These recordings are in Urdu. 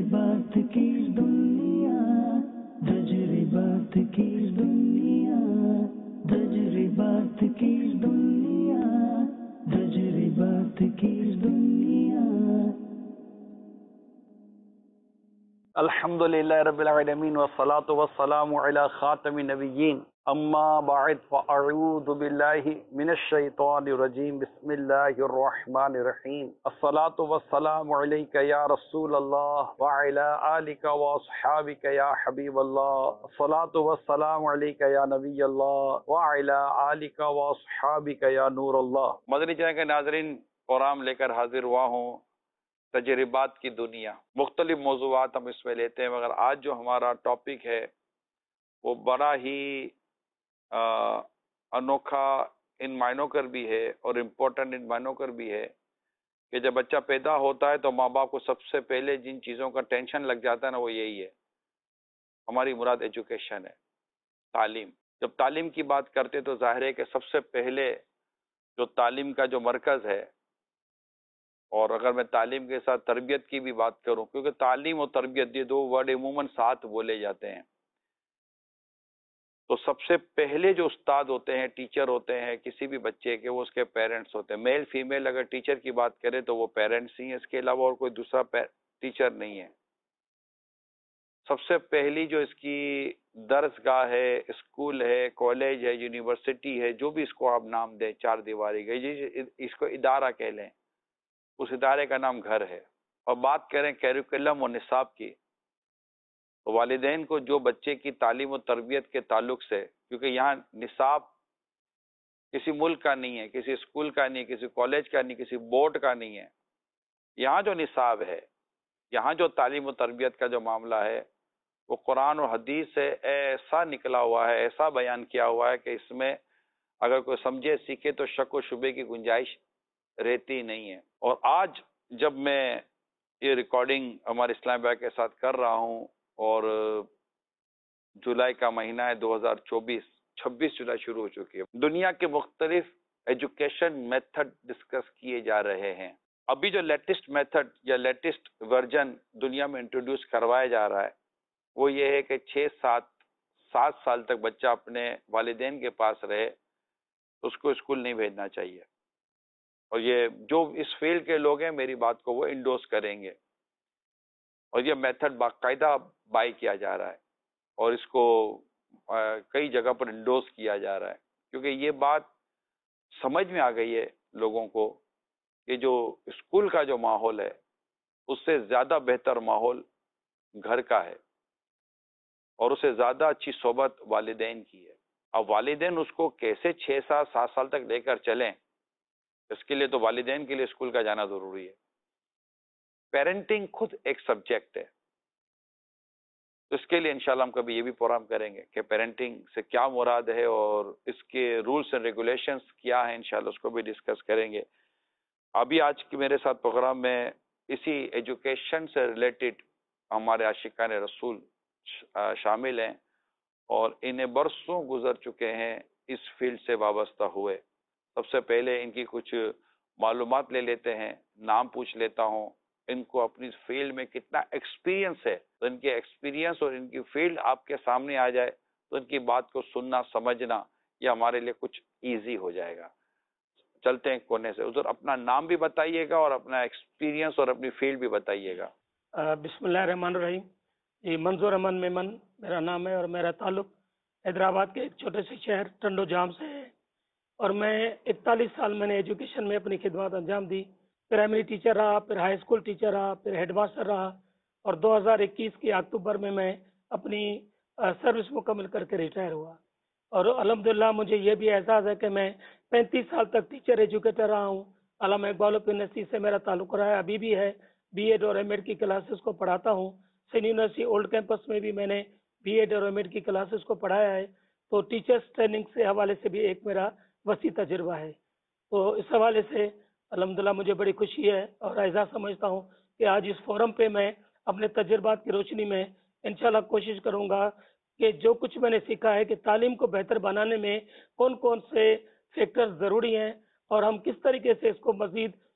तजरिबात की दुनिया, तजरिबात की दुनिया, तजरिबात की दुनिया, तजरिबात की दुनिया। الحمدللہ رب العالمین والصلاة والسلام علی خاتم النبیین اما بعد فاعوذ باللہ من الشیطان الرجیم بسم اللہ الرحمن الرحیم الصلاة والسلام علیک یا رسول اللہ وعلی آلک واصحابک یا حبیب اللہ الصلاة والسلام علیک یا نبی اللہ وعلی آلک واصحابک یا نور اللہ۔ مدنی چینل کے ناظرین، پروگرام لے کر حاضر ہوا ہوں، تجربات کی دنیا۔ مختلف موضوعات ہم اس میں لیتے ہیں، مگر آج جو ہمارا ٹاپک ہے وہ بڑا ہی انوکھا ان معنوں کر بھی ہے اور امپورٹنٹ ان معنوں کر بھی ہے کہ جب بچہ پیدا ہوتا ہے تو ماں باپ کو سب سے پہلے جن چیزوں کا ٹینشن لگ جاتا ہے نا، وہ یہی ہے، ہماری مراد ایجوکیشن ہے، تعلیم۔ جب تعلیم کی بات کرتے تو ظاہر ہے کہ سب سے پہلے جو تعلیم کا جو مرکز ہے، اور اگر میں تعلیم کے ساتھ تربیت کی بھی بات کروں، کیونکہ تعلیم اور تربیت یہ دو ورڈ عموماً ساتھ بولے جاتے ہیں، تو سب سے پہلے جو استاد ہوتے ہیں، ٹیچر ہوتے ہیں کسی بھی بچے کے، وہ اس کے پیرنٹس ہوتے ہیں۔ میل فیمیل اگر ٹیچر کی بات کریں تو وہ پیرنٹس ہی ہیں، اس کے علاوہ اور کوئی دوسرا ٹیچر نہیں ہے۔ سب سے پہلی جو اس کی درس گاہ ہے، اسکول ہے، کالج ہے، یونیورسٹی ہے، جو بھی اس کو آپ نام دیں، چار دیواری کا، اس کو ادارہ کہہ لیں، اس ادارے کا نام گھر ہے۔ اور بات کریں کیریکولم اور نصاب کی، تو والدین کو جو بچے کی تعلیم و تربیت کے تعلق سے، کیونکہ یہاں نصاب کسی ملک کا نہیں ہے، کسی اسکول کا نہیں، کسی کالج کا نہیں، کسی بورڈ کا نہیں ہے، یہاں جو نصاب ہے، یہاں جو تعلیم و تربیت کا جو معاملہ ہے، وہ قرآن و حدیث سے ایسا نکلا ہوا ہے، ایسا بیان کیا ہوا ہے کہ اس میں اگر کوئی سمجھے سیکھے تو شک و شبے کی گنجائش رہتی نہیں ہے۔ اور آج جب میں یہ ریکارڈنگ ہمارے اسلام بھائی کے ساتھ کر رہا ہوں، اور جولائی کا مہینہ ہے 2024، 26 جولائی شروع ہو چکی ہے، دنیا کے مختلف ایجوکیشن میتھڈ ڈسکس کیے جا رہے ہیں۔ ابھی جو لیٹسٹ میتھڈ یا لیٹسٹ ورژن دنیا میں انٹروڈیوس کروایا جا رہا ہے وہ یہ ہے کہ 7 سال تک بچہ اپنے والدین کے پاس رہے، اس کو اسکول نہیں بھیجنا چاہیے۔ اور یہ جو اس فیلڈ کے لوگ ہیں میری بات کو وہ انڈورس کریں گے، اور یہ میتھڈ باقاعدہ بائی کیا جا رہا ہے، اور اس کو کئی جگہ پر انڈورس کیا جا رہا ہے، کیونکہ یہ بات سمجھ میں آ گئی ہے لوگوں کو کہ جو اسکول کا جو ماحول ہے اس سے زیادہ بہتر ماحول گھر کا ہے، اور اس سے زیادہ اچھی صحبت والدین کی ہے۔ اب والدین اس کو کیسے 6 7 سال تک لے کر چلیں، اس کے لیے تو والدین کے لیے اسکول کا جانا ضروری ہے۔ پیرنٹنگ خود ایک سبجیکٹ ہے، تو اس کے لیے انشاءاللہ ہم کبھی یہ بھی پروگرام کریں گے کہ پیرنٹنگ سے کیا مراد ہے اور اس کے رولز اینڈ ریگولیشنز کیا ہیں، انشاءاللہ اس کو بھی ڈسکس کریں گے۔ ابھی آج کی میرے ساتھ پروگرام میں اسی ایجوکیشن سے ریلیٹڈ ہمارے عاشقان رسول شامل ہیں، اور انہیں برسوں گزر چکے ہیں اس فیلڈ سے وابستہ ہوئے۔ سب سے پہلے ان کی کچھ معلومات لے لیتے ہیں، نام پوچھ لیتا ہوں، ان کو اپنی فیلڈ میں کتنا ایکسپیرینس ہے، تو ان کے ایکسپیرینس اور ان کی فیلڈ آپ کے سامنے آ جائے تو ان کی بات کو سننا سمجھنا یہ ہمارے لیے کچھ ایزی ہو جائے گا۔ چلتے ہیں کونے سے، ادھر اپنا نام بھی بتائیے گا اور اپنا ایکسپیرینس اور اپنی فیلڈ بھی بتائیے گا۔ بسم اللہ الرحمن الرحیم۔ جی، منظور احمد میمن میرا نام ہے، اور میرا تعلق حیدرآباد کے ایک چھوٹے سے شہر ٹنڈو جام سے ہے، اور میں 41 سال میں نے ایجوکیشن میں اپنی خدمات انجام دی۔ پرائمری ٹیچر رہا، پھر ہائی اسکول ٹیچر رہا، پھر ہیڈ ماسٹر رہا، اور 2021 کے اکتوبر میں اپنی سروس مکمل کر کے ریٹائر ہوا۔ اور الحمدللہ مجھے یہ بھی احساس ہے کہ میں 35 سال تک ٹیچر ایجوکیٹر رہا ہوں۔ علامہ اقبال یونیورسٹی سے میرا تعلق رہا ہے، ابھی بھی ہے، بی ایڈ اور ایم ایڈ کی کلاسز کو پڑھاتا ہوں۔ سینٹ یونیورسٹی اولڈ کیمپس میں بھی میں نے بی ایڈ اور ایم ایڈ کی کلاسز کو پڑھایا ہے، تو ٹیچرس ٹریننگ سے حوالے سے بھی ایک میرا وسیع تجربہ ہے۔ تو اس حوالے سے الحمدللہ مجھے بڑی خوشی ہے، اور اعزاز سمجھتا ہوں کہ آج اس فورم پہ میں اپنے تجربات کی روشنی میں انشاءاللہ کوشش کروں گا کہ جو کچھ میں نے سیکھا ہے کہ تعلیم کو بہتر بنانے میں کون کون سے فیکٹر ضروری ہیں، اور ہم کس طریقے سے اس کو مزید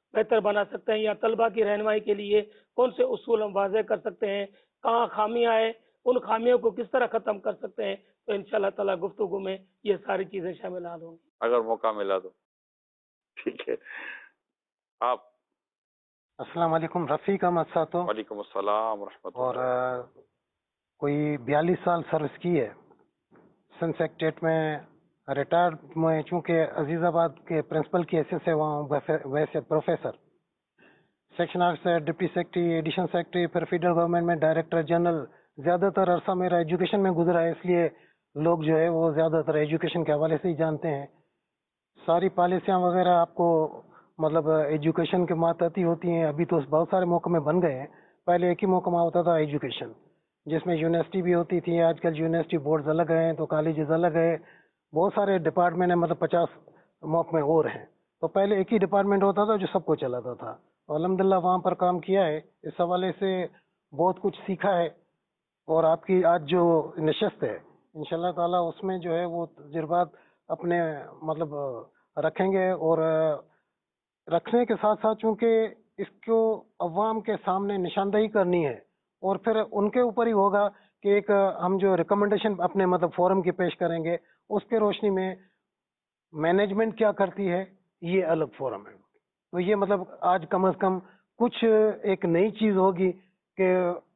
बेहतर बना सकते हैं, या तलबा की रहनुमाई के लिए कौन से उसूल हम वाज़ेह कर सकते हैं, कहाँ खामियां हैं, उन खामियों को किस तरह ख़त्म कर सकते हैं। तो इंशाअल्लाह ताला गुफ्तगू में ये सारी चीज़ें शामिल होंगी। अगर मौका मिला तो। ठीक है, आप। अस्सलाम वालेकुम, रफ़ीक अहमद सातो। वालेकुम अस्सलाम और रहमतुल्लाह। कोई 42 साल सर्विस की है सन सेक्रेटरीट में, रिटायर्ड में, चूँकि अजीज़ाबाद के प्रिंसिपल की हैसियत से वहाँ वैसे professor, section officer, deputy secretary, additional secretary, फिर फेडरल गवर्नमेंट में डायरेक्टर जनरल। ज़्यादातर अरसा मेरा एजुकेशन में गुजरा है, इसलिए लोग जो है वो ज़्यादातर एजुकेशन के हवाले से ही जानते हैं। सारी पॉलिसियाँ वगैरह आपको मतलब एजुकेशन के मातहती होती हैं। अभी तो बहुत सारे महकमे बन गए हैं, पहले एक ही महकमा होता था एजुकेशन, जिसमें यूनिवर्सिटी भी होती थी। आजकल यूनिवर्सिटी बोर्ड्स अलग हैं तो कॉलेजेस अलग है, बहुत सारे डिपार्टमेंट हैं, मतलब 50 महकमे और हैं। तो पहले एक ही डिपार्टमेंट होता था जो सबको चलाता था। अल्हम्दुलिल्लाह वहाँ पर काम किया है, इस हवाले से बहुत कुछ सीखा है। और आपकी आज जो नशस्त है इंशाल्लाह ताला उसमें जो है वो तजुर्बात अपने मतलब रखेंगे। और रखने के साथ साथ चूंकि इसको अवाम के सामने निशानदही करनी है, और फिर उनके ऊपर ही होगा कि एक हम जो रिकमेंडेशन अपने मतलब फोरम की पेश करेंगे, उसके रोशनी में मैनेजमेंट क्या करती है, ये अलग फोरम है। तो ये मतलब आज कम से कम कुछ एक नई चीज होगी कि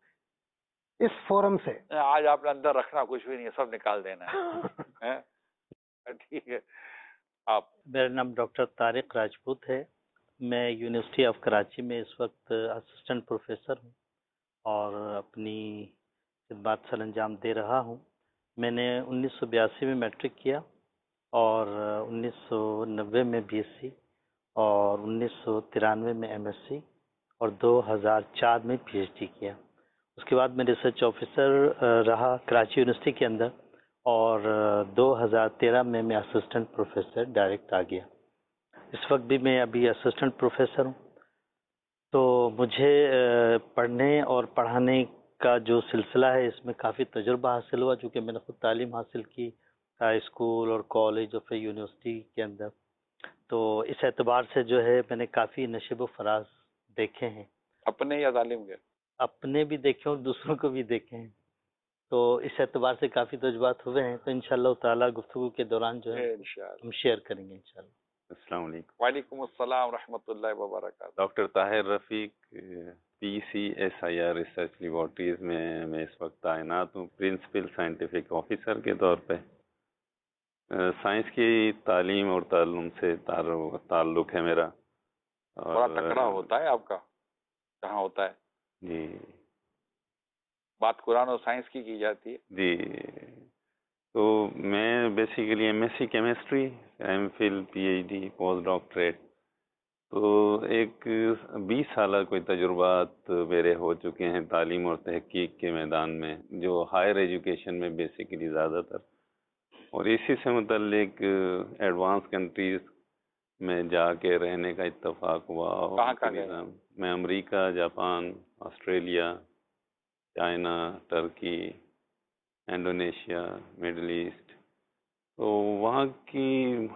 इस फोरम से। आज आपने अंदर रखना कुछ भी नहीं है, सब निकाल देना है, ठीक है। आप। मेरा नाम डॉक्टर तारिक राजपूत है। मैं यूनिवर्सिटी ऑफ कराची में इस वक्त असिस्टेंट प्रोफेसर हूँ और अपनी खिदमत सर अंजाम दे रहा हूँ। मैंने 1982 में मैट्रिक किया और 1990 में बीएससी और 1993 में एमएससी और 2004 में पीएचडी किया। उसके बाद मैं रिसर्च ऑफिसर रहा कराची यूनिवर्सिटी के अंदर और 2013 में मैं असिस्टेंट प्रोफेसर डायरेक्ट आ गया। इस वक्त भी मैं अभी असिस्टेंट प्रोफेसर हूँ। तो मुझे पढ़ने और पढ़ाने का जो सिलसिला है इसमें काफ़ी तजुर्बा हासिल हुआ, चूँकि मैंने खुद तालीम हासिल की स्कूल और कॉलेज और फिर यूनिवर्सिटी के अंदर। तो इस एतबार से जो है मैंने काफ़ी नशेब व फराज देखे हैं, अपने या तालीम के? अपने भी देखे और दूसरों को भी देखे हैं। तो इस एतबार से काफ़ी तजुर्बात हुए हैं। तो इंशाअल्लाह ताला गुफ्तगू के दौरान जो है हम शेयर करेंगे इंशाअल्लाह। अस्सलाम वालेकुम। वालेकुम अस्सलाम रहमतुल्लाहि व बरकातहू। Doctor Tahir Rafiq, PCSIR research laboratories में मैं इस वक्त तैनात हूँ प्रिंसिपल साइंटिफिक ऑफिसर के तौर पे। साइंस की तालीम और ताल्लुम से ताल्लुक़ है मेरा। बड़ा तकड़ा होता है आपका, कहाँ होता है जी? बात कुरान और साइंस की जाती है जी। तो मैं basically MSc chemistry, MPhil, PhD, post doctorate, तो एक 20 साल कोई तजुर्बात मेरे हो चुके हैं तालीम और तहकीक के मैदान में, जो हायर एजुकेशन में बेसिकली ज़्यादातर, और इसी से मुतल्लिक एडवांस कंट्रीज़ में जाके रहने का इत्तेफाक हुआ। कहाँ गए? मैं America, Japan, Australia, China, Turkey, Indonesia, middle east. तो वहाँ की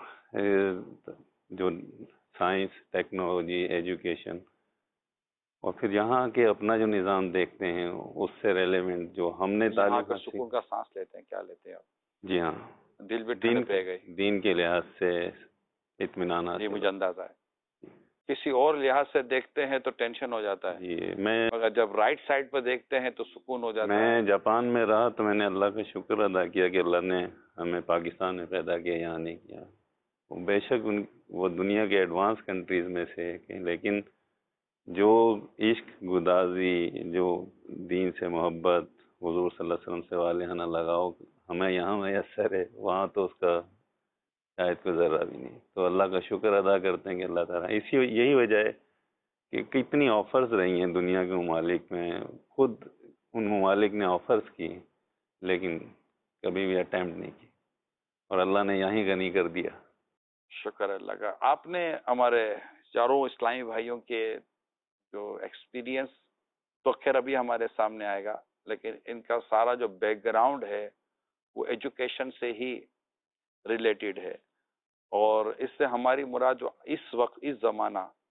जो साइंस, टेक्नोलॉजी, एजुकेशन, और फिर यहाँ के अपना जो निज़ाम देखते हैं उससे रेलेवेंट जो हमने तालीम सुकून का सांस लेते हैं, क्या लेते हैं आप? जी हाँ, दिल भी ठंड पे गई, दीन के लिहाज से इत्मीनान। ये मुझे अंदाजा है। किसी और लिहाज से देखते हैं तो टेंशन हो जाता है जी। मैं मगर जब राइट साइड पर देखते हैं तो सुकून हो जाता है। मैं जापान में रहा तो मैंने अल्लाह का शुक्र अदा किया कि अल्लाह ने हमें पाकिस्तान में पैदा किया, यहाँ नहीं किया। बेशक वो दुनिया के एडवांस कंट्रीज में से एक है, लेकिन जो इश्क गुदाजी, जो दीन से मोहब्बत, हुजूर सल्लल्लाहु अलैहि वसल्लम से वालिहाना लगाव हमें यहाँ मैसर है, वहाँ तो उसका शायद कोई ज़रा भी नहीं। तो अल्लाह का शुक्र अदा करते हैं कि अल्लाह ताला, यही वजह है कि कितनी ऑफर्स रही हैं दुनिया के ममालिक में, खुद उन ममालिक ने ऑफर्स की लेकिन कभी भी अटेम्प्ट नहीं की, और अल्लाह ने यहाँ गनी कर दिया। शुक्र अल्लाह का। आपने हमारे चारों इस्लामी भाइयों के जो एक्सपीरियंस तो खैर अभी हमारे सामने आएगा, लेकिन इनका सारा जो बैकग्राउंड है वो एजुकेशन से ही रिलेटेड है। और इससे हमारी मुराद जो इस वक्त इस ज़माना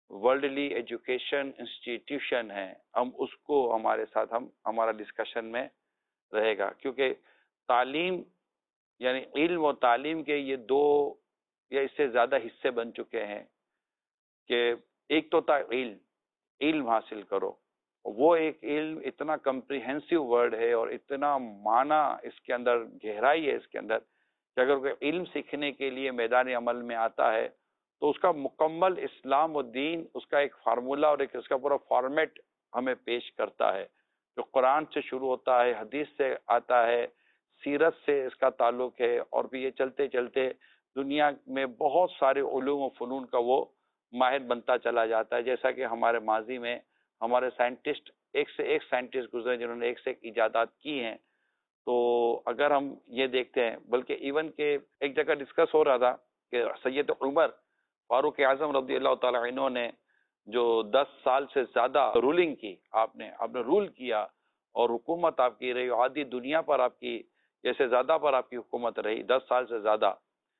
वर्ल्डली एजुकेशन इंस्टीट्यूशन है, हम उसको हमारे साथ हमारा डिस्कशन में रहेगा, क्योंकि तालीम यानी इल्म और तालीम के ये दो या इससे ज़्यादा हिस्से बन चुके हैं कि एक तो था इल्म हासिल करो, वो एक इल्म इतना कम्प्रिहेंसिव वर्ड है और इतना माना इसके अंदर, गहराई है इसके अंदर कि अगर कोई इल्म सीखने के लिए मैदान अमल में आता है तो उसका मुकम्मल इस्लाम और दीन, उसका एक फार्मूला और एक उसका पूरा फॉर्मेट हमें पेश करता है, जो कुरान से शुरू होता है, हदीस से आता है, सीरत से इसका ताल्लुक है, और भी ये चलते चलते दुनिया में बहुत सारे उलूम और फ़नून का वो माहिर बनता चला जाता है। जैसा कि हमारे माजी में हमारे साइंटिस्ट, एक से एक साइंटिस्ट गुजरे जिन्होंने एक से एक इजादात की हैं। तो अगर हम ये देखते हैं, बल्कि इवन के एक जगह डिस्कस हो रहा था कि सैयद उमर फारूक आजम रज़ी अल्लाह ताला अन्हु ने जो 10 साल से ज़्यादा रूलिंग की, आपने रूल किया और हुकूमत आपकी रही, आधी दुनिया पर आपकी जैसे ज़्यादा पर आपकी हुकूमत रही 10 साल से ज़्यादा,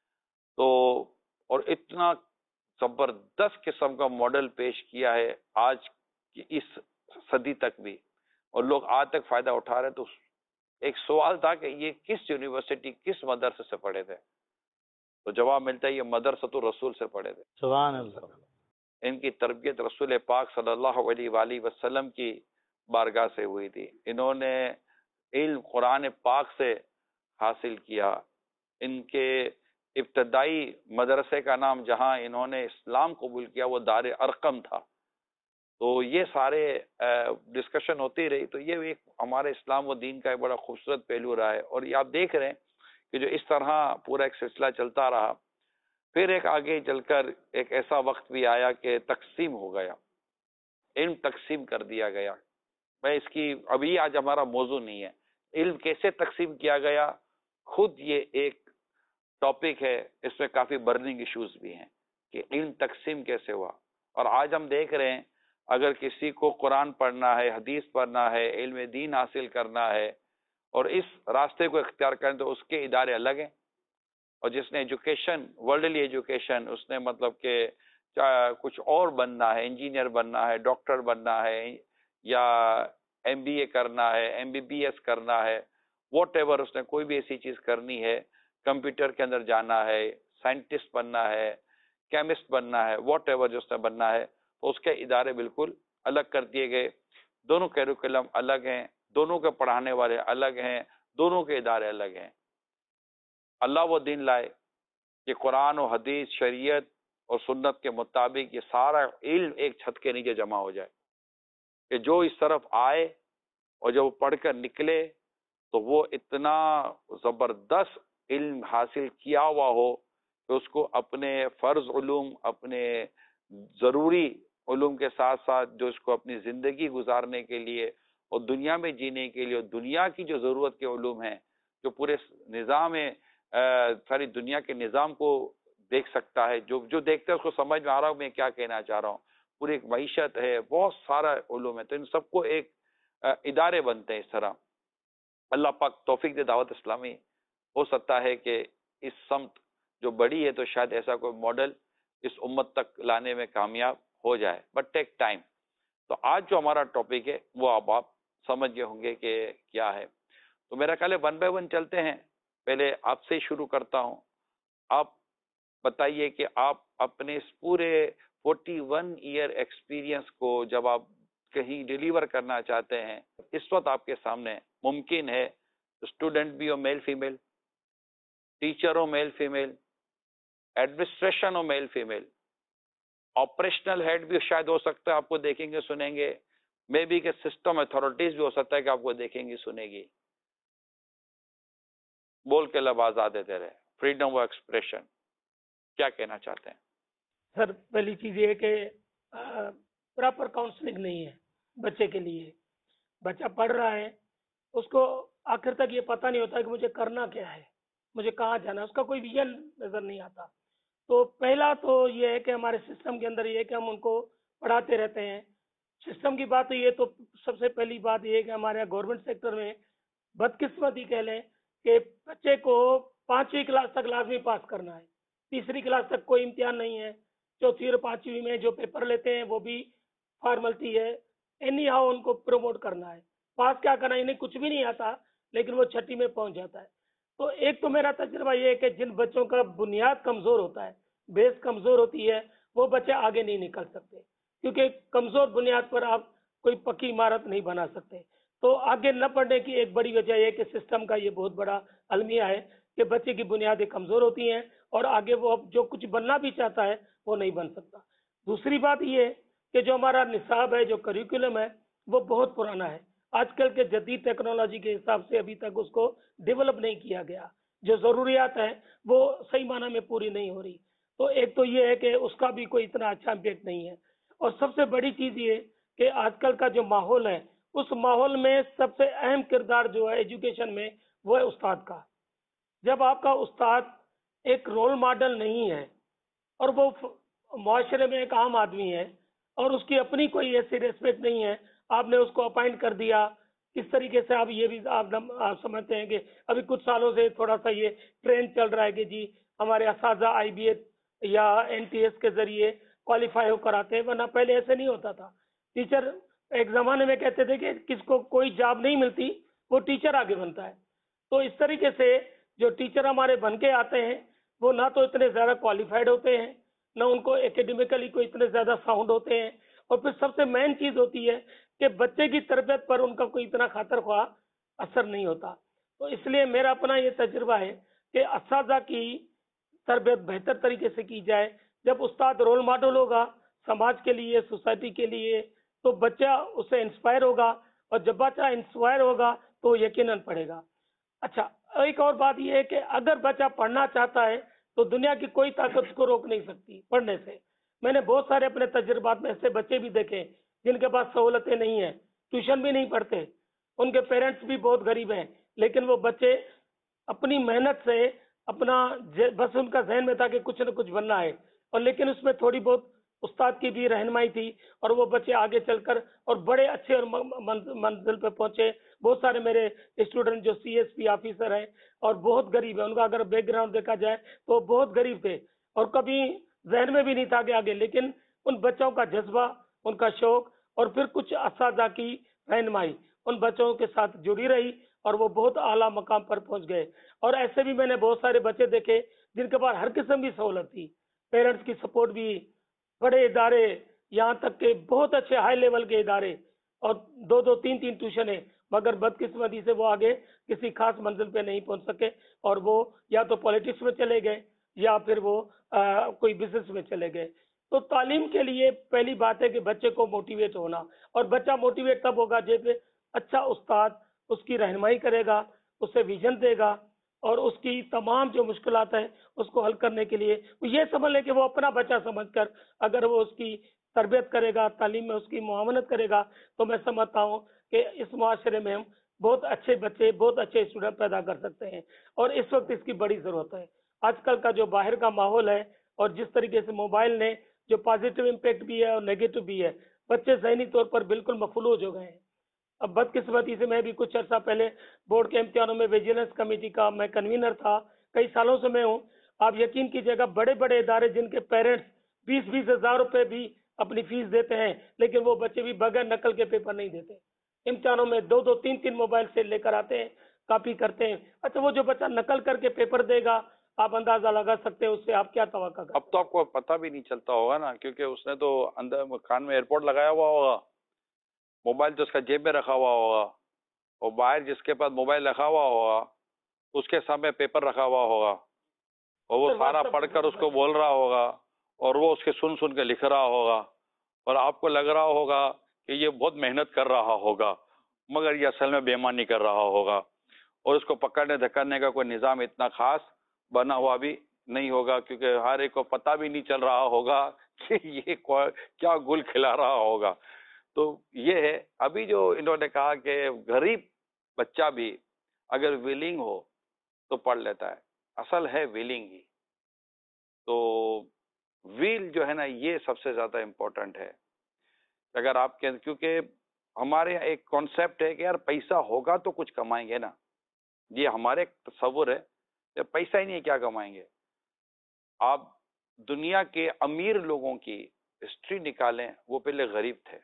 तो और इतना ज़बरदस्त किस्म का मॉडल पेश किया है आज की इस सदी तक भी, और लोग आज तक फ़ायदा उठा रहे हैं। तो एक सवाल था कि ये किस यूनिवर्सिटी, किस मदरसे से पढ़े थे, तो जवाब मिलता है ये मदरसतुर रसूल से पढ़े थे। सुभान अल्लाह। इनकी तरबियत रसूल पाक सल्लल्लाहु अलैहि वसल्लम की बारगाह से हुई थी। इन्होंने इल्म कुरान पाक से हासिल किया। इनके इब्तदाई मदरसे का नाम जहां इन्होंने इस्लाम कबूल किया वो दार अरकम था। तो ये सारे डिस्कशन होती रही। तो ये एक हमारे इस्लाम व दीन का एक बड़ा खूबसूरत पहलू रहा है, और ये आप देख रहे हैं कि जो इस तरह पूरा एक सिलसिला चलता रहा, फिर एक आगे चलकर एक ऐसा वक्त भी आया कि तकसीम हो गया, इल्म तकसीम कर दिया गया। मैं इसकी अभी आज हमारा मौजू नहीं है, इल्म कैसे तकसीम किया गया, खुद ये एक टॉपिक है, इसमें काफ़ी बर्निंग इश्यूज भी हैं कि इल्म तकसीम कैसे हुआ। और आज हम देख रहे हैं अगर किसी को कुरान पढ़ना है, हदीस पढ़ना है, इल्म दीन हासिल करना है और इस रास्ते को इख्तियार करें तो उसके इदारे अलग हैं, और जिसने एजुकेशन, वर्ल्डली एजुकेशन, उसने मतलब कि कुछ और बनना है, इंजीनियर बनना है, डॉक्टर बनना है, या MBA करना है, MBBS करना है, वॉट उसने कोई भी ऐसी चीज़ करनी है, कंप्यूटर के अंदर जाना है, साइंटिस्ट बनना है, केमिस्ट बनना है, वॉट जो उसने बनना है, तो उसके इदारे बिल्कुल अलग कर दिए गए। दोनों कैरिकुलम अलग हैं, दोनों के पढ़ाने वाले अलग हैं, दोनों के इदारे अलग हैं। अल्लाह वो दिन लाए कि कुरान और हदीस, शरीयत और सुन्नत के मुताबिक ये सारा इल्म एक छत के नीचे जमा हो जाए, कि जो इस तरफ आए और जब वो पढ़कर निकले तो वो इतना ज़बरदस्त इल्म हासिल किया हुआ हो कि उसको अपने फ़र्ज़ उलूम, अपने ज़रूरी उलूम के साथ साथ जो इसको अपनी ज़िंदगी गुजारने के लिए और दुनिया में जीने के लिए और दुनिया की जो ज़रूरत के उलूम हैं, जो पूरे निज़ाम सारी दुनिया के निज़ाम को देख सकता है, जो देखता है उसको समझ में आ रहा हूँ मैं क्या कहना चाह रहा हूँ। पूरी एक मईशत है, बहुत सारा उलूम है, तो इन सबको एक इदारे बनते हैं इस तरह। अल्लाह पाक तौफीक दे दावत इस्लामी, हो सकता है कि इस समत जो बड़ी है तो शायद ऐसा कोई मॉडल इस उम्मत तक लाने में कामयाब हो जाए, बट टेक टाइम। तो आज जो हमारा टॉपिक है वो अब आप समझ गए होंगे कि क्या है। तो मेरा ख्याल है 1 बाय 1 चलते हैं। पहले आपसे ही शुरू करता हूँ। आप बताइए कि आप अपने इस पूरे 41 ईयर एक्सपीरियंस को जब आप कहीं डिलीवर करना चाहते हैं, इस वक्त आपके सामने मुमकिन है स्टूडेंट भी हो मेल फीमेल, टीचर हो मेल फीमेल, एडमिनिस्ट्रेशन हो मेल फीमेल, ऑपरेशनल हेड भी शायद हो सकता है आपको देखेंगे सुनेंगे, मे बी के सिस्टम अथॉरिटीज भी हो सकता है कि आपको देखेंगी सुनेगी। बोल के लब आजाद है तेरे, फ्रीडम ऑफ एक्सप्रेशन, क्या कहना चाहते हैं? सर पहली चीज़ ये है कि प्रॉपर काउंसलिंग नहीं है बच्चे के लिए। बच्चा पढ़ रहा है, उसको आखिर तक ये पता नहीं होता कि मुझे करना क्या है, मुझे कहाँ जाना है, उसका कोई विजन नज़र नहीं आता। तो पहला तो ये है कि हमारे सिस्टम के अंदर ये है कि हम उनको पढ़ाते रहते हैं। सिस्टम की बात ये तो सबसे पहली बात ये है कि हमारे यहाँ गवर्नमेंट सेक्टर में बदकिस्मती कह लें कि बच्चे को 5वीं क्लास तक लाजमी पास करना है, तीसरी क्लास तक कोई इम्तिहान नहीं है, 4वीं और 5वीं में जो पेपर लेते हैं वो भी फॉर्मलिटी है, एनी हाउ उनको प्रमोट करना है। पास क्या करना है, इन्हें कुछ भी नहीं आता, लेकिन वो 6वीं में पहुंच जाता है। तो एक तो मेरा तजुर्बा ये है कि जिन बच्चों का बुनियाद कमजोर होता है, बेस कमजोर होती है, वो बच्चे आगे नहीं निकल सकते, क्योंकि कमजोर बुनियाद पर आप कोई पक्की इमारत नहीं बना सकते। तो आगे न पढ़ने की एक बड़ी वजह यह कि सिस्टम का ये बहुत बड़ा अलमिया है कि बच्चे की बुनियादें कमजोर होती हैं और आगे वो अब जो कुछ बनना भी चाहता है वो नहीं बन सकता। दूसरी बात ये है कि जो हमारा निसाब है, जो करिकुलम है, वो बहुत पुराना है। आजकल के जदीद टेक्नोलॉजी के हिसाब से अभी तक उसको डेवलप नहीं किया गया। जो ज़रूरियात है वो सही माना में पूरी नहीं हो रही। तो एक तो ये है कि उसका भी कोई इतना अच्छा इम्पैक्ट नहीं है। और सबसे बड़ी चीज़ ये कि आजकल का जो माहौल है, उस माहौल में सबसे अहम किरदार जो है एजुकेशन में, वो है उस्ताद का। जब आपका उस्ताद एक रोल मॉडल नहीं है और वो माशरे में एक आम आदमी है और उसकी अपनी कोई ऐसी रेस्पेक्ट नहीं है, आपने उसको अपॉइंट कर दिया, किस तरीके से आप ये भी आप समझते हैं कि अभी कुछ सालों से थोड़ा सा ये ट्रेंड चल रहा है कि जी हमारे असाजा IBS या NTS के जरिए क्वालिफाई होकर आते हैं, वरना पहले ऐसे नहीं होता था। टीचर एक जमाने में कहते थे कि किसको कोई जॉब नहीं मिलती, वो टीचर आगे बनता है। तो इस तरीके से जो टीचर हमारे बन के आते हैं वो ना तो इतने ज़्यादा क्वालिफाइड होते हैं, ना उनको एकेडमिकली कोई इतने ज़्यादा साउंड होते हैं, और फिर सबसे मेन चीज़ होती है कि बच्चे की तरबियत पर उनका कोई इतना खातर ख्वाह असर नहीं होता। तो इसलिए मेरा अपना ये तजुर्बा है कि असातिज़ा की तरबियत बेहतर तरीके से की जाए। जब उस्ताद रोल मॉडल होगा समाज के लिए, सोसाइटी के लिए, तो बच्चा उससे इंस्पायर होगा, और जब बच्चा इंस्पायर होगा तो यकीनन पढ़ेगा। अच्छा, एक और बात यह है कि अगर बच्चा पढ़ना चाहता है तो दुनिया की कोई ताकत उसको रोक नहीं सकती पढ़ने से। मैंने बहुत सारे अपने तजुर्बात में ऐसे बच्चे भी देखे जिनके पास सहूलतें नहीं है, ट्यूशन भी नहीं पढ़ते, उनके पेरेंट्स भी बहुत गरीब हैं, लेकिन वो बच्चे अपनी मेहनत से अपना बस उनका जहन में था कि कुछ न कुछ बनना है, और लेकिन उसमें थोड़ी बहुत उस्ताद की भी रहनुमाई थी, और वो बच्चे आगे चलकर और बड़े अच्छे और मंजिल पे पहुंचे। बहुत सारे मेरे स्टूडेंट जो CSP ऑफिसर हैं और बहुत गरीब है, उनका अगर बैकग्राउंड देखा जाए तो बहुत गरीब थे और कभी जहन में भी नहीं था कि आगे, लेकिन उन बच्चों का जज्बा, उनका शौक और फिर कुछ असातिज़ा की रहनुमाई उन बच्चों के साथ जुड़ी रही और वो बहुत आला मकाम पर पहुंच गए। और ऐसे भी मैंने बहुत सारे बच्चे देखे जिनके पास हर किस्म की सहूलत थी, पेरेंट्स की सपोर्ट भी, बड़े इदारे, यहाँ तक के बहुत अच्छे हाई लेवल के इदारे, और 2-2 3-3 ट्यूशन है, मगर बदकिस्मती से वो आगे किसी खास मंजिल पे नहीं पहुंच सके, और वो या तो पॉलिटिक्स में चले गए या फिर वो कोई बिजनेस में चले गए। तो तालीम के लिए पहली बात है कि बच्चे को मोटिवेट होना, और बच्चा मोटिवेट तब होगा जब अच्छा उस्ताद उसकी रहनुमाई करेगा, उसे विजन देगा, और उसकी तमाम जो मुश्किलात हैं उसको हल करने के लिए वो ये समझ ले कि वो अपना बच्चा समझकर अगर वो उसकी तरबियत करेगा, तालीम में उसकी मुआवनत करेगा, तो मैं समझता हूँ कि इस माशरे में हम बहुत अच्छे बच्चे, बहुत अच्छे स्टूडेंट पैदा कर सकते हैं, और इस वक्त इसकी बड़ी ज़रूरत है। आजकल का जो बाहर का माहौल है और जिस तरीके से मोबाइल ने जो पॉजिटिव इम्पेक्ट भी है और नेगेटिव भी है, बच्चे ज़हनी तौर पर बिल्कुल मफलूज हो गए हैं। अब बदकिस्मती से मैं भी कुछ अर्सा पहले बोर्ड के इम्तिहानों में विजिलेंस कमेटी का मैं कन्वीनर था, कई सालों से मैं हूँ। आप यकीन कीजिएगा, बड़े बड़े इदारे जिनके पेरेंट्स 20-20 हज़ार रुपये भी अपनी फीस देते हैं, लेकिन वो बच्चे भी बगैर नकल के पेपर नहीं देते। इम्तिहानों में 2-2 3-3 मोबाइल से लेकर आते हैं, कॉपी करते हैं। अच्छा, वो जो बच्चा नकल करके पेपर देगा, आप अंदाजा लगा सकते हैं उससे आप क्या तवक्का करते हैं। अब तो आपको पता भी नहीं चलता होगा ना, क्योंकि उसने तो अंदर कान में एयरपोर्ट लगाया हुआ होगा, मोबाइल तो उसका जेब में रखा हुआ होगा, और बाहर जिसके पास मोबाइल रखा हुआ होगा उसके सामने पेपर रखा हुआ होगा, और वो सारा पढ़कर उसको बोल रहा होगा, और वो उसके सुन सुन के लिख रहा होगा, और आपको लग रहा होगा कि ये बहुत मेहनत कर रहा होगा, मगर ये असल में बेईमानी कर रहा होगा, और उसको पकड़ने धकड़ने का कोई निज़ाम इतना खास बना हुआ भी नहीं होगा, क्योंकि हर एक को पता भी नहीं चल रहा होगा कि ये क्या गुल खिला रहा होगा। तो ये है, अभी जो इन्होंने कहा कि गरीब बच्चा भी अगर विलिंग हो तो पढ़ लेता है, असल है विलिंग ही। तो विल जो है ना, ये सबसे ज्यादा इम्पोर्टेंट है। अगर आपके, क्योंकि हमारे यहाँ एक कॉन्सेप्ट है कि यार पैसा होगा तो कुछ कमाएंगे ना, ये हमारे तस्वुर है, जब पैसा ही नहीं है क्या कमाएंगे। आप دنیا کے امیر لوگوں کی ہسٹری نکالیں، وہ پہلے غریب تھے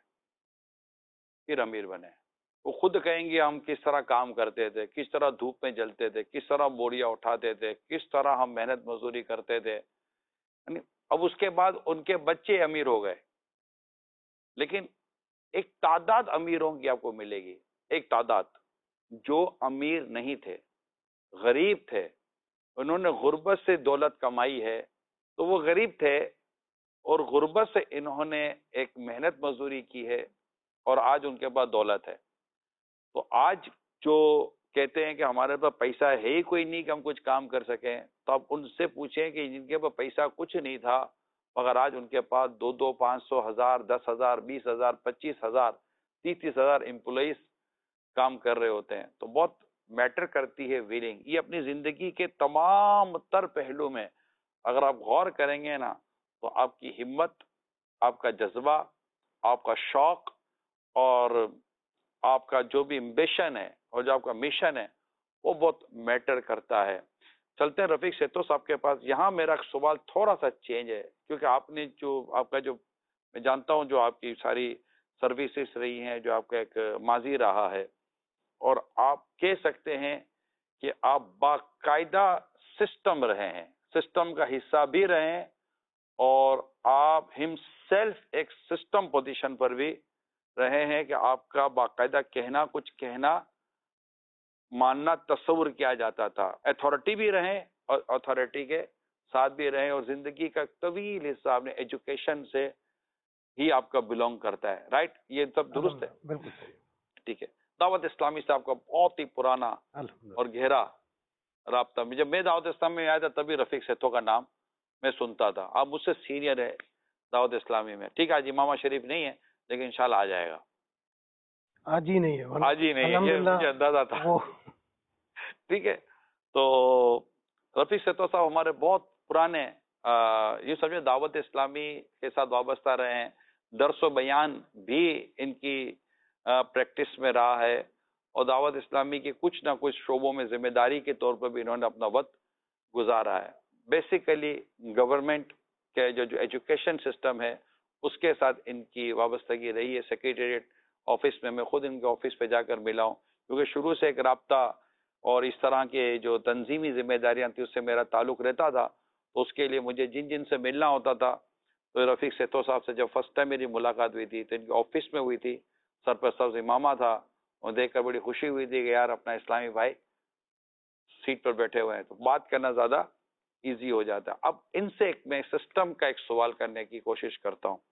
پھر امیر بنے. وہ خود کہیں گے ہم کس طرح کام کرتے تھے، کس طرح دھوپ میں جلتے تھے، کس طرح بوریاں اٹھاتے تھے، کس طرح ہم محنت مزدوری کرتے تھے. یعنی اب اس کے بعد ان کے بچے امیر ہو گئے، لیکن ایک تعداد امیروں کی آپ کو ملے گی، ایک تعداد جو امیر نہیں تھے، غریب تھے، انہوں نے غربت سے دولت کمائی ہے. تو وہ غریب تھے اور غربت سے انہوں نے ایک محنت مزدوری کی ہے اور آج ان کے پاس دولت ہے. تو آج جو کہتے ہیں کہ ہمارے پاس پیسہ ہے ہی کوئی نہیں کہ ہم کچھ کام کر سکیں، تو آپ ان سے پوچھیں کہ جن کے پاس پیسہ کچھ نہیں تھا مگر آج ان کے پاس 200 500 1000 10,000 20,000 25,000 30,000 امپلائیز کام کر رہے ہوتے ہیں. تو بہت میٹر کرتی ہے ویلنگ. یہ اپنی زندگی کے تمام تر پہلو میں اگر آپ غور کریں گے نا تو آپ کی ہمت، آپ کا جذبہ، آپ کا شوق اور آپ کا جو بھی امبیشن ہے اور جو آپ کا مشن ہے وہ بہت میٹر کرتا ہے. چلتے ہیں رفیق سیتو صاحب کے پاس. یہاں میرا سوال تھوڑا سا چینج ہے کیونکہ آپ نے جو آپ کا جو میں جانتا ہوں جو آپ کی ساری سروسز رہی ہیں، جو آپ کا ایک ماضی رہا ہے، اور آپ کہہ سکتے ہیں کہ آپ باقاعدہ سسٹم رہے ہیں، سسٹم کا حصہ بھی رہے ہیں، اور آپ ہم سیلف ایک سسٹم پوزیشن پر بھی رہے ہیں کہ آپ کا باقاعدہ کہنا، کچھ کہنا، ماننا تصور کیا جاتا تھا. اتھارٹی بھی رہے اور اتھارٹی کے ساتھ بھی رہے، اور زندگی کا طویل حصہ آپ نے ایجوکیشن سے ہی آپ کا بلونگ کرتا ہے. رائٹ؟ یہ سب درست ہے؟ بالکل صحیح. ٹھیک ہے. دعوت اسلامی سے آپ کا بہت ہی پرانا اور گہرا رابطہ. جب میں دعوت اسلامی میں آیا تھا تبھی رفیق سیتو کا نام میں سنتا تھا. آپ مجھ سے سینئر ہے دعوت اسلامی میں. ٹھیک ہے، آج امامہ شریف نہیں ہے لیکن انشاءاللہ آ جائے گا. آج ہی نہیں ہے، آج ہی نہیں ہے، یہ مجھے اندازہ تھا. ٹھیک ہے. تو رفیق سیتو صاحب ہمارے بہت پرانے یہ سمجھے دعوت اسلامی کے ساتھ وابستہ رہے ہیں. درس و بیان بھی ان کی پریکٹس میں رہا ہے، اور دعوت اسلامی کے کچھ نہ کچھ شعبوں میں ذمہ داری کے طور پر بھی انہوں نے اپنا وقت گزارا ہے. بیسیکلی گورنمنٹ کے جو ایجوکیشن سسٹم ہے اس کے ساتھ ان کی وابستگی رہی ہے. سیکریٹریٹ آفس میں خود ان کے آفس پہ جا کر ملا ہوں، کیونکہ شروع سے ایک رابطہ اور اس طرح کے جو تنظیمی ذمہ داریاں تھیں اس سے میرا تعلق رہتا تھا. تو اس کے لیے مجھے جن سے ملنا ہوتا تھا، تو رفیق سیتو صاحب سے جب فرسٹ ٹائم میری ملاقات ہوئی تھی تو ان کے آفس میں ہوئی تھی. سرپرست صاحب امامہ تھا، اور دیکھ کر بڑی خوشی ہوئی تھی کہ یار اپنا اسلامی بھائی سیٹ پر بیٹھے ہوئے ہیں تو بات کرنا زیادہ ایزی ہو جاتا ہے. اب ان سے میں سسٹم کا ایک سوال کرنے کی کوشش کرتا ہوں.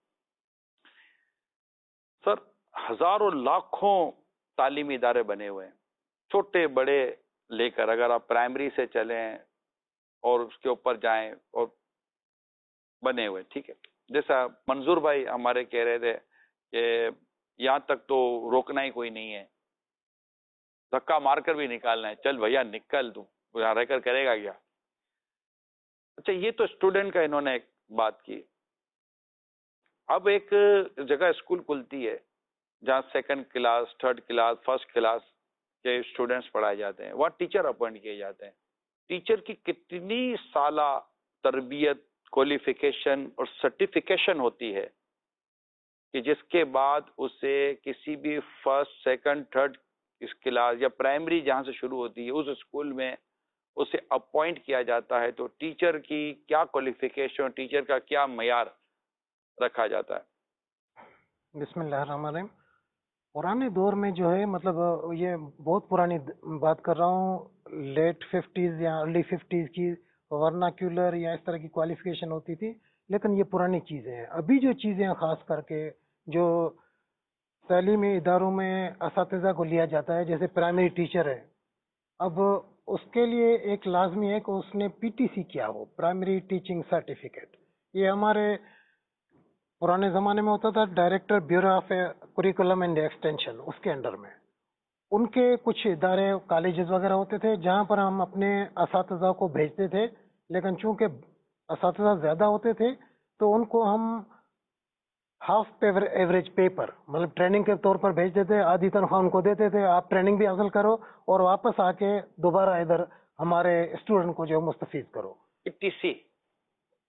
سر، ہزاروں لاکھوں تعلیمی ادارے بنے ہوئے ہیں، چھوٹے بڑے لے کر. اگر آپ پرائمری سے چلیں اور اس کے اوپر جائیں اور بنے ہوئے. ٹھیک ہے، جیسا منظور بھائی ہمارے کہہ رہے تھے کہ یہاں تک تو روکنا ہی کوئی نہیں ہے، دھکا مار کر بھی نکالنا ہے. چل بھیا نکل، تو یہاں رہ کر کرے گا کیا؟ اچھا، یہ تو اسٹوڈنٹ کا انہوں نے ایک بات کی. اب ایک جگہ اسکول کھلتی ہے جہاں second class, third class, first class کے اسٹوڈنٹس پڑھائے جاتے ہیں، وہاں ٹیچر اپوائنٹ کیے جاتے ہیں. ٹیچر کی کتنی سالہ تربیت، کوالیفیکیشن اور سرٹیفیکیشن ہوتی ہے کہ جس کے بعد اسے کسی بھی فرسٹ، سیکنڈ، تھرڈ اس کلاس یا پرائمری جہاں سے شروع ہوتی ہے اس اسکول میں اسے اپوائنٹ کیا جاتا ہے. تو ٹیچر کی کیا کوالیفیکیشن، ٹیچر کا کیا معیار رکھا جاتا ہے؟ بسم اللہ الرحمن الرحیم. پرانے دور میں جو ہے مطلب یہ بہت پرانی بات کر رہا ہوں، لیٹ 50s یا ارلی 50s کی ورناکولر یا اس طرح کی کوالیفیکیشن ہوتی تھی، لیکن یہ پرانی چیزیں ہیں. ابھی جو چیزیں خاص کر کے جو تعلیمی اداروں میں اساتذہ کو لیا جاتا ہے، جیسے پرائمری ٹیچر ہے، اب اس کے لیے ایک لازمی ہے کہ اس نے پی ٹی سی کیا ہو، پرائمری ٹیچنگ سرٹیفکیٹ. یہ ہمارے پرانے زمانے میں ہوتا تھا director bureau of curriculum and extension, اس کے انڈر میں ان کے کچھ ادارے کالجز وغیرہ ہوتے تھے جہاں پر ہم اپنے اساتذہ کو بھیجتے تھے. لیکن چونکہ اساتذہ زیادہ ہوتے تھے تو ان کو ہم ہاف ایوریج پے پر مطلب ٹریننگ کے طور پر بھیجتے تھے. آدھی تنخواہ ان کو دیتے تھے، آپ ٹریننگ بھی حاصل کرو اور واپس آ کے دوبارہ ادھر ہمارے اسٹوڈنٹ کو جو مستفید کرو. P T C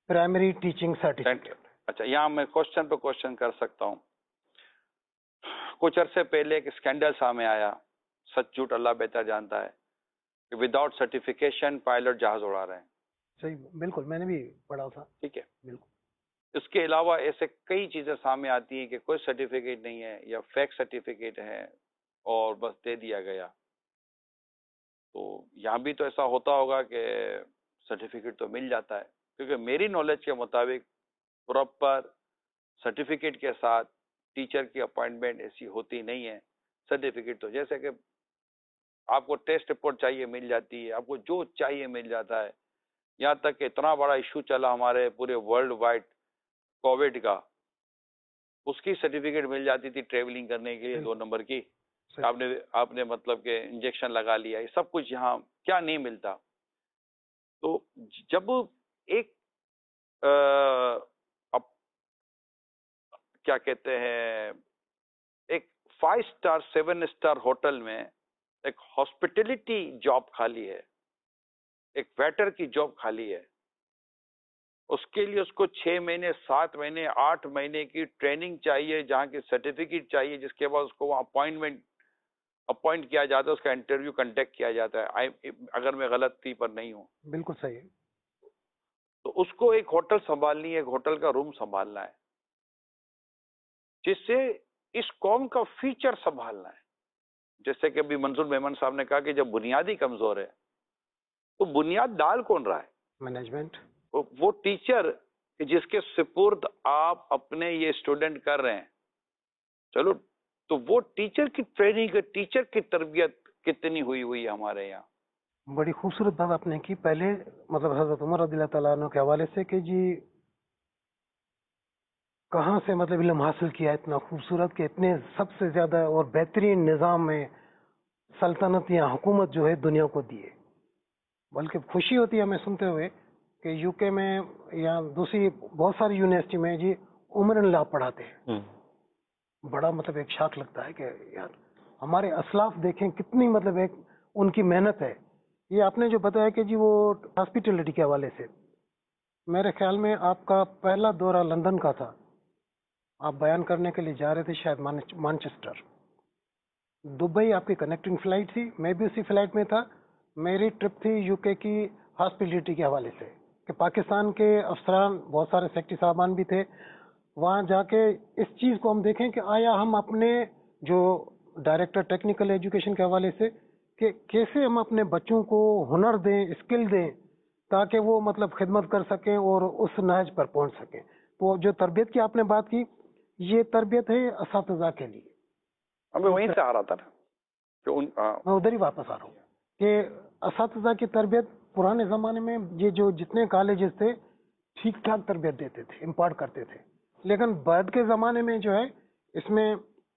primary teaching certificate. अच्छा, यहाँ मैं क्वेश्चन पे क्वेश्चन कर सकता हूँ। कुछ अरसे पहले एक स्कैंडल सामने आया, सच झूठ अल्लाह बेहतर जानता है, कि विदाउट सर्टिफिकेशन पायलट जहाज उड़ा रहे हैं। सही, बिल्कुल, मैंने भी पढ़ा था। ठीक है। बिल्कुल। इसके अलावा ऐसे कई चीजें सामने आती हैं कि कोई सर्टिफिकेट नहीं है या फेक सर्टिफिकेट है और बस दे दिया गया। तो यहाँ भी तो ऐसा होता होगा कि सर्टिफिकेट तो मिल जाता है, क्योंकि मेरी नॉलेज के मुताबिक प्रॉपर सर्टिफिकेट के साथ टीचर की अपॉइंटमेंट ऐसी होती नहीं है। सर्टिफिकेट तो जैसे कि आपको टेस्ट रिपोर्ट चाहिए मिल जाती है, आपको जो चाहिए मिल जाता है। यहाँ तक कि इतना बड़ा इशू चला हमारे पूरे वर्ल्ड वाइड कोविड का, उसकी सर्टिफिकेट मिल जाती थी ट्रेवलिंग करने के लिए 2 नंबर की। आपने मतलब के इंजेक्शन लगा लिया, ये सब कुछ यहाँ क्या नहीं मिलता। तो जब एक अब क्या कहते हैं, एक 5 स्टार 7 स्टार होटल में एक हॉस्पिटलिटी जॉब खाली है, एक वेटर की जॉब खाली है, उसके लिए उसको 6 महीने 7 महीने 8 महीने की ट्रेनिंग चाहिए, जहाँ की सर्टिफिकेट चाहिए, जिसके बाद उसको वहाँ अपॉइंट किया जाता है, उसका इंटरव्यू कंडक्ट किया जाता है। अगर मैं गलती पर नहीं हूँ। बिल्कुल सही है। तो उसको एक होटल संभालनी है, एक होटल का रूम संभालना है, जिससे इस कौम का फ्यूचर संभालना है। जैसे कि अभी मंजूर मेमन साहब ने कहा कि जब बुनियादी कमजोर है तो बुनियाद डाल कौन रहा है? मैनेजमेंट। वो टीचर जिसके सुपुर्द आप अपने ये स्टूडेंट कर रहे हैं, चलो, तो वो टीचर की ट्रेनिंग, टीचर की तरबियत कितनी हुई है हमारे यहाँ। बड़ी खूबसूरत बात आपने की। पहले मतलब हजरत उमर रज़ी अल्लाह तआला अन्हु के हवाले से कि जी कहाँ से मतलब इल्म हासिल किया इतना खूबसूरत, कि इतने सबसे ज्यादा और बेहतरीन निज़ाम में सल्तनत या हुकूमत जो है दुनिया को दी है। बल्कि खुशी होती है हमें सुनते हुए कि यूके में या दूसरी बहुत सारी यूनिवर्सिटी में जी उमर लॉ पढ़ाते हैं। बड़ा मतलब एक शाख लगता है कि यार हमारे असलाफ देखें कितनी मतलब एक उनकी मेहनत है। ये आपने जो बताया कि जी वो हॉस्पिटलिटी के हवाले से, मेरे ख्याल में आपका पहला दौरा लंदन का था, आप बयान करने के लिए जा रहे थे शायद मैनचेस्टर। दुबई आपकी कनेक्टिंग फ्लाइट थी, मैं भी उसी फ्लाइट में था। मेरी ट्रिप थी यूके की हॉस्पिटलिटी के हवाले से, कि पाकिस्तान के अफसरान बहुत सारे सेक्रेटरी साहबान भी थे। वहाँ जाके इस चीज़ को हम देखें कि आया हम अपने जो डायरेक्टर टेक्निकल एजुकेशन के हवाले से कि कैसे हम अपने बच्चों को हुनर दें, स्किल दें, ताकि वो मतलब खिदमत कर सकें और उस नहज पर पहुंच सकें। तो जो तरबियत की आपने बात की, ये तरबियत है असातिज़ा के लिए। मैं वहीं से आ रहा था ना, कि मैं उधर ही वापस आ रहा हूँ कि असातिज़ा की तरबियत पुराने ज़माने में ये जो जितने कॉलेजेस थे ठीक ठाक तरबियत देते थे, इम्पार्ट करते थे। लेकिन बाद के ज़माने में जो है इसमें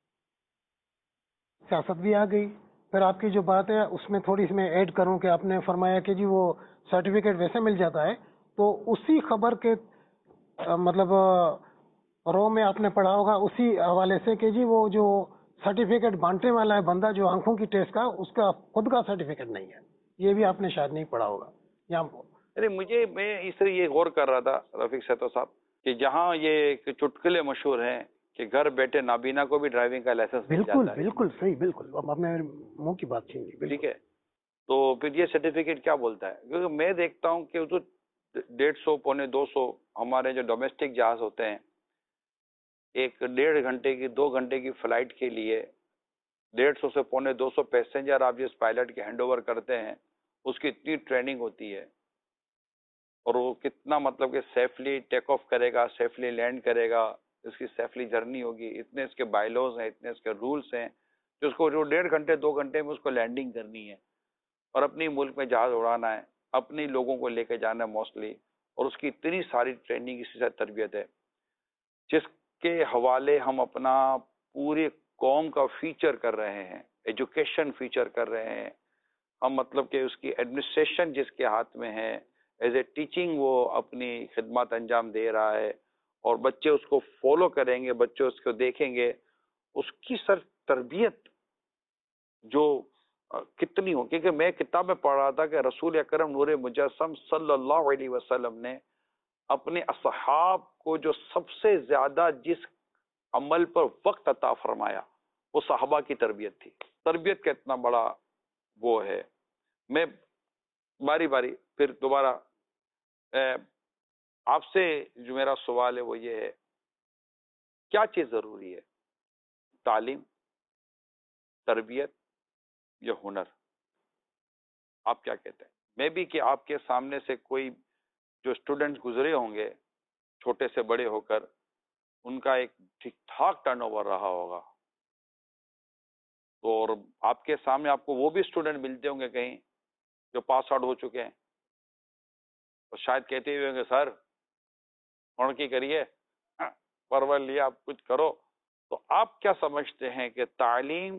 सियासत भी आ गई। फिर आपकी जो बात है उसमें थोड़ी इसमें ऐड करूं कि आपने फरमाया कि जी वो सर्टिफिकेट वैसे मिल जाता है, तो उसी खबर के मतलब रो में आपने पढ़ा होगा उसी हवाले से कि जी वो जो सर्टिफिकेट बांटने वाला है बंदा जो आंखों की टेस्ट का, उसका खुद का सर्टिफिकेट नहीं है। ये भी आपने शायद नहीं पढ़ा होगा। यहाँ अरे मैं इसलिए ये गौर कर रहा था रफीक सहतो साहब, कि जहाँ ये चुटकुले मशहूर हैं कि घर बैठे नाबीना को भी ड्राइविंग का लाइसेंस मिल बिल्कुल जाता है। बिल्कुल सही, बिल्कुल। अब आपने मेरे मुंह की बात छीन ली। ठीक है, तो फिर ये सर्टिफिकेट क्या बोलता है? क्योंकि मैं देखता हूँ कि तो 150 पौने 200 हमारे जो डोमेस्टिक जहाज होते हैं, एक 1.5 घंटे की 2 घंटे की फ्लाइट के लिए 150 से पौने 200 पैसेंजर आप जिस पायलट के हैंड ओवर करते हैं, उसकी इतनी ट्रेनिंग होती है, और वो कितना मतलब कि सेफली टेक ऑफ करेगा, सेफली लैंड करेगा, इसकी सेफली जर्नी होगी, इतने इसके बायलॉज हैं, इतने इसके रूल्स हैं, जो उसको जो 1.5 घंटे 2 घंटे में उसको लैंडिंग करनी है और अपनी मुल्क में जहाज उड़ाना है, अपने लोगों को लेके जाना है मोस्टली, और उसकी इतनी सारी ट्रेनिंग, इसी से तरबियत है, जिसके हवाले हम अपना पूरे कौम का फीचर कर रहे हैं, एजुकेशन फीचर कर रहे हैं हम। मतलब कि उसकी एडमिनिस्ट्रेशन जिसके हाथ में है, एज ए टीचिंग वो अपनी खिदमत अंजाम दे रहा है, और बच्चे उसको फॉलो करेंगे, बच्चे उसको देखेंगे, उसकी सर तरबियत जो कितनी हो। क्योंकि मैं किताब में पढ़ रहा था कि रसूल अकरम नूर मुजस्सम सल्लल्लाहु अलैहि वसल्लम ने اپنے اصحاب کو جو سب سے زیادہ جس عمل پر وقت عطا فرمایا وہ صحابہ کی تربیت تھی. تربیت کا اتنا بڑا وہ ہے. میں باری باری پھر دوبارہ آپ سے جو میرا سوال ہے وہ یہ ہے، کیا چیز ضروری ہے؟ تعلیم، تربیت یا ہنر؟ آپ کیا کہتے ہیں؟ میں بھی کہ آپ کے سامنے سے کوئی جو اسٹوڈنٹ گزرے ہوں گے چھوٹے سے بڑے ہو کر، ان کا ایک ٹھیک ٹھاک ٹرن اوور رہا ہوگا، اور آپ کے سامنے آپ کو وہ بھی اسٹوڈنٹ ملتے ہوں گے کہیں جو پاس آؤٹ ہو چکے ہیں، اور شاید کہتے ہوئے ہوں گے سر اور کی کریے پرور لیا آپ کچھ کرو. تو آپ کیا سمجھتے ہیں کہ تعلیم،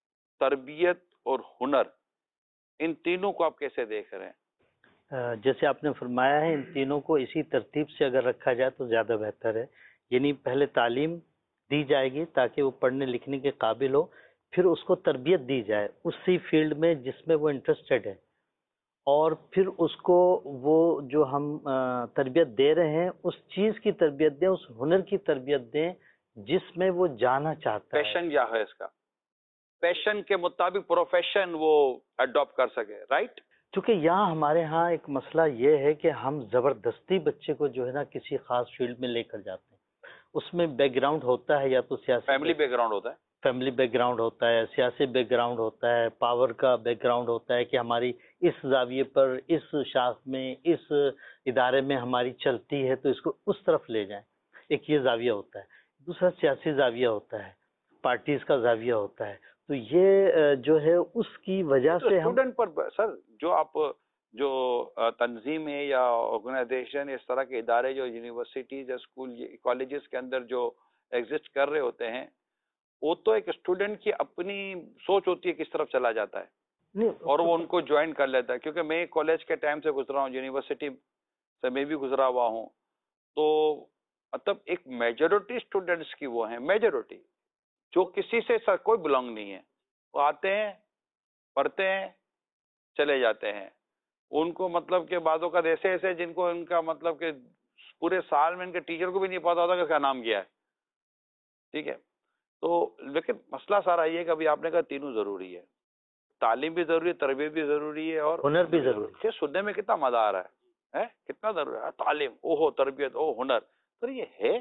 تربیت اور ہنر، ان تینوں کو آپ کیسے دیکھ رہے ہیں؟ جیسے آپ نے فرمایا ہے، ان تینوں کو اسی ترتیب سے اگر رکھا جائے تو زیادہ بہتر ہے. یعنی پہلے تعلیم دی جائے گی تاکہ وہ پڑھنے لکھنے کے قابل ہو، پھر اس کو تربیت دی جائے اسی فیلڈ میں جس میں وہ انٹرسٹڈ ہے، اور پھر اس کو وہ جو ہم تربیت دے رہے ہیں اس چیز کی تربیت دیں، اس ہنر کی تربیت دیں جس میں وہ جانا چاہتا ہے. پیشن کیا ہے اس کا، پیشن کے مطابق پروفیشن وہ اڈاپٹ کر سکے، رائٹ؟ کیونکہ یہاں ہمارے ہاں ایک مسئلہ یہ ہے کہ ہم زبردستی بچے کو جو ہے نا کسی خاص فیلڈ میں لے کر جاتے ہیں. اس میں بیک گراؤنڈ ہوتا ہے، یا تو سیاسی فیملی بیک گراؤنڈ ہوتا ہے، فیملی بیک گراؤنڈ ہوتا ہے، سیاسی بیک گراؤنڈ ہوتا ہے، پاور کا بیک گراؤنڈ ہوتا ہے کہ ہماری اس زاویے پر، اس شاخ میں، اس ادارے میں ہماری چلتی ہے تو اس کو اس طرف لے جائیں. ایک یہ زاویہ ہوتا ہے. دوسرا سیاسی زاویہ ہوتا ہے، پارٹیز کا زاویہ ہوتا ہے. تو یہ جو ہے اس کی وجہ سے ہم اسٹوڈنٹ پر سر جو آپ جو تنظیم ہے یا آرگنائزیشن، اس طرح کے ادارے جو یونیورسٹیز یا اسکول کالجز کے اندر جو ایگزسٹ کر رہے ہوتے ہیں، وہ تو ایک اسٹوڈنٹ کی اپنی سوچ ہوتی ہے کس طرف چلا جاتا ہے اور وہ ان کو جوائن کر لیتا ہے. کیونکہ میں کالج کے ٹائم سے گزرا ہوں، یونیورسٹی سے میں بھی گزرا ہوا ہوں، تو مطلب ایک میجورٹی اسٹوڈنٹس کی وہ ہیں، میجورٹی جو کسی سے کوئی بلانگ نہیں ہے، وہ آتے ہیں، پڑھتے ہیں، چلے جاتے ہیں. ان کو مطلب کہ بعض اوقات ایسے ایسے جن کو ان کا مطلب کہ پورے سال میں ان کے ٹیچر کو بھی نہیں پتا ہوتا کہ اس کا نام کیا ہے. ٹھیک ہے، تو لیکن مسئلہ سارا یہ ہے کہ ابھی آپ نے کہا تینوں ضروری ہے، تعلیم بھی ضروری ہے، تربیت بھی ضروری ہے، اور ہنر بھی ضروری ہے. یہ سننے میں کتنا مزہ آ رہا ہے، کتنا ضروری ہے. تعلیم او ہو، تربیت او ہنر، تو یہ ہے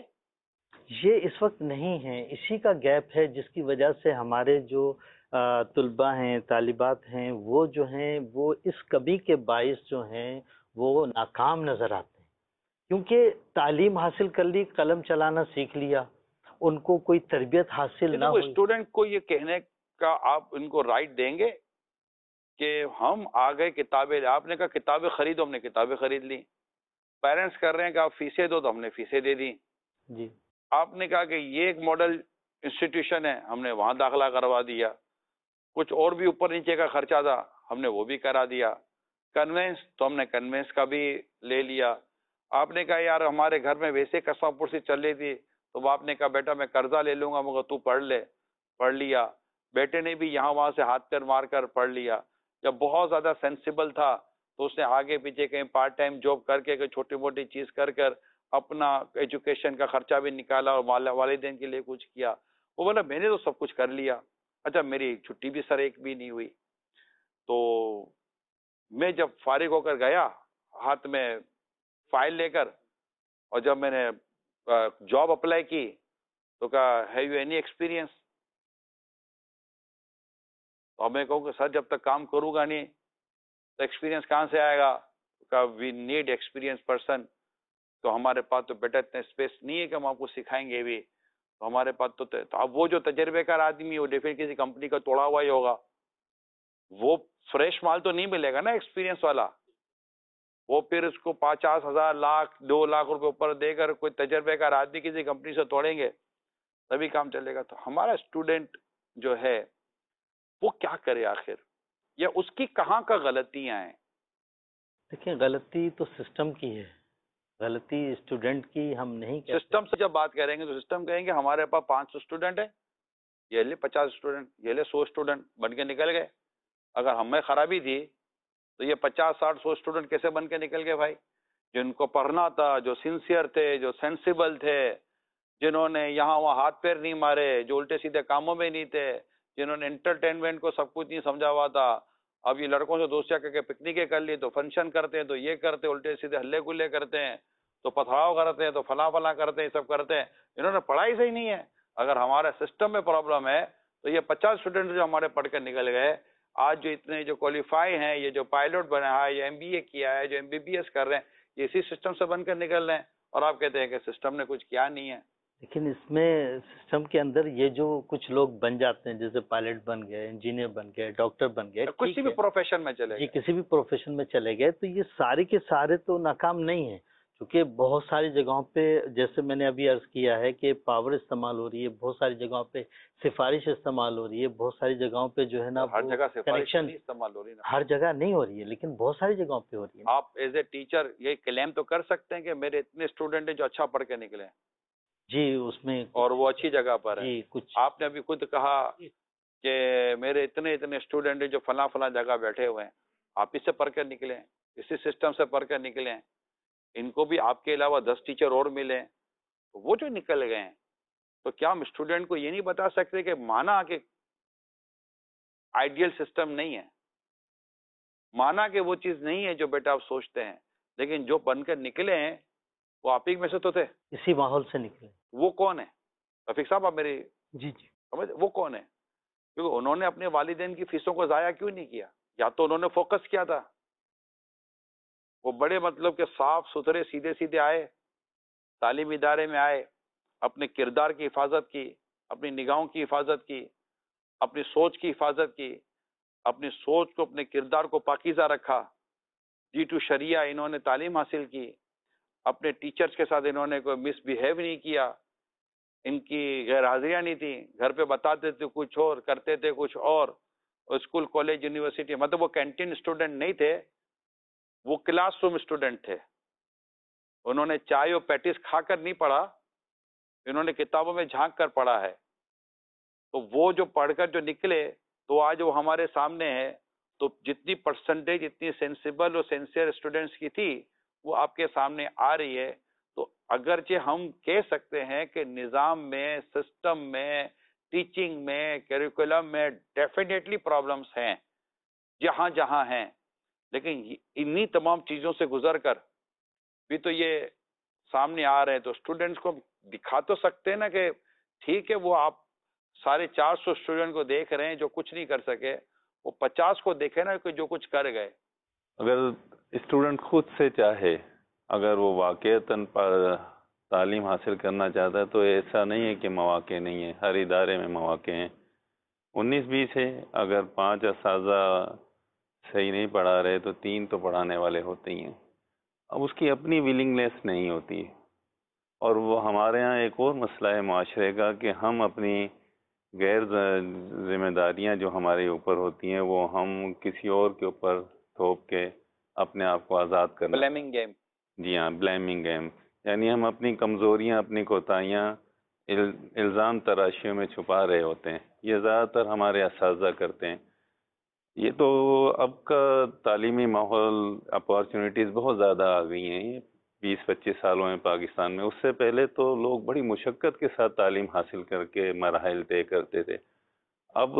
یہ اس وقت نہیں ہے. اسی کا گیپ ہے جس کی وجہ سے ہمارے جو طلباء ہیں، طالبات ہیں، وہ جو ہیں وہ اس کمی کے باعث جو ہیں وہ ناکام نظر آتے ہیں. کیونکہ تعلیم حاصل کر لی، قلم چلانا سیکھ لیا، ان کو کوئی تربیت حاصل نہ ہوئی. اسٹوڈنٹ کو یہ کہنے کا آپ ان کو رائٹ دیں گے کہ ہم آ گئے کتابیں، آپ نے کہا کتابیں خریدو، ہم نے کتابیں خرید لی. پیرنٹس کر رہے ہیں کہ آپ فیسیں دو، تو ہم نے فیسیں دے دی. جی. آپ نے کہا کہ یہ ایک ماڈل انسٹیٹیوشن ہے، ہم نے وہاں داخلہ کروا دیا. کچھ اور بھی اوپر نیچے کا خرچہ تھا، ہم نے وہ بھی کرا دیا. کنوینس تو ہم نے کنوینس کا بھی لے لیا. آپ نے کہا یار ہمارے گھر میں ویسے قسم پرسی چل رہی تھی، تو آپ نے کہا بیٹا میں قرضہ لے لوں گا، مگر تو پڑھ لے. پڑھ لیا. بیٹے نے بھی یہاں وہاں سے ہاتھ پیر مار کر پڑھ لیا. جب بہت زیادہ سینسیبل تھا تو اس نے آگے پیچھے کہیں پارٹ ٹائم جاب کر کے چھوٹی موٹی چیز کر کر اپنا ایجوکیشن کا خرچہ بھی نکالا اور والدین کے لیے کچھ کیا. وہ بولا میں نے تو سب کچھ کر لیا. اچھا میری چھٹی بھی سر ایک بھی نہیں ہوئی. تو میں جب فارغ ہو کر گیا ہاتھ میں فائل لے کر، اور جب میں نے جاب اپلائی کی تو کہا ہیو یو اینی ایکسپیرئنس؟ تو میں کہوں کہ سر جب تک کام کروں گا نہیں تو ایکسپیرئنس کہاں سے آئے گا؟ کہا وی نیڈ ایکسپیرئنس پرسن. تو ہمارے پاس تو بیٹا اتنا اسپیس نہیں ہے کہ ہم آپ کو سکھائیں گے بھی. تو ہمارے پاس تو اب وہ جو تجربے کار آدمی وہ ڈیفینٹ کسی کمپنی کا توڑا ہوا ہی ہوگا، وہ فریش مال تو نہیں ملے گا نا ایکسپیرئنس والا. وہ پھر اس کو 50,000 لاکھ 2 لاکھ روپے اوپر دے کر کوئی تجربے کار آدمی کسی کمپنی سے توڑیں گے تبھی کام چلے گا. تو ہمارا اسٹوڈنٹ جو ہے وہ کیا کرے آخر، یا اس کی کہاں کا غلطیاں ہیں؟ دیکھیں غلطی تو سسٹم کی ہے، غلطی اسٹوڈنٹ کی ہم نہیں کہتے. سسٹم سے جب بات کریں گے تو سسٹم کہیں گے ہمارے پاس 500 اسٹوڈنٹ ہیں، یہ لے 50 اسٹوڈنٹ، یہ لے 100 اسٹوڈنٹ بن کے نکل گئے. اگر ہمیں خرابی تھی تو یہ 50 60 100 اسٹوڈنٹ کیسے بن کے نکل گئے بھائی؟ جن کو پڑھنا تھا, جو سنسیئر تھے, جو سینسیبل تھے, جنہوں نے یہاں وہاں ہاتھ پیر نہیں مارے, جو الٹے سیدھے کاموں میں نہیں تھے, جنہوں نے انٹرٹینمنٹ کو سب کچھ نہیں سمجھا ہوا تھا. اب یہ لڑکوں سے دوستیاں کر کے پکنکیں کر لی, تو فنکشن کرتے ہیں, تو یہ کرتے, الٹے سیدھے ہلے گلے کرتے ہیں, تو پتھراؤ کرتے ہیں, تو فلاں فلاں کرتے ہیں, سب کرتے ہیں. انہوں نے پڑھائی صحیح نہیں ہے. اگر ہمارے سسٹم میں پرابلم ہے تو یہ 50 اسٹوڈنٹ جو ہمارے پڑھ کے نکل گئے, آج جو اتنے جو کوالیفائی ہیں, یہ جو پائلٹ بنا ہے, یہ MBA کیا ہے, جو MBBS کر رہے ہیں, یہ اسی سسٹم سے بن کر نکل رہے ہیں, اور آپ کہتے ہیں کہ سسٹم نے کچھ کیا نہیں ہے. لیکن اس میں سسٹم کے اندر یہ جو کچھ لوگ بن جاتے ہیں, جیسے پائلٹ بن گئے, انجینئر بن گئے, ڈاکٹر بن گئے, کسی بھی پروفیشن میں چلے جی گئے. کسی بھی پروفیشن میں چلے گئے, تو یہ سارے کے سارے تو ناکام نہیں ہیں, کیونکہ بہت ساری جگہوں پہ, جیسے میں نے ابھی عرض کیا ہے کہ پاور استعمال ہو رہی ہے, بہت ساری جگہوں پہ سفارش استعمال ہو رہی ہے, بہت ساری جگہوں پہ جو ہے نا ہر جگہ سفارش کنیکشن نہیں استعمال ہو رہی نا. ہر جگہ نہیں ہو رہی ہے, لیکن بہت ساری جگہوں پہ ہو رہی ہے. آپ ایز اے ٹیچر یہ کلیم تو کر سکتے ہیں کہ میرے اتنے اسٹوڈنٹ ہیں جو اچھا پڑھ کے نکلے, جی اس میں اور وہ اچھی جگہ پر ہے. جی کچھ آپ نے ابھی خود کہا کہ میرے اتنے اسٹوڈنٹ ہیں جو فلاں فلاں جگہ بیٹھے ہوئے ہیں, آپ اس سے پڑھ کر نکلے, اسی سسٹم سے پڑھ کر نکلے, ان کو بھی آپ کے علاوہ 10 ٹیچر اور ملے, وہ جو نکل گئے ہیں, تو کیا ہم اسٹوڈنٹ کو یہ نہیں بتا سکتے کہ مانا کہ آئیڈیل سسٹم نہیں ہے, مانا کہ وہ چیز نہیں ہے جو بیٹا آپ سوچتے ہیں, لیکن جو بن کر نکلے ہیں وہ آپ ہی میں سے تو تھے. اسی ماحول سے نکلے. وہ کون ہے رفیق صاحب, آپ میری جی جی سمجھ, وہ کون ہے؟ کیونکہ انہوں نے اپنے والدین کی فیسوں کو ضائع کیوں نہیں کیا؟ یا تو انہوں نے فوکس کیا تھا, وہ بڑے مطلب کہ صاف ستھرے سیدھے سیدھے آئے, تعلیمی ادارے میں آئے, اپنے کردار کی حفاظت کی, اپنی نگاہوں کی حفاظت کی, اپنی سوچ کی حفاظت کی, اپنی سوچ کو, اپنے کردار کو پاکیزہ رکھا, G2 شریعہ انہوں نے تعلیم حاصل کی, اپنے ٹیچرز کے ساتھ انہوں نے کوئی مس بیہیو نہیں کیا, ان کی غیر حاضریاں نہیں تھیں, گھر پہ بتاتے تھے کچھ اور, کرتے تھے کچھ اور, اسکول کالج یونیورسٹی, مطلب وہ کینٹین اسٹوڈنٹ نہیں تھے, وہ کلاس روم اسٹوڈنٹ تھے. انہوں نے چائے اور پیٹیز کھا کر نہیں پڑھا, انہوں نے کتابوں میں جھانک کر پڑھا ہے. تو وہ جو پڑھ کر جو نکلے, تو آج وہ ہمارے سامنے ہے. تو جتنی پرسنٹیج اتنی سینسیبل اور سینسیئر اسٹوڈنٹس کی تھی, وہ آپ کے سامنے آ رہی ہے. تو اگرچہ ہم کہہ سکتے ہیں کہ نظام میں, سسٹم میں, ٹیچنگ میں, کیریکولم میں ڈیفینیٹلی پرابلمس ہیں جہاں جہاں ہیں, لیکن انہی تمام چیزوں سے گزر کر بھی تو یہ سامنے آ رہے ہیں. تو اسٹوڈنٹس کو دکھا تو سکتے ہیں نا کہ ٹھیک ہے, وہ آپ 450 اسٹوڈنٹ کو دیکھ رہے ہیں جو کچھ نہیں کر سکے, وہ 50 کو دیکھے نا کہ جو کچھ کر گئے. اگر اسٹوڈنٹ خود سے چاہے, اگر وہ واقعتاً تعلیم حاصل کرنا چاہتا ہے, تو ایسا نہیں ہے کہ مواقع نہیں ہے, ہر ادارے میں مواقع ہیں. 19-20 ہے, اگر 5 اساتذہ صحیح نہیں پڑھا رہے تو 3 تو پڑھانے والے ہوتے ہی ہیں. اب اس کی اپنی ولنگنیس نہیں ہوتی, اور وہ ہمارے ہاں ایک اور مسئلہ ہے معاشرے کا کہ ہم اپنی غیر ذمہ داریاں جو ہمارے اوپر ہوتی ہیں وہ ہم کسی اور کے اوپر تھوپ کے اپنے آپ کو آزاد کرنا. Blaming game. جی ہاں, بلیمنگ گیم, یعنی ہم اپنی کمزوریاں, اپنی کوتاہیاں الزام تراشیوں میں چھپا رہے ہوتے ہیں. یہ زیادہ تر ہمارے اساتذہ کرتے ہیں. یہ تو اب کا تعلیمی ماحول, اپارچونیٹیز بہت زیادہ آ گئی ہیں 20-25 سالوں میں پاکستان میں. اس سے پہلے تو لوگ بڑی مشقت کے ساتھ تعلیم حاصل کر کے مراحل طے کرتے تھے. اب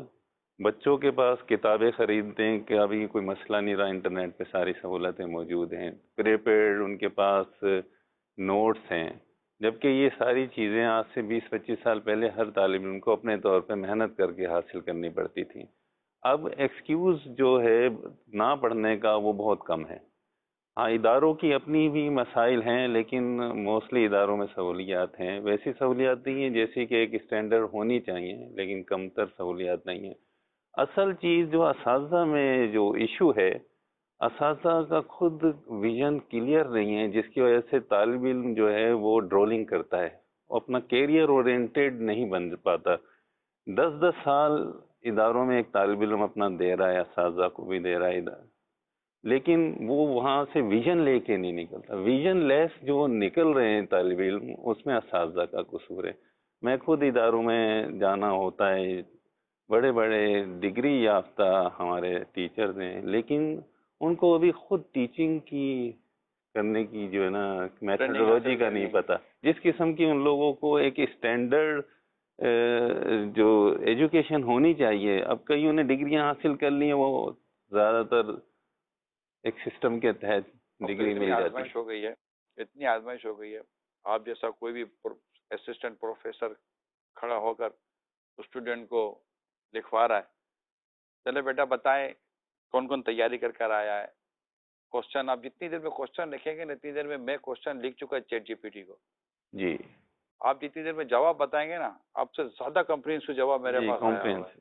بچوں کے پاس کتابیں خریدتے ہیں کہ ابھی کوئی مسئلہ نہیں رہا, انٹرنیٹ پہ ساری سہولتیں موجود ہیں, پریپیڈ ان کے پاس نوٹس ہیں. جبکہ یہ ساری چیزیں آج سے 20-25 سال پہلے ہر طالب علم کو اپنے طور پہ محنت کر کے حاصل کرنی پڑتی تھی. اب ایکسکیوز جو ہے نہ پڑھنے کا وہ بہت کم ہے. ہاں, اداروں کی اپنی بھی مسائل ہیں, لیکن موسٹلی اداروں میں سہولیات ہیں. ویسی سہولیات نہیں ہیں جیسی کہ ایک اسٹینڈرڈ ہونی چاہیے, لیکن کم تر سہولیات نہیں ہیں. اصل چیز جو اساتذہ میں جو ایشو ہے, اساتذہ کا خود ویژن کلیئر نہیں ہے, جس کی وجہ سے طالب علم جو ہے وہ ڈرولنگ کرتا ہے, وہ اپنا کیریئر اورینٹیڈ نہیں بن پاتا. 10-10 سال اداروں میں ایک طالب علم اپنا دے رہا ہے, اساتذہ کو بھی دے رہا ہے ادارہ, لیکن وہ وہاں سے ویژن لے کے نہیں نکلتا. ویژن لیس جو نکل رہے ہیں طالب علم, اس میں اساتذہ کا قصور ہے. میں خود اداروں میں جانا ہوتا ہے, بڑے بڑے ڈگری یافتہ ہمارے ٹیچرز ہیں, لیکن ان کو ابھی خود ٹیچنگ کی کرنے کی جو ہے نا میتھڈولوجی کا نہیں پتا. جس قسم کی ان لوگوں کو ایک اسٹینڈرڈ جو ایجوکیشن ہونی چاہیے، اب کئیوں نے ڈگریاں حاصل کر لی ہیں، وہ زیادہ تر ایک سسٹم کے تحت ڈگری مل جاتی آزمائش ہو گئی ہے، اتنی آزمائش ہو گئی ہے. آپ جیسا کوئی بھی اسسٹنٹ پروفیسر کھڑا ہو کر اسٹوڈنٹ کو لکھوا رہا ہے، چلے بیٹا بتائیں کون کون تیاری کر آیا ہے. کوشچن آپ جتنی دیر میں کوشچن لکھیں گے اتنی دیر میں کوشچن لکھ چکا چیٹ جی پی ٹی کو. جی آپ جتنی دیر میں جواب بتائیں گے نا، آپ سے زیادہ کمپریہنسو جواب میرے پاس آیا ہوا ہے.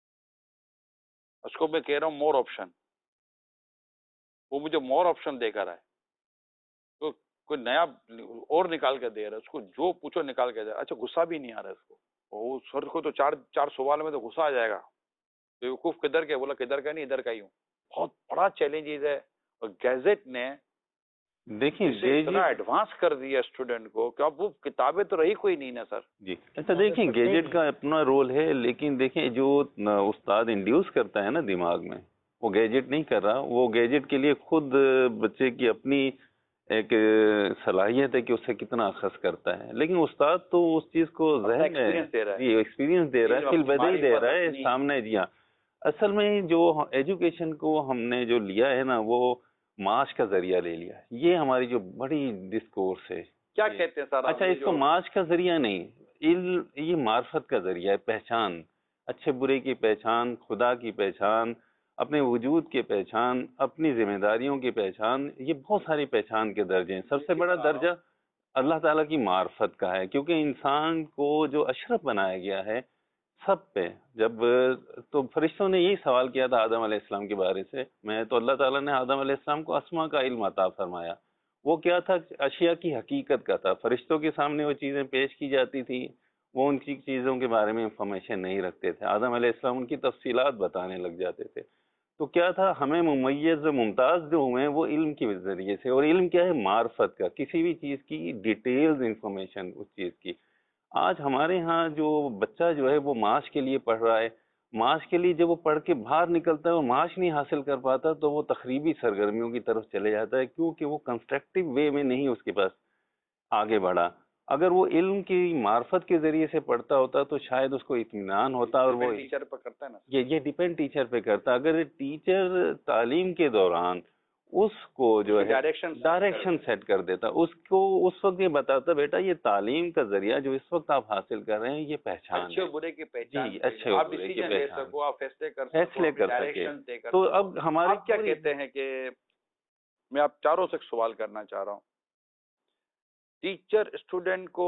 اس کو میں کہہ رہا ہوں مور آپشن. وہ مجھے مور آپشن دے کر آئے، تو کوئی نیا اور نکال کے دے رہا ہے، اس کو جو پوچھو نکال کے دے رہا ہے. اچھا غصہ بھی نہیں آ رہا ہے اس کو. وہ سر کو تو چار سوال میں تو غصہ آ جائے گا. بیوقوف کدھر کے؟ بولا کدھر کا نہیں، ادھر کا ہی ہوں. بہت بڑا چیلنجز ہے. اور گیزٹ نے دیکھیں اتنا ایڈوانس کر دیا اسٹوڈنٹ کو کہ اب وہ کتابیں تو رہی کوئی نہیں نا سر. جی اچھا دیکھیں گیجٹ کا اپنا رول ہے، لیکن دیکھیں جو استاد انڈیوس کرتا ہے نا دماغ میں، وہ گیجٹ نہیں کر رہا. وہ گیجٹ کے لیے خود بچے کی اپنی ایک صلاحیت ہے کہ اسے کتنا اخذ کرتا ہے. لیکن استاد تو اس چیز کو ذہن میں ایکسپیرینس دے رہا ہے، فی البدیہی دے رہا ہے سامنے. جی ہاں، اصل میں جو ایجوکیشن کو ہم نے جو لیا ہے نا، وہ معاش کا ذریعہ لے لیا. یہ ہماری جو بڑی ڈسکورس ہے. کیا کہتے ہیں سر؟ اچھا اس کو معاش کا ذریعہ نہیں، علم یہ معرفت کا ذریعہ ہے. پہچان، اچھے برے کی پہچان، خدا کی پہچان، اپنے وجود کی پہچان، اپنی ذمہ داریوں کی پہچان. یہ بہت ساری پہچان کے درجے ہیں. سب سے بڑا درجہ اللہ تعالیٰ کی معرفت کا ہے، کیونکہ انسان کو جو اشرف بنایا گیا ہے سب پہ. جب تو فرشتوں نے یہی سوال کیا تھا آدم علیہ السلام کے بارے سے، میں تو اللہ تعالیٰ نے آدم علیہ السلام کو اسماء کا علم عطا فرمایا. وہ کیا تھا؟ اشیاء کی حقیقت کا تھا. فرشتوں کے سامنے وہ چیزیں پیش کی جاتی تھی، وہ ان کی چیزوں کے بارے میں انفارمیشن نہیں رکھتے تھے. آدم علیہ السلام ان کی تفصیلات بتانے لگ جاتے تھے. تو کیا تھا؟ ہمیں ممیز ممتاز جو ہوئے ہیں وہ علم کے ذریعے سے. اور علم کیا ہے؟ معرفت کا، کسی بھی چیز کی ڈیٹیلز انفارمیشن اس چیز کی. آج ہمارے ہاں جو بچہ جو ہے وہ معاش کے لیے پڑھ رہا ہے، معاش کے لیے جب وہ پڑھ کے باہر نکلتا ہے اور معاش نہیں حاصل کر پاتا تو وہ تخریبی سرگرمیوں کی طرف چلے جاتا ہے، کیونکہ وہ کنسٹرکٹیو وے میں نہیں اس کے پاس آگے بڑھا. اگر وہ علم کی معرفت کے ذریعے سے پڑھتا ہوتا تو شاید اس کو اطمینان ہوتا. اور وہ ٹیچر پہ کرتا ہے نا، یہ ڈیپینڈ ٹیچر پہ کرتا. اگر ٹیچر تعلیم کے دوران اس کو جو ہے ڈائریکشن سیٹ کر دیتا، اس کو اس وقت یہ بتاتا بیٹا یہ تعلیم کا ذریعہ جو اس وقت آپ حاصل کر رہے ہیں یہ پہچان ہے، اچھے برے کی پہچان. جی اچھے اور برے کی پہچان، آپ فیصلے کر سکے. تو اب ہمارے کیا کہتے ہیں کہ میں آپ چاروں سے سوال کرنا چاہ رہا ہوں. ٹیچر اسٹوڈنٹ کو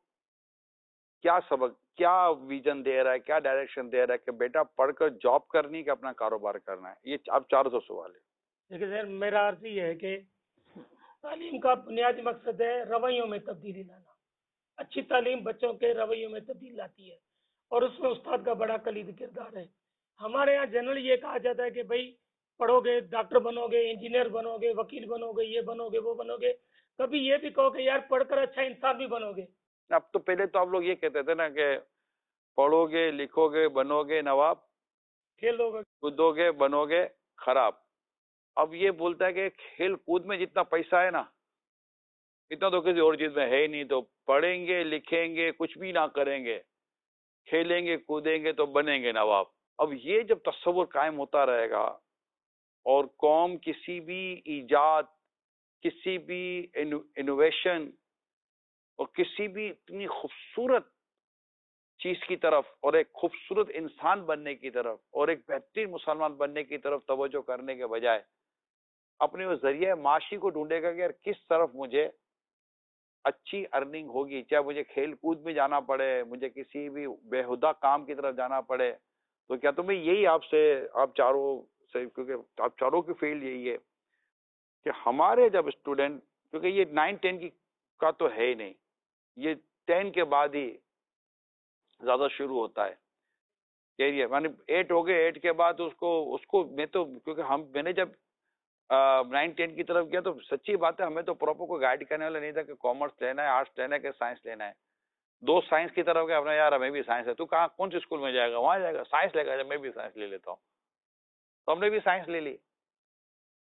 کیا سبق، کیا ویژن دے رہا ہے، کیا ڈائریکشن دے رہا ہے کہ بیٹا پڑھ کر جاب کرنی کہ اپنا کاروبار کرنا ہے؟ یہ اب چاروں سے سوال ہے. دیکھیے سر، میرا عرض یہ ہے کہ تعلیم کا بنیادی مقصد ہے رویوں میں تبدیلی لانا. اچھی تعلیم بچوں کے رویوں میں تبدیلی لاتی ہے اور اس میں استاد کا بڑا کلیدی کردار ہے. ہمارے یہاں جنرل یہ کہا جاتا ہے کہ بھائی پڑھو گے ڈاکٹر بنو گے، انجینئر بنو گے، وکیل بنو گے، یہ بنو گے، وہ بنو گے. کبھی یہ بھی کہو کہ یار پڑھ کر اچھا انسان بھی بنو گے. اب تو پہلے تو آپ لوگ یہ کہتے تھے نا کہ پڑھو گے، لکھو گے، بنو گے نواب، کھیلو گے، کودو گے، بنو گے خراب. اب یہ بولتا ہے کہ کھیل کود میں جتنا پیسہ ہے نا اتنا تو کسی اور چیز میں ہے ہی نہیں. تو پڑھیں گے، لکھیں گے، کچھ بھی نہ کریں گے، کھیلیں گے، کودیں گے تو بنیں گے نواب. اب یہ جب تصور قائم ہوتا رہے گا اور قوم کسی بھی ایجاد، کسی بھی انوویشن اور کسی بھی اتنی خوبصورت چیز کی طرف اور ایک خوبصورت انسان بننے کی طرف اور ایک بہترین مسلمان بننے کی طرف توجہ کرنے کے بجائے اپنے وہ ذریعہ معاشی کو ڈھونڈے گا کہ یار کس طرف مجھے اچھی ارننگ ہوگی، چاہے مجھے کھیل کود میں جانا پڑے، مجھے کسی بھی بےہودہ کام کی طرف جانا پڑے. تو کیا تمہیں یہی آپ چاروں سے، کیونکہ آپ چاروں کی فیلڈ یہی ہے کہ ہمارے جب اسٹوڈنٹ، کیونکہ یہ 9-10 کا تو ہے ہی نہیں، یہ 10 کے بعد ہی زیادہ شروع ہوتا ہے. یعنی 8 ہو گئے، 8 کے بعد اس کو میں تو، کیونکہ میں نے جب 9-10 کی طرف گیا تو سچی بات ہے ہمیں تو پراپر کوئی گائیڈ کرنے والا نہیں تھا کہ کامرس لینا ہے، آرٹس لینا ہے کہ سائنس لینا ہے. دو سائنس کی طرف گیا، اپنا یار ہمیں بھی سائنس ہے. تو کہاں کون سی اسکول میں جائے گا؟ وہاں جائے گا. سائنس لے گا، میں بھی سائنس لے لیتا ہوں. تو ہم نے بھی سائنس لے لی.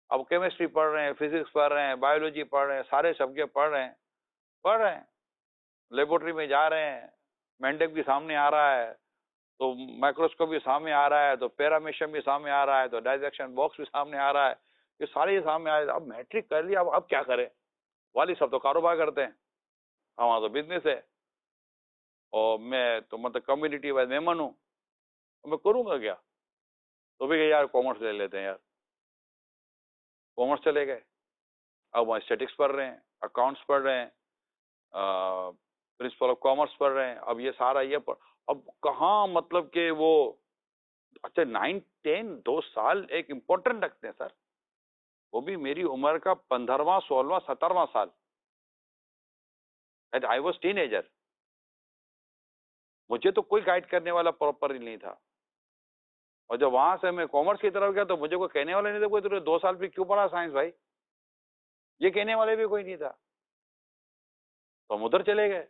اب کیمسٹری پڑھ رہے ہیں, فزکس پڑھ رہے ہیں, بایولوجی پڑھ رہے ہیں, سارے سبجیکٹ پڑھ رہے ہیں, لیبورٹری میں جا رہے ہیں, مینڈک بھی سامنے آ رہا ہے, تو مائکروسکوپ بھی سامنے آ رہا ہے, تو پیرامیشن بھی سامنے آ رہا ہے, تو ڈائزیکشن باکس بھی سامنے آ رہا ہے, یہ سارے سامنے آ رہے ہیں. اب میٹرک کر لیا, اب کیا کریں؟ والد صاحب تو کاروبار کرتے ہیں, ہمارا تو بزنس ہے, اور میں تو مطلب کمیونٹی وائز ممبر ہوں, میں کروں گا کیا؟ تو بھی یار کامرس لے لیتے ہیں یار. کامرس چلے گئے, اب وہاں اسٹیٹکس پڑھ رہے ہیں, اکاؤنٹس پڑھ رہے ہیں, پرنسپل آف کامرس پڑھ رہے ہیں. اب یہ سارا یہ اب کہاں مطلب کہ وہ اچھا 9, 10 2 سال ایک امپورٹنٹ رکھتے ہیں سر, وہ بھی میری عمر کا 15واں 16واں 17واں سال. آئی واز ٹین ایجر, مجھے تو کوئی گائیڈ کرنے والا پراپرلی نہیں تھا, اور جب وہاں سے میں کامرس کی طرف گیا تو مجھے کوئی کہنے والا نہیں تھا, کوئی تو 2 سال پہ کیوں پڑھا سائنس بھائی, یہ کہنے والے بھی کوئی نہیں تھا. تو ہم ادھر چلے گئے,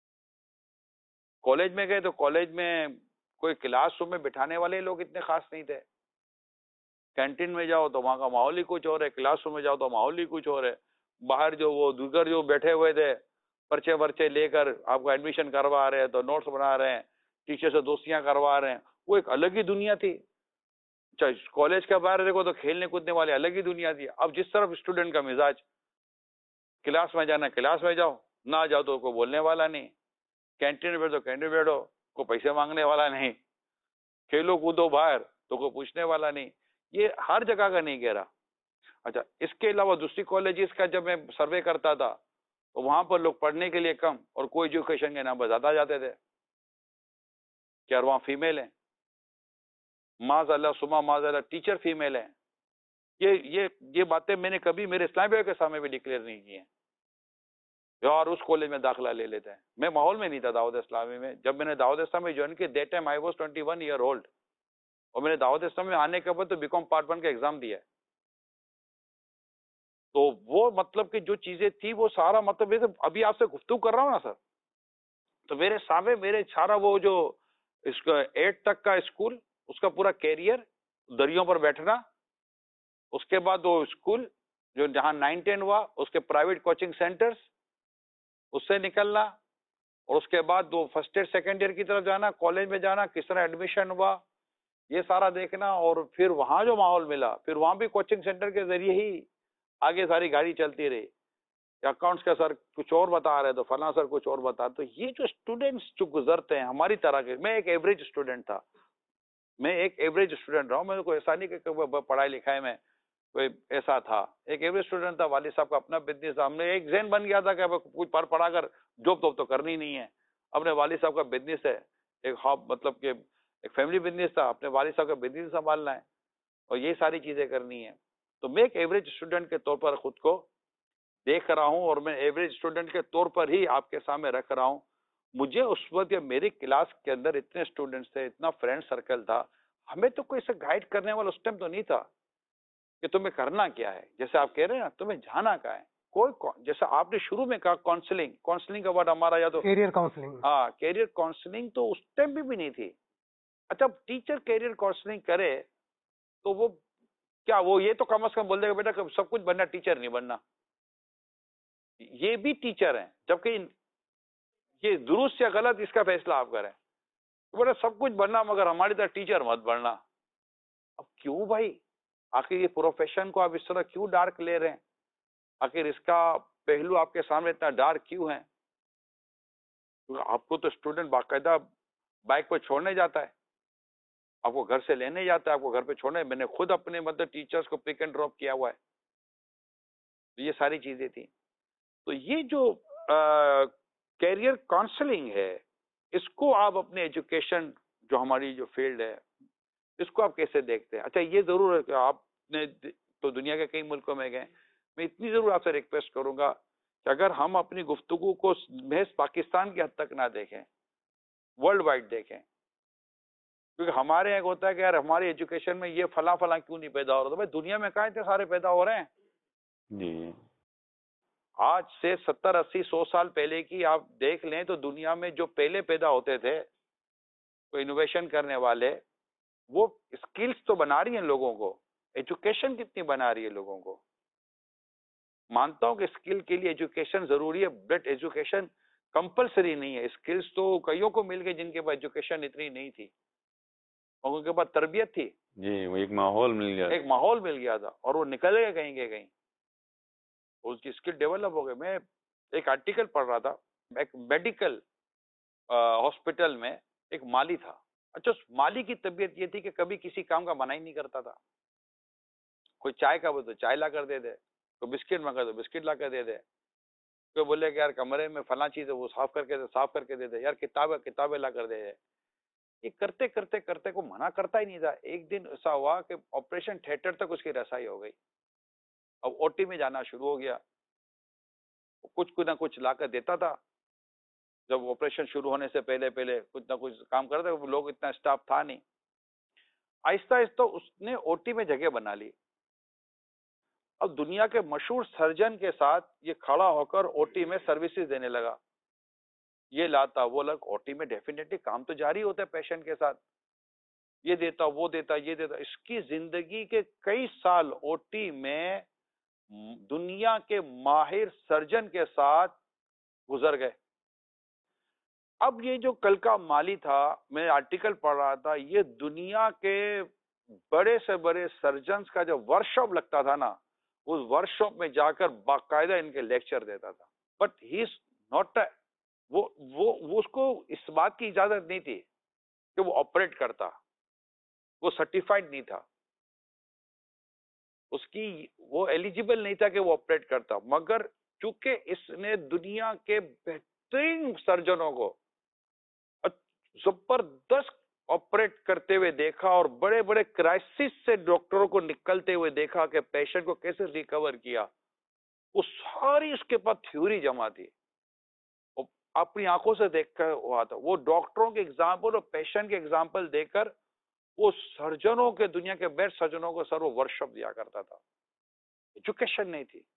کالج میں گئے تو کالج میں کوئی کلاس روم میں بٹھانے والے لوگ اتنے خاص نہیں تھے. کینٹین میں جاؤ تو وہاں کا ماحول ہی کچھ اور ہے, کلاس روم میں جاؤ تو ماحول ہی کچھ اور ہے. باہر جو وہ دیگر جو بیٹھے ہوئے تھے پرچے ورچے لے کر آپ کو ایڈمیشن کروا رہے ہیں, تو نوٹس بنا رہے ہیں, ٹیچر سے دوستیاں کروا رہے ہیں, وہ ایک الگ ہی دنیا تھی. کالج کے باہر دیکھو تو کھیلنے کودنے والے الگ ہی دنیا تھی. اب جس طرف اسٹوڈنٹ کا مزاج, کلاس میں جانا کلاس میں جاؤ, نہ جاؤ تو کوئی بولنے والا نہیں, کینٹین میں بیٹھو کینٹین میں بیٹھو, کوئی پیسے مانگنے والا نہیں, کھیلو کودو باہر تو کوئی پوچھنے والا نہیں. یہ ہر جگہ کا نہیں کہہ رہا. اچھا اس کے علاوہ دوسری کالجز کا جب میں سروے کرتا تھا تو وہاں پر لوگ پڑھنے کے لیے کم اور کوئی ایجوکیشن کے نام پر زیادہ جاتے تھے. کیا وہاں فیمیل ہیں؟ معاذ اللہ سما معاذ اللہ ٹیچر فیمیل ہیں. یہ باتیں میں نے کبھی میرے اسلامی بھائی کے سامنے بھی ڈکلیئر نہیں کی ہیں. اور اس کالج میں داخلہ لے لیتے ہیں. میں ماحول میں نہیں تھا دعوت اسلامی میں. جب میں نے دعوت اسلامی جوائن کی that time I was 21 year old, اور میں نے دعوت اسلامی میں آنے کے بعد تو بیکام پارٹ 1 کا ایگزام دیا ہے. تو وہ مطلب کہ جو چیزیں تھی وہ سارا مطلب ابھی آپ سے گفتگو کر رہا ہوں نا سر, تو میرے سامنے میرے سارا وہ جو اس کا 8 تک کا اسکول, اس کا پورا کیریئر, دریوں پر بیٹھنا, اس کے بعد وہ اسکول جو جہاں 9, 10 ہوا, اس کے پرائیویٹ کوچنگ سینٹرز, اس سے نکلنا, اور اس کے بعد وہ فرسٹ ایئر سیکنڈ ایئر کی طرف جانا, کالج میں جانا, کس طرح ایڈمیشن ہوا, یہ سارا دیکھنا. اور پھر وہاں جو ماحول ملا, پھر وہاں بھی کوچنگ سینٹر کے ذریعے ہی آگے ساری گاڑی چلتی رہی. اکاؤنٹس کا سر کچھ اور بتا رہے تو فلاں سر کچھ اور بتا. تو یہ جو اسٹوڈنٹس جو گزرتے ہیں ہماری طرح کے, میں ایک ایوریج اسٹوڈنٹ تھا, میں ایک ایوریج اسٹوڈنٹ رہا ہوں. میں کوئی ایسا نہیں کہ پڑھائی لکھائی میں کوئی ایسا تھا, ایک ایوریج اسٹوڈنٹ تھا. والد صاحب کا اپنا بزنس تھا. ہم نے ایک ذہن بن گیا تھا کہ کچھ پڑھا کر جاب تو کرنی نہیں ہے. اپنے والد صاحب کا بزنس ہے, ایک مطلب کہ ایک فیملی بزنس تھا, اپنے والد صاحب کا بزنس سنبھالنا ہے اور یہ ساری چیزیں کرنی ہے. تو میں ایک ایوریج اسٹوڈنٹ کے طور پر خود کو دیکھ رہا ہوں, اور میں ایوریج اسٹوڈنٹ کے طور پر ہی آپ کے سامنے رکھ رہا ہوں. مجھے اس وقت میری کلاس کے اندر اتنے اسٹوڈنٹس تھے, اتنا فرینڈ سرکل تھا, ہمیں تو کوئی سے گائیڈ کرنے والا اس ٹائم تو نہیں تھا کہ تمہیں کرنا کیا ہے. جیسے آپ کہہ رہے ہیں نا, تمہیں جانا کہاں ہے. کوئی جیسا آپ نے شروع میں کہا کاؤنسلنگ کا ورڈ ہمارا یا تو کیریئر کاؤنسلنگ, ہاں کیریئر کاؤنسلنگ تو اس ٹائم بھی نہیں تھی. اچھا ٹیچر کیریئر کاؤنسلنگ کرے تو وہ کیا, وہ یہ تو کم از کم بول دے گا بیٹا کہ سب کچھ بننا, ٹیچر نہیں بننا. یہ بھی ٹیچر ہیں, جبکہ یہ درست یا غلط اس کا فیصلہ آپ کریں. بیٹا سب کچھ بننا مگر ہماری طرح ٹیچر مت بننا. اب کیوں بھائی, آخر یہ پروفیشن کو آپ اس طرح کیوں ڈارک لے رہے ہیں؟ آخر اس کا پہلو آپ کے سامنے اتنا ڈارک کیوں ہے؟ آپ کو تو اسٹوڈنٹ باقاعدہ بائک پہ چھوڑنے جاتا ہے, آپ کو گھر سے لینے جاتا ہے, آپ کو گھر پہ چھوڑنے. میں نے خود اپنے مطلب ٹیچرز کو پک اینڈ ڈراپ کیا ہوا ہے. یہ ساری چیزیں تھیں. تو یہ جو کیریئر کاؤنسلنگ ہے, اس کو آپ اپنے ایجوکیشن جو ہماری جو فیلڈ ہے اس کو آپ کیسے دیکھتے ہیں؟ اچھا یہ ضرور ہے کہ آپ نے تو دنیا کے کئی ملکوں میں گئے, میں اتنی ضرور آپ سے ریکویسٹ کروں گا کہ اگر ہم اپنی گفتگو کو محض پاکستان کی حد تک نہ دیکھیں, ورلڈ وائڈ دیکھیں. کیونکہ ہمارے یہاں ہوتا ہے کہ یار ہماری ایجوکیشن میں یہ فلاں کیوں نہیں پیدا ہو رہا. تو بھائی دنیا میں کہاں اتنے سارے پیدا ہو رہے ہیں. جی آج سے 70 80 100 سال پہلے کی آپ دیکھ لیں تو دنیا میں جو پہلے پیدا ہوتے تھے کوئی انوویشن کرنے والے, وہ اسکلز تو بنا رہی ہیں لوگوں کو, ایجوکیشن کتنی بنا رہی ہے لوگوں کو. مانتا ہوں کہ اسکل کے لیے ایجوکیشن ضروری ہے, بٹ ایجوکیشن کمپلسری نہیں ہے. اسکلس تو کئیوں کو مل گئے جن کے پاس ایجوکیشن اتنی نہیں تھی, اور ان کے پاس تربیت تھی, جی وہ ایک ماحول مل گیا, ایک ماحول مل گیا تھا, اور وہ نکل گئے کہیں کے کہیں, اس کی اسکل ڈیولپ ہو گئے. میں ایک آرٹیکل پڑھ رہا تھا, ایک میڈیکل ہاسپٹل میں ایک مالی تھا. اچھا, اس مالی کی طبیعت یہ تھی کہ کبھی کسی کام کا منع ہی نہیں کرتا تھا. کوئی چائے کا بولے تو چائے لا کر دے دے, کوئی بسکٹ مانگا تو بسکٹ لا کر دے دے, کوئی بولے کہ یار کمرے میں فلاں چیز ہے وہ صاف کر کے دے دے, یار کتابیں لا کر دے دے. یہ کرتے کرتے کرتے کو منع کرتا ہی نہیں تھا. ایک دن ایسا ہوا کہ آپریشن تھیٹر تک اس کی رسائی ہو گئی. اب او ٹی میں جانا شروع ہو گیا, کچھ نہ کچھ لا کر دیتا تھا. جب آپریشن شروع ہونے سے پہلے کچھ نہ کچھ کام کرتا, وہ لوگ اتنا اسٹاف تھا نہیں. آہستہ آہستہ اس نے او ٹی میں جگہ بنا لی. اب دنیا کے مشہور سرجن کے ساتھ یہ کھڑا ہو کر او ٹی میں سروسز دینے لگا. یہ لاتا وہ لگ, او ٹی میں ڈیفینیٹلی کام تو جاری ہوتا ہے پیشنٹ کے ساتھ, یہ دیتا وہ دیتا یہ دیتا. اس کی زندگی کے کئی سال او ٹی میں دنیا کے ماہر سرجن کے ساتھ گزر گئے. اب یہ جو کل کا مالی تھا, میں آرٹیکل پڑھ رہا تھا, یہ دنیا کے بڑے سے بڑے سرجنز کا جو ورکشاپ لگتا تھا نا, اس ورکشاپ میں جا کر باقاعدہ ان کے لیکچر دیتا تھا. بٹ ہی از ناٹ, وہ اس کو اس بات کی اجازت نہیں تھی کہ وہ آپریٹ کرتا, وہ سرٹیفائڈ نہیں تھا, اس کی وہ ایلیجیبل نہیں تھا کہ وہ آپریٹ کرتا. مگر چونکہ اس نے دنیا کے بہترین سرجنوں کو زبردست آپریٹ کرتے ہوئے دیکھا, اور بڑے بڑے کرائسس سے ڈاکٹروں کو نکلتے ہوئے دیکھا کہ پیشنٹ کو کیسے ریکور کیا, وہ ساری اس کے پاس تھیوری جمع تھی, اپنی آنکھوں سے دیکھ کر ہوا تھا. وہ ڈاکٹروں کے ایگزامپل اور پیشنٹ کے ایگزامپل دے کر وہ سرجنوں کے, دنیا کے بیسٹ سرجنوں کو سر وہ ورکشاپ دیا کرتا تھا. ایجوکیشن نہیں تھی,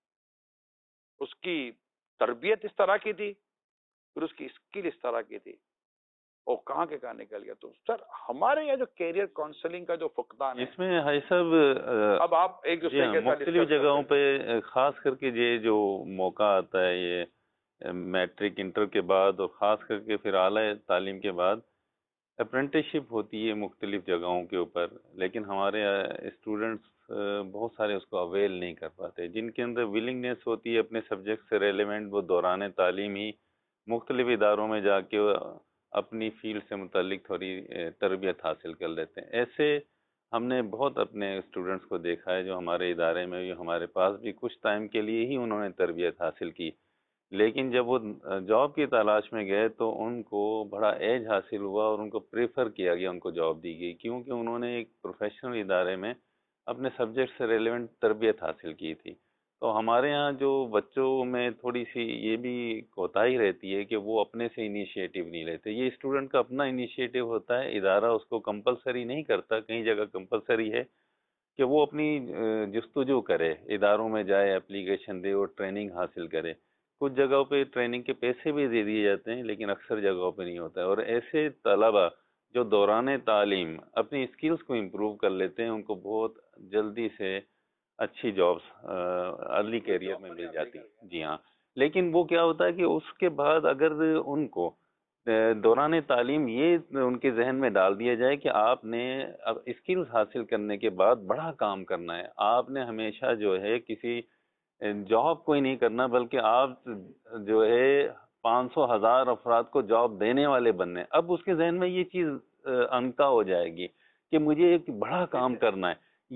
اس کی تربیت اس طرح کی تھی, پھر اس کی اسکل اس طرح کی تھی, اور کہاں کے کہاں نکل گیا. تو سر ہمارے یہاں جو کیریئر کاؤنسلنگ کا جو فقدان ہے اس میں ہائی صاحب, اب آپ ایک دوسرے کے ساتھ مختلف جگہوں پہ خاص کر کے یہ جو موقع آتا ہے, یہ میٹرک انٹر کے بعد اور خاص کر کے پھر اعلیٰ تعلیم کے بعد اپرینٹسشپ ہوتی ہے مختلف جگہوں کے اوپر, لیکن ہمارے اسٹوڈنٹس بہت سارے اس کو اویل نہیں کر پاتے. جن کے اندر ولنگنیس ہوتی ہے اپنے سبجیکٹ سے ریلیونٹ, وہ دوران تعلیم ہی مختلف اداروں میں جا کے اپنی فیلڈ سے متعلق تھوڑی تربیت حاصل کر لیتے ہیں. ایسے ہم نے بہت اپنے اسٹوڈنٹس کو دیکھا ہے جو ہمارے ادارے میں بھی, ہمارے پاس بھی کچھ ٹائم کے لیے ہی انہوں نے تربیت حاصل کی, لیکن جب وہ جاب کی تلاش میں گئے تو ان کو بڑا ایج حاصل ہوا اور ان کو پریفر کیا گیا, ان کو جاب دی گئی, کیونکہ انہوں نے ایک پروفیشنل ادارے میں اپنے سبجیکٹ سے ریلیونٹ تربیت حاصل کی تھی. تو ہمارے ہاں جو بچوں میں تھوڑی سی یہ بھی کوتاہی رہتی ہے کہ وہ اپنے سے انیشیٹو نہیں لیتے. یہ اسٹوڈنٹ کا اپنا انیشیٹو ہوتا ہے, ادارہ اس کو کمپلسری نہیں کرتا. کئی جگہ کمپلسری ہے کہ وہ اپنی جستجو کرے, اداروں میں جائے, اپلیکیشن دے اور ٹریننگ حاصل کرے. کچھ جگہوں پہ ٹریننگ کے پیسے بھی دے دیے جاتے ہیں, لیکن اکثر جگہوں پہ نہیں ہوتا ہے. اور ایسے طلبہ جو دوران تعلیم اپنی اسکلز کو امپروو کر لیتے ہیں, ان کو بہت جلدی سے اچھی جابس ارلی کیریئر میں مل جاتی ہیں. جی ہاں, لیکن وہ کیا ہوتا ہے کہ اس کے بعد اگر ان کو دوران تعلیم یہ ان کے ذہن میں ڈال دیا جائے کہ آپ نے اسکلز حاصل کرنے کے بعد بڑا کام کرنا ہے, آپ نے ہمیشہ جو ہے کسی جاب کوئی نہیں کرنا, بلکہ آپ جو ہے 500,000 افراد کو جاب دینے والے بننے. اب اس کے ذہن میں یہ چیز انکا ہو جائے گی کہ مجھے ایک بڑا کام کرنا ہے.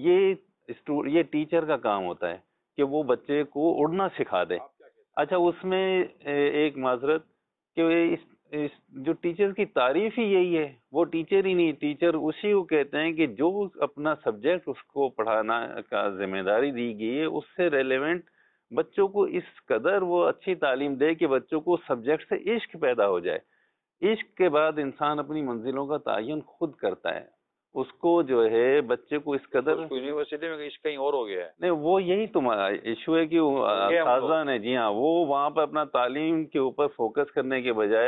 یہ ٹیچر کا کام ہوتا ہے کہ وہ بچے کو اڑنا سکھا دے. اچھا, اس میں ایک معذرت کہ جو ٹیچر کی تعریف ہی یہی ہے, وہ ٹیچر ہی نہیں, ٹیچر اسی کو کہتے ہیں کہ جو اپنا سبجیکٹ اس کو پڑھانا کا ذمہ داری دی گئی ہے اس سے ریلیونٹ بچوں کو اس قدر وہ اچھی تعلیم دے کہ بچوں کو سبجیکٹ سے عشق پیدا ہو جائے. عشق کے بعد انسان اپنی منزلوں کا تعین خود کرتا ہے. اس کو جو ہے بچے کو اس قدر یونیورسٹی میں عشق کہیں اور ہو گیا ہے. نہیں, وہ یہی تمہارا ایشو ہے کہ اساتذہ نے, جی ہاں, وہ وہاں پہ اپنا تعلیم کے اوپر فوکس کرنے کے بجائے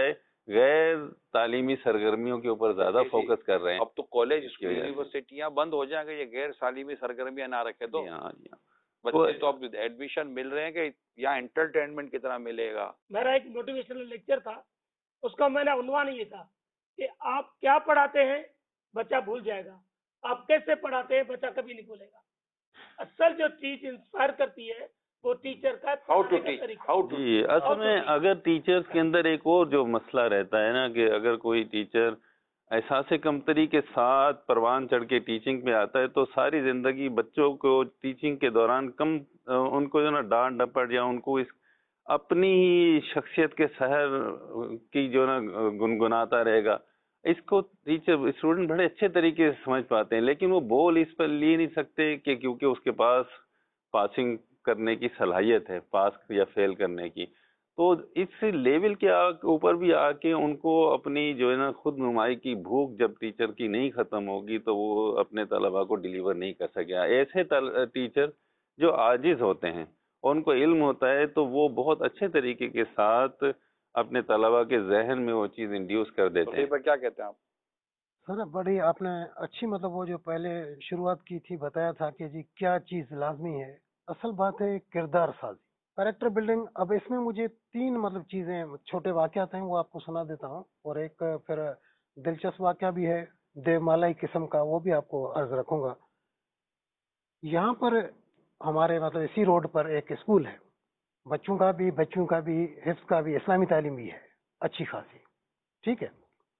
غیر تعلیمی سرگرمیوں کے اوپر زیادہ فوکس کر رہے ہیں. اب تو کالج اسکول یونیورسٹیاں بند ہو جائیں گے یہ غیر تعلیمی سرگرمیاں نہ رکھے تو. بچے تو اب ایڈمیشن مل رہے ہیں کہ یہاں انٹرٹینمنٹ کی طرح ملے گا. میرا ایک موٹیویشنل لیکچر تھا, اس کا میرا عنوان یہ تھا کہ آپ کیا پڑھاتے ہیں بچہ بھول جائے گا, آپ کیسے پڑھاتے ہیں بچہ کبھی نہیں بھولے گا. اصل جو چیز انسپائر کرتی ہے وہ ٹیچر کا ہاؤ ٹو ٹیچ. جی اصل میں اگر ٹیچرز کے اندر ایک اور جو مسئلہ رہتا ہے نا کہ اگر کوئی ٹیچر احساس کمتری کے ساتھ پروان چڑھ کے ٹیچنگ میں آتا ہے تو ساری زندگی بچوں کو ٹیچنگ کے دوران کم ان کو جو نا ڈانٹ ڈپٹ یا ان کو اس اپنی ہی شخصیت کے سحر کی جو نا گنگناتا رہے گا. اس کو ٹیچر اسٹوڈنٹ بڑے اچھے طریقے سے سمجھ پاتے ہیں لیکن وہ بول اس پر لے نہیں سکتے کہ کیونکہ اس کے پاس پاسنگ کرنے کی صلاحیت ہے, پاس یا فیل کرنے کی. تو اس لیول کے اوپر بھی آ کے ان کو اپنی جو ہے نا خود نمائی کی بھوک جب ٹیچر کی نہیں ختم ہوگی تو وہ اپنے طلباء کو ڈیلیور نہیں کر سکے. ایسے ٹیچر جو عاجز ہوتے ہیں اور ان کو علم ہوتا ہے تو وہ بہت اچھے طریقے کے ساتھ اپنے طلباء کے ذہن میں وہ چیز انڈیوس کر دیتے ہیں. کیا کہتے ہیں آپ؟ سر بڑی آپ نے اچھی مطلب وہ جو پہلے شروعات کی تھی بتایا تھا کہ جی کیا چیز لازمی ہے. اصل بات ہے کردار سازی, کریکٹر بلڈنگ. اب اس میں مجھے 3 مطلب چیزیں چھوٹے واقعات ہیں وہ آپ کو سنا دیتا ہوں, اور ایک پھر دلچسپ واقعہ بھی ہے دیو مالائی قسم کا, وہ بھی آپ کو عرض رکھوں گا. یہاں پر ہمارے مطلب اسی روڈ پر ایک اسکول ہے, بچوں کا بھی حفظ کا بھی, اسلامی تعلیم بھی ہے اچھی خاصی. ٹھیک ہے,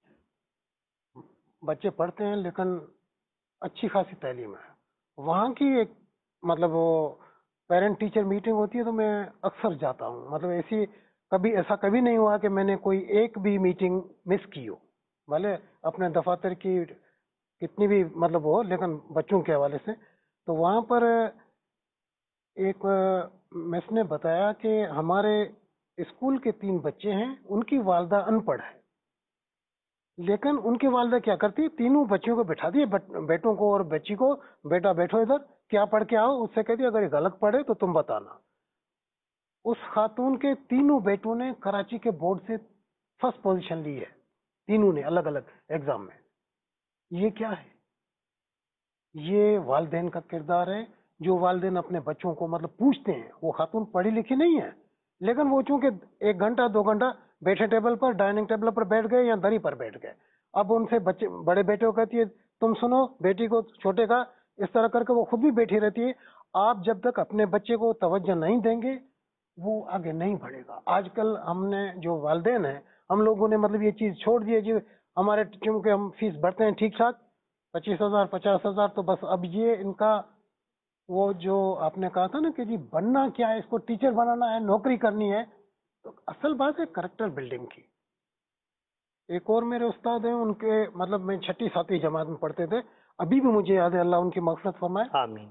بچے پڑھتے ہیں لیکن اچھی خاصی تعلیم ہے. وہاں کی ایک مطلب وہ پیرنٹ ٹیچر میٹنگ ہوتی ہے تو میں اکثر جاتا ہوں. مطلب ایسا کبھی نہیں ہوا کہ میں نے کوئی ایک بھی میٹنگ مس کی ہو, بھلے اپنے دفاتر کی کتنی بھی مطلب ہو لیکن بچوں کے حوالے سے. تو وہاں پر ایک مس نے بتایا کہ ہمارے اسکول کے 3 بچے ہیں, ان کی والدہ ان پڑھ ہے, لیکن ان کی والدہ کیا کرتی, تینوں بچیوں کو بٹھا دیے, بیٹوں کو اور بچی کو, بیٹا بیٹھو ادھر, کیا پڑھ کے آؤ. اس سے کہتی اگر یہ غلط پڑھے تو تم بتانا. اس خاتون کے تینوں بیٹوں نے کراچی کے بورڈ سے فرسٹ پوزیشن لی ہے, تینوں نے الگ الگ ایگزام میں. یہ کیا ہے؟ یہ والدین کا کردار ہے. جو والدین اپنے بچوں کو مطلب پوچھتے ہیں, وہ خاتون پڑھی لکھی نہیں ہے لیکن وہ چونکہ 1 گھنٹہ 2 گھنٹہ بیٹھے ٹیبل پر, ڈائننگ ٹیبل پر بیٹھ گئے یا دری پر بیٹھ گئے. اب ان سے بچے بڑے بیٹے کو کہتی ہے تم سنو, بیٹی کو چھوٹے کا, اس طرح کر کے وہ خود بھی بیٹھی رہتی ہے. آپ جب تک اپنے بچے کو توجہ نہیں دیں گے وہ آگے نہیں بڑھے گا. آج کل ہم نے جو والدین ہیں, ہم لوگوں نے مطلب یہ چیز چھوڑ دی ہے جی, ہمارے چونکہ ہم فیس بھرتے ہیں ٹھیک ٹھاک 25,000 50,000, تو بس اب یہ ان کا وہ جو آپ نے کہا تھا نا کہ جی بننا کیا ہے, اس کو ٹیچر بنانا ہے, نوکری کرنی ہے. تو اصل بات ہے کریکٹر بلڈنگ کی. ایک اور میرے استاد ہیں, ان کے مطلب میں 6ٹھی 7वीं جماعت میں پڑھتے تھے, ابھی بھی مجھے یاد ہے, اللہ ان کی مغفرت فرمائے. آمین.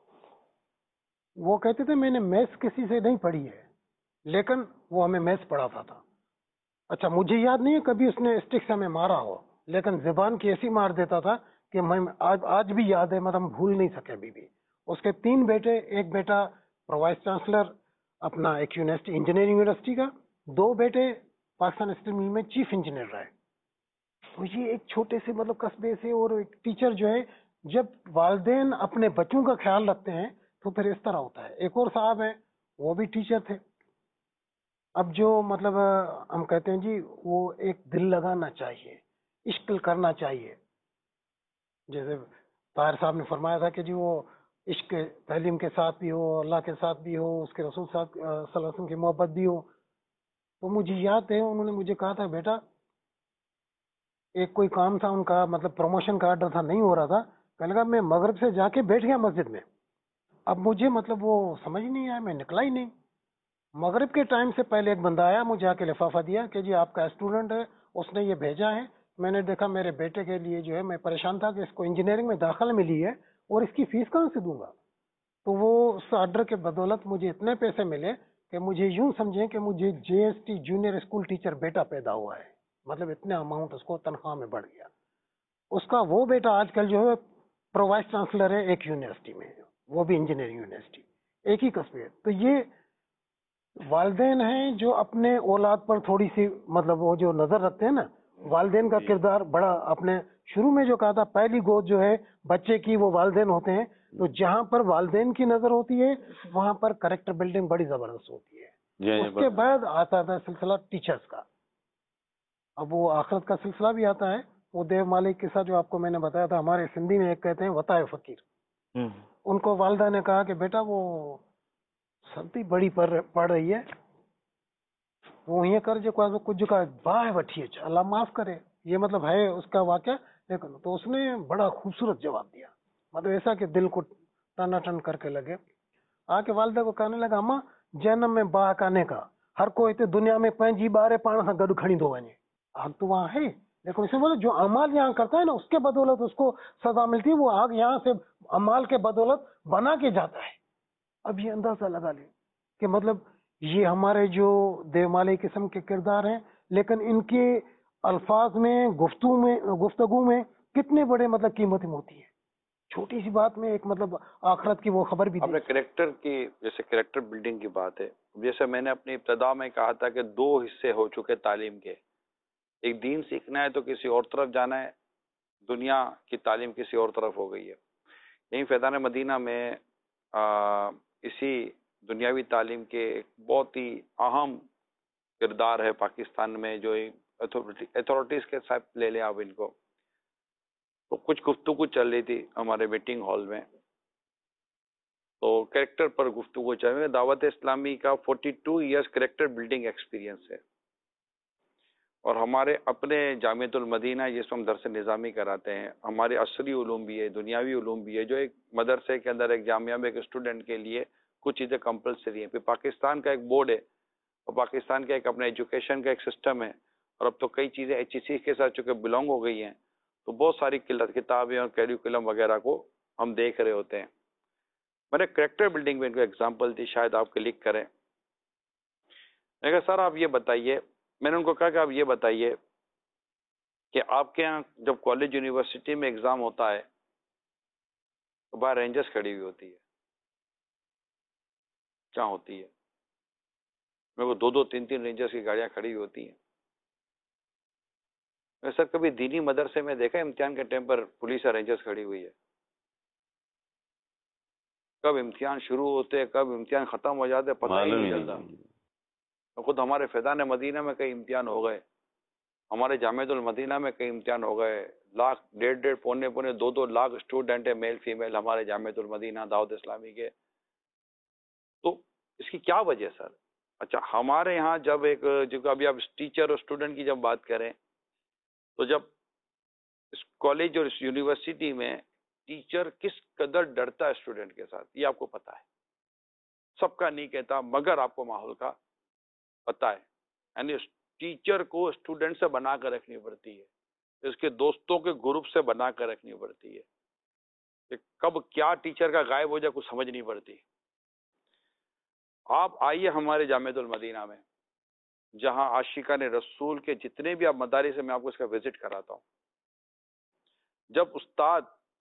وہ کہتے تھے میں نے میتھس کسی سے نہیں پڑھی ہے لیکن وہ ہمیں میتھس پڑھاتا تھا. اچھا مجھے یاد نہیں ہے کبھی اس نے اسٹک سے ہمیں مارا ہو, لیکن زبان کی ایسی مار دیتا تھا کہ میں آج بھی یاد ہے, مطلب ہم بھول نہیں سکے ابھی بھی. اس کے 3 بیٹے, ایک بیٹا وائس چانسلر اپنا ایک یونیورسٹی انجینئرنگ یونیورسٹی کا, 2 بیٹے پاکستان اسٹیل مل میں چیف انجینئر رہے. تو یہ ایک چھوٹے سے مطلب قصبے سے, اور ایک ٹیچر جو ہے جب والدین اپنے بچوں کا خیال رکھتے ہیں تو پھر اس طرح ہوتا ہے. ایک اور صاحب ہیں, وہ بھی ٹیچر تھے. اب جو مطلب ہم کہتے ہیں جی وہ ایک دل لگانا چاہیے, عشق کرنا چاہیے. جیسے طاہر صاحب نے فرمایا تھا کہ جی وہ عشق تعلیم کے ساتھ بھی ہو, اللہ کے ساتھ بھی ہو, اس کے رسول صاحب صلی اللہ علیہ وسلم کی محبت بھی ہو. تو مجھے یاد ہے انہوں نے مجھے کہا تھا بیٹا ایک کوئی کام تھا ان کا, مطلب پروموشن کا آرڈر تھا, نہیں ہو رہا تھا. کہنے لگا میں مغرب سے جا کے بیٹھ گیا مسجد میں. اب مجھے مطلب وہ سمجھ نہیں آیا, میں نکلا ہی نہیں. مغرب کے ٹائم سے پہلے ایک بندہ آیا, مجھے آ کے لفافہ دیا کہ جی آپ کا اسٹوڈنٹ ہے, اس نے یہ بھیجا ہے. میں نے دیکھا میرے بیٹے کے لیے جو ہے, میں پریشان تھا کہ اس کو انجینئرنگ میں داخلہ ملی ہے اور اس کی فیس کہاں سے دوں گا. تو وہ اس آرڈر کے بدولت مجھے اتنے پیسے ملے کہ مجھے یوں سمجھیں کہ مجھے JST جونیئر اسکول ٹیچر بیٹا پیدا ہوا ہے. مطلب اتنا اماؤنٹ اس کو تنخواہ میں بڑھ گیا. اس کا وہ بیٹا آج کل جو ہے پرو وائس چانسلر ہے ایک یونیورسٹی میں, وہ بھی انجینئرنگ یونیورسٹی, ایک ہی قصبے. تو یہ والدین ہیں جو اپنے اولاد پر تھوڑی سی مطلب وہ جو نظر رکھتے ہیں نا، والدین کا کردار بڑا، اپنے شروع میں جو کہا تھا پہلی گود جو ہے بچے کی وہ والدین ہوتے ہیں، تو جہاں پر والدین کی نظر ہوتی ہے وہاں پر کریکٹر بلڈنگ بڑی زبردست ہوتی ہے. اس کے بعد آتا ہے سلسلہ ٹیچرز کا. اب وہ آخرت کا سلسلہ بھی آتا ہے. وہ دیو مالک کے ساتھ جو آپ کو میں نے بتایا تھا، ہمارے سندھی میں ایک کہتے ہیں وطائے فقیر. ان کو والدہ نے کہا کہ بیٹا وہ سردی بڑی پڑ رہی ہے، وہ یہ کر جو کچھ کا باہ وٹھی ہے، اللہ معاف کرے، یہ مطلب ہے اس کا واقعہ. لیکن تو اس نے بڑا خوبصورت جواب دیا، مطلب ایسا کہ دل کو ٹنا ٹن کر کے لگے. آ کے والدہ کو کہنے لگا اماں جنم میں باہ کانے کا، ہر کوئی تے دنیا میں پنجی بارے پان سے گڈ کھڑی دو ونے. آگ تو وہاں ہے، لیکن اسے بولے جو امال یہاں کرتا ہے نا اس کے بدولت اس کو سزا ملتی ہے. وہ آگ یہاں سے امال کے بدولت بنا کے جاتا ہے. اب یہ اندازہ لگا لیں کہ مطلب یہ ہمارے جو دیو مالی قسم کے کردار ہیں، لیکن ان کے الفاظ میں گفتگو میں کتنے بڑے مطلب قیمتیں ہوتی ہے. چھوٹی سی بات میں ایک مطلب آخرت کی وہ خبر بھی اپنے کریکٹر کی، جیسے کریکٹر بلڈنگ کی بات ہے، جیسے میں نے اپنی ابتدا میں کہا تھا کہ 2 حصے ہو چکے تعلیم کے. ایک دین سیکھنا ہے تو کسی اور طرف جانا ہے، دنیا کی تعلیم کسی اور طرف ہو گئی ہے. یہیں فیضان مدینہ میں اسی دنیاوی تعلیم کے ایک بہت ہی اہم کردار ہے پاکستان میں، جو اتھارٹیز کے ساتھ لے لیں آپ ان کو. تو کچھ گفتگو چل رہی تھی ہمارے میٹنگ ہال میں، تو کریکٹر پر گفتگو چل رہی ہے. دعوت اسلامی کا 42 ایئرس کریکٹر بلڈنگ ایکسپیرینس ہے، اور ہمارے اپنے جامعۃ المدینہ جس میں ہم درس نظامی کراتے ہیں، ہمارے عصری علوم بھی ہے، دنیاوی علوم بھی ہے، جو ایک مدرسے کے اندر ایک جامعہ میں ایک اسٹوڈنٹ کے لیے کچھ چیزیں کمپلسری ہیں. پھر پاکستان کا ایک بورڈ ہے، اور پاکستان کا ایک اپنا ایجوکیشن کا ایک سسٹم ہے، اور اب تو کئی چیزیں HEC کے ساتھ چونکہ بلونگ ہو گئی ہیں، تو بہت ساری کتابیں اور کیریکولم وغیرہ کو ہم دیکھ رہے ہوتے ہیں. میں نے کریکٹر بلڈنگ میں ان کو ایگزامپل دی، شاید آپ کلک کریں. میں کہا سر آپ یہ بتائیے، میں نے ان کو کہا کہ آپ یہ بتائیے کہ آپ کے یہاں جب کالج یونیورسٹی میں ایگزام ہوتا ہے تو باہر رینجرز کھڑی ہوئی ہوتی ہے، کیا ہوتی ہے؟ میرے کو 2 3 رینجرز کی گاڑیاں کھڑی ہوئی ہوتی ہیں. میں سر کبھی دینی مدرسے میں دیکھا امتحان کے ٹائم پر پولیس یا رینجرز کھڑی ہوئی ہے؟ کب امتحان شروع ہوتے کب امتحان ختم ہو جاتے پتہ ہی نہیں چلتا. خود ہمارے فیضان مدینہ میں کئی امتحان ہو گئے، ہمارے جامعۃ المدینہ میں کئی امتحان ہو گئے. 1,00,000 1.5 پونے 2 لاکھ اسٹوڈنٹ ہیں، میل فیمیل، ہمارے جامعۃ المدینہ دعوت اسلامی کے. تو اس کی کیا وجہ سر؟ اچھا ہمارے یہاں جب ایک جو ابھی آپ ٹیچر اور اسٹوڈنٹ کی جب بات کریں، تو جب اس کالج اور اس یونیورسٹی میں ٹیچر کس قدر ڈرتا ہے اسٹوڈنٹ کے ساتھ، یہ آپ کو پتا ہے. سب کا نہیں کہتا، مگر آپ کو ماحول کا پتا ہے. یعنی ٹیچر کو اسٹوڈنٹ سے بنا کر رکھنی پڑتی ہے، اس کے دوستوں کے گروپ سے بنا کر رکھنی پڑتی ہے، کہ کب کیا ٹیچر کا غائب ہو جائے کچھ سمجھ نہیں پڑتی. آپ آئیے ہمارے جامعۃ المدینہ میں، جہاں عاشقان رسول کے جتنے بھی آپ مدارس ہیں، میں آپ کو اس کا وزٹ کراتا ہوں. جب استاد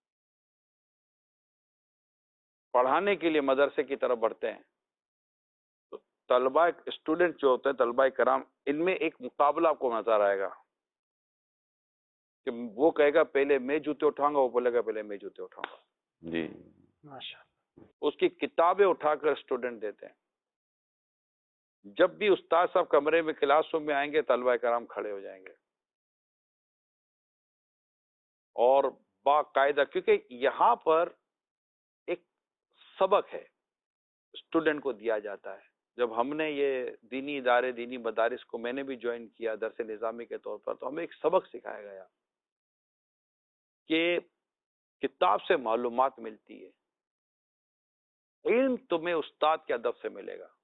پڑھانے کے لیے مدرسے کی طرف بڑھتے ہیں تو طلبہ اسٹوڈنٹ جو ہوتے ہیں، طلبہ کرام، ان میں ایک مقابلہ آپ کو نظر آئے گا کہ وہ کہے گا پہلے میں جوتے اٹھاؤں گا، وہ بولے گا پہلے میں جوتے اٹھاؤں گا. جی ماشاء اس کی کتابیں اٹھا کر اسٹوڈنٹ دیتے ہیں. جب بھی استاد صاحب کمرے میں کلاس روم میں آئیں گے، طلبہ کرام کھڑے ہو جائیں گے اور باقاعدہ، کیونکہ یہاں پر ایک سبق ہے اسٹوڈنٹ کو دیا جاتا ہے. جب ہم نے یہ دینی ادارے، دینی مدارس کو میں نے بھی جوائن کیا درس نظامی کے طور پر، تو ہمیں ایک سبق سکھایا گیا کہ کتاب سے معلومات ملتی ہے، علم تمہیں استاد کے ادب سے ملے گا.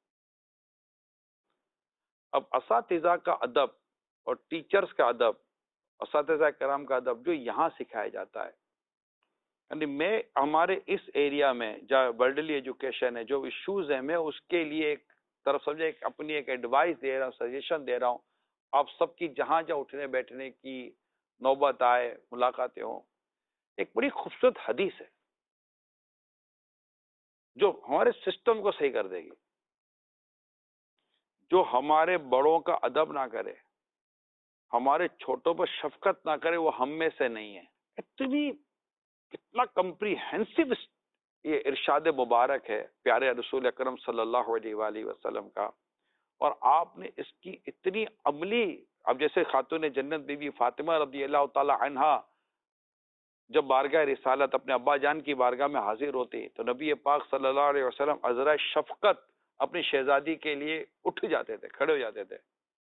اب اساتذہ کا ادب اور ٹیچرز کا ادب، اساتذہ کرام کا ادب جو یہاں سکھایا جاتا ہے، یعنی میں ہمارے اس ایریا میں جہاں ورلڈلی ایجوکیشن ہے، جو ایشوز ہیں، میں اس کے لیے ایک طرف سمجھے اپنی ایک ایڈوائس دے رہا ہوں، سجیشن دے رہا ہوں. آپ سب کی جہاں جہاں اٹھنے بیٹھنے کی نوبت آئے، ملاقاتیں ہوں. ایک بڑی خوبصورت حدیث ہے جو ہمارے سسٹم کو صحیح کر دے گی. جو ہمارے بڑوں کا ادب نہ کرے، ہمارے چھوٹوں پر شفقت نہ کرے، وہ ہم میں سے نہیں ہے. کتنا کمپریہنسو یہ ارشاد مبارک ہے پیارے رسول اکرم صلی اللہ علیہ وآلہ وسلم کا، اور آپ نے اس کی اتنی عملی. اب جیسے خاتون جنت بی بی فاطمہ رضی اللہ تعالی عنہا جب بارگاہ رسالت اپنے ابا جان کی بارگاہ میں حاضر ہوتی تو نبی پاک صلی اللہ علیہ وسلم عذرا شفقت اپنی شہزادی کے لیے اٹھ جاتے تھے، کھڑے ہو جاتے تھے.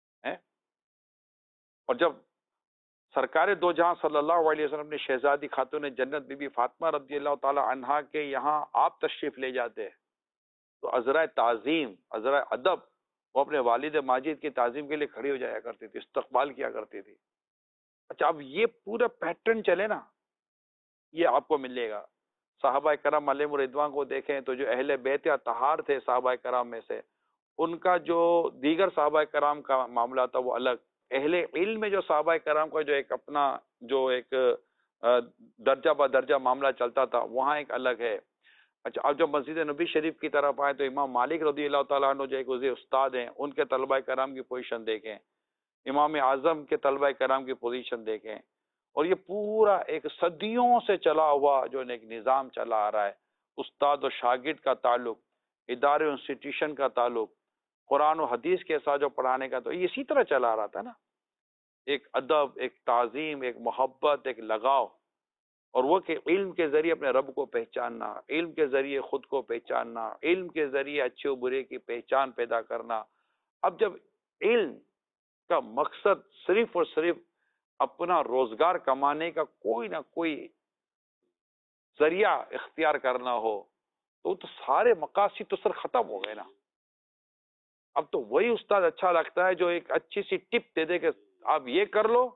اور جب سرکار دو جہاں صلی اللہ علیہ وسلم نے شہزادی خاتون جنت بی بی فاطمہ رضی اللہ تعالی عنہا کے یہاں آپ تشریف لے جاتے تو عذرا تعظیم، عذرا ادب، وہ اپنے والد ماجد کی تعظیم کے لیے کھڑی ہو جایا کرتی تھی، استقبال کیا کرتی تھی. اچھا، اب یہ پورا پیٹرن چلے نا، یہ آپ کو ملے گا. صحابہ کرام علیہم الرضوان کو دیکھیں تو جو اہل بیت اطہار تھے صحابہ کرام میں سے، ان کا جو دیگر صحابہ کرام کا معاملہ تھا وہ الگ. اہل علم میں جو صحابہ کرام کا جو ایک اپنا جو ایک درجہ بدرجہ معاملہ چلتا تھا وہاں ایک الگ ہے. اچھا، اب جب مسجد نبی شریف کی طرف آئے تو امام مالک رضی اللہ تعالیٰ عنہ جو ایک وزیر استاد ہیں، ان کے طلبہ کرام کی پوزیشن دیکھیں، امام اعظم کے طلبہ کرام کی پوزیشن دیکھیں، اور یہ پورا ایک صدیوں سے چلا ہوا جو ایک نظام چلا آ رہا ہے، استاد و شاگرد کا تعلق، ادارے و انسٹیٹیوشن کا تعلق، قرآن و حدیث کے ساتھ جو پڑھانے کا، تو یہ اسی طرح چلا آ رہا تھا نا. ایک ادب، ایک تعظیم، ایک محبت، ایک لگاؤ، اور وہ کہ علم کے ذریعے اپنے رب کو پہچاننا، علم کے ذریعے خود کو پہچاننا، علم کے ذریعے اچھے و برے کی پہچان پیدا کرنا. اب جب علم کا مقصد صرف اور صرف اپنا روزگار کمانے کا کوئی نہ کوئی ذریعہ اختیار کرنا ہو تو سارے مقاصد تو سر ختم ہو گئے نا. اب تو وہی استاد اچھا لگتا ہے جو ایک اچھی سی ٹپ دے دے کہ آپ یہ کر لو،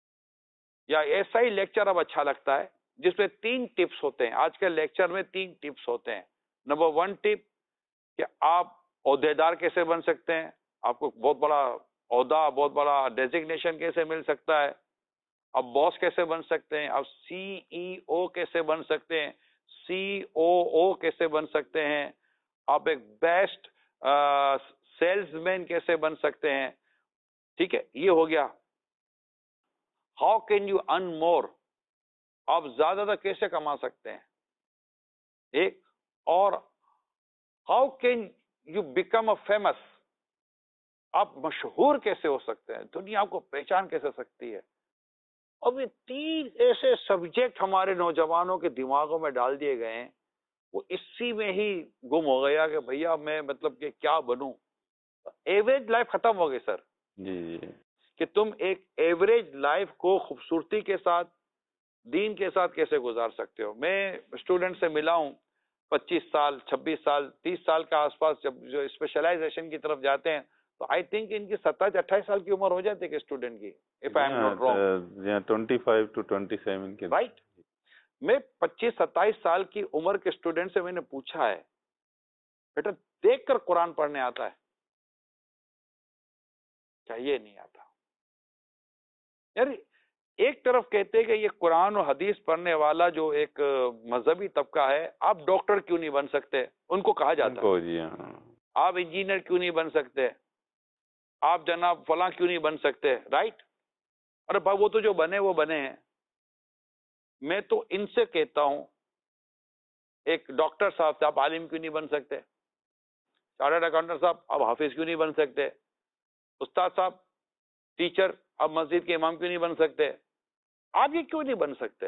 یا ایسا ہی لیکچر اب اچھا لگتا ہے جس میں 3 ٹپس ہوتے ہیں. آج کے لیکچر میں 3 ٹپس ہوتے ہیں. نمبر 1 ٹپ کہ آپ عہدیدار کیسے بن سکتے ہیں، آپ کو بہت بڑا عہدہ، بہت بڑا ڈیزگنیشن کیسے مل سکتا ہے، اب باس کیسے بن سکتے ہیں، اب CEO کیسے بن سکتے ہیں، COO کیسے بن سکتے ہیں، آپ ایک بیسٹ سیلز مین کیسے بن سکتے ہیں. ٹھیک ہے، یہ ہو گیا. How can you earn more, آپ زیادہ کیسے کما سکتے ہیں ایک. اور how can you become a famous, آپ مشہور کیسے ہو سکتے ہیں، دنیا آپ کو پہچان کیسے سکتی ہے. اب یہ 3 ایسے سبجیکٹ ہمارے نوجوانوں کے دماغوں میں ڈال دیے گئے ہیں، وہ اسی میں ہی گم ہو گیا کہ بھیا میں مطلب کہ کیا بنوں. ایوریج لائف ختم ہو گئی سر. جی کہ تم ایک ایوریج لائف کو خوبصورتی کے ساتھ، دین کے ساتھ کیسے گزار سکتے ہو. میں اسٹوڈنٹ سے ملا ہوں 25 سال 26 سال 30 سال کا آس پاس، جب جو اسپیشلائزیشن کی طرف جاتے ہیں تو آئی تھنک ان کی 27-28 سال کی عمر ہو جاتی ہے کہ اسٹوڈنٹ کی، if I am not wrong. 25 to 27 کے رائٹ. میں 25-27 سال کی عمر کے اسٹوڈنٹ سے میں نے پوچھا ہے، بیٹا دیکھ کر قرآن پڑھنے آتا ہے کیا؟ یہ نہیں آتا. یار ایک طرف کہتے ہیں کہ یہ قرآن و حدیث پڑھنے والا جو ایک مذہبی طبقہ ہے، آپ ڈاکٹر کیوں نہیں بن سکتے، ان کو کہا جاتا ہے. جی ہاں، آپ انجینئر کیوں نہیں بن سکتے، آپ جناب فلاں کیوں نہیں بن سکتے. رائٹ. ارے بھائی وہ تو جو بنے وہ بنے ہیں. میں تو ان سے کہتا ہوں، ایک ڈاکٹر صاحب سے آپ عالم کیوں نہیں بن سکتے، چارٹرڈ اکاؤنٹنٹ صاحب آپ حافظ کیوں نہیں بن سکتے، استاد صاحب ٹیچر آپ مسجد کے امام کیوں نہیں بن سکتے، آپ یہ کیوں نہیں بن سکتے.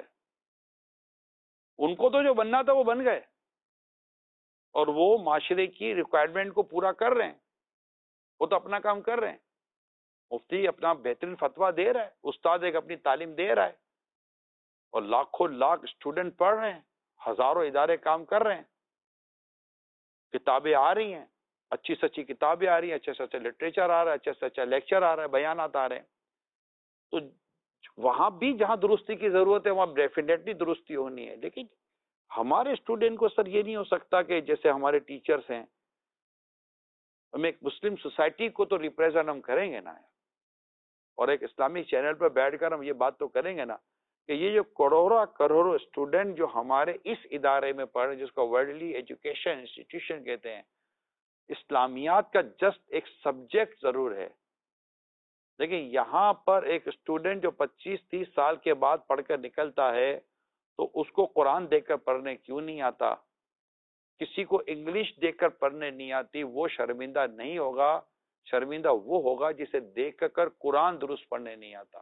ان کو تو جو بننا تھا وہ بن گئے، اور وہ معاشرے کی ریکوائرمنٹ کو پورا کر رہے ہیں، وہ تو اپنا کام کر رہے ہیں. مفتی اپنا بہترین فتویٰ دے رہا ہے، استاد ایک اپنی تعلیم دے رہا ہے، اور لاکھوں لاکھ اسٹوڈنٹ پڑھ رہے ہیں، ہزاروں ادارے کام کر رہے ہیں، کتابیں آ رہی ہیں، اچھی سے اچھی کتابیں آ رہی ہیں، اچھے سے اچھا لٹریچر آ رہا ہے، اچھے سے اچھا لیکچر آ رہا ہے، بیانات آ رہے ہیں. تو وہاں بھی جہاں درستی کی ضرورت ہے وہاں ڈیفینیٹلی درستی ہونی ہے. لیکن ہمارے اسٹوڈنٹ کو سر یہ نہیں ہو سکتا کہ جیسے ہمارے ٹیچرز ہیں، ہم ایک مسلم سوسائٹی کو تو ریپریزنٹ ہم کریں گے نا، اور ایک اسلامی چینل پر بیٹھ کر ہم یہ بات تو کریں گے نا کہ یہ جو کروڑوں اسٹوڈنٹ جو ہمارے اس ادارے میں پڑھ رہے ہیں، جس کو ورلڈلی ایجوکیشن انسٹیٹیوشن کہتے ہیں، اسلامیات کا جسٹ ایک سبجیکٹ ضرور ہے، لیکن یہاں پر ایک اسٹوڈنٹ جو 25-30 سال کے بعد پڑھ کر نکلتا ہے تو اس کو قرآن دیکھ کر پڑھنے کیوں نہیں آتا؟ کسی کو انگلش دیکھ کر پڑھنے نہیں آتی، وہ شرمندہ نہیں ہوگا، شرمندہ وہ ہوگا جسے دیکھ کر قرآن درست پڑھنے نہیں آتا۔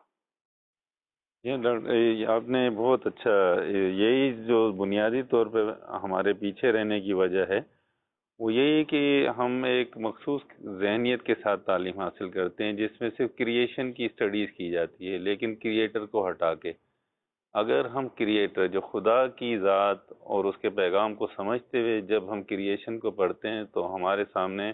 یہ آپ نے بہت اچھا، یہی جو بنیادی طور پہ ہمارے پیچھے رہنے کی وجہ ہے وہ یہی کہ ہم ایک مخصوص ذہنیت کے ساتھ تعلیم حاصل کرتے ہیں جس میں صرف کریشن کی اسٹڈیز کی جاتی ہے، لیکن کریٹر کو ہٹا کے اگر ہم کریٹر جو خدا کی ذات اور اس کے پیغام کو سمجھتے ہوئے جب ہم کریشن کو پڑھتے ہیں تو ہمارے سامنے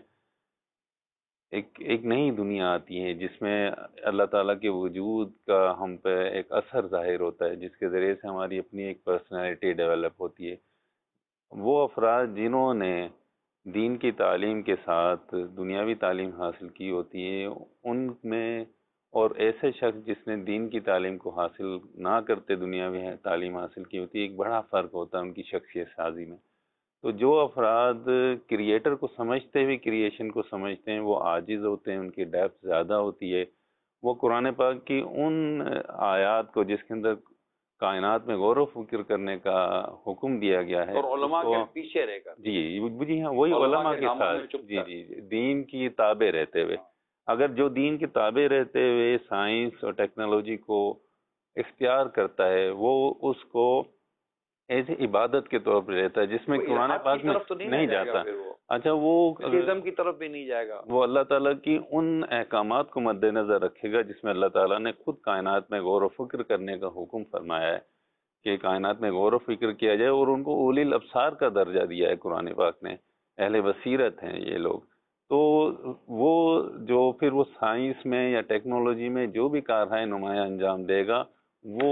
ایک نئی دنیا آتی ہے جس میں اللہ تعالیٰ کے وجود کا ہم پہ ایک اثر ظاہر ہوتا ہے، جس کے ذریعے سے ہماری اپنی ایک پرسنالٹی ڈیولپ ہوتی ہے۔ وہ افراد جنہوں نے دین کی تعلیم کے ساتھ دنیاوی تعلیم حاصل کی ہوتی ہے ان میں، اور ایسے شخص جس نے دین کی تعلیم کو حاصل نہ کرتے دنیاوی تعلیم حاصل کی ہوتی ہے، ایک بڑا فرق ہوتا ہے ان کی شخصیت سازی میں۔ تو جو افراد کریٹر کو سمجھتے ہوئے کریشن کو سمجھتے ہیں وہ عاجز ہوتے ہیں، ان کی ڈیپتھ زیادہ ہوتی ہے، وہ قرآن پاک کی ان آیات کو جس کے اندر کائنات میں غور و فکر کرنے کا حکم دیا گیا ہے، اور علماء کے پیچھے رہ کر، جی ہاں، وہی علماء کے ساتھ جی دین کی تابع رہتے ہوئے، اگر جو دین کی تابع رہتے ہوئے سائنس اور ٹیکنالوجی کو اختیار کرتا ہے وہ اس کو ایسے عبادت کے طور پر رہتا ہے جس میں قرآن پاک میں نہیں جاتا، اچھا وہ ازم کی طرف بھی نہیں جائے گا، وہ اللہ تعالیٰ کی ان احکامات کو مد نظر رکھے گا جس میں اللہ تعالیٰ نے خود کائنات میں غور و فکر کرنے کا حکم فرمایا ہے کہ کائنات میں غور و فکر کیا جائے، اور ان کو اولی الابصار کا درجہ دیا ہے قرآن پاک نے، اہل بصیرت ہیں یہ لوگ۔ تو وہ جو پھر وہ سائنس میں یا ٹیکنالوجی میں جو بھی کارہائے نمایاں انجام دے گا وہ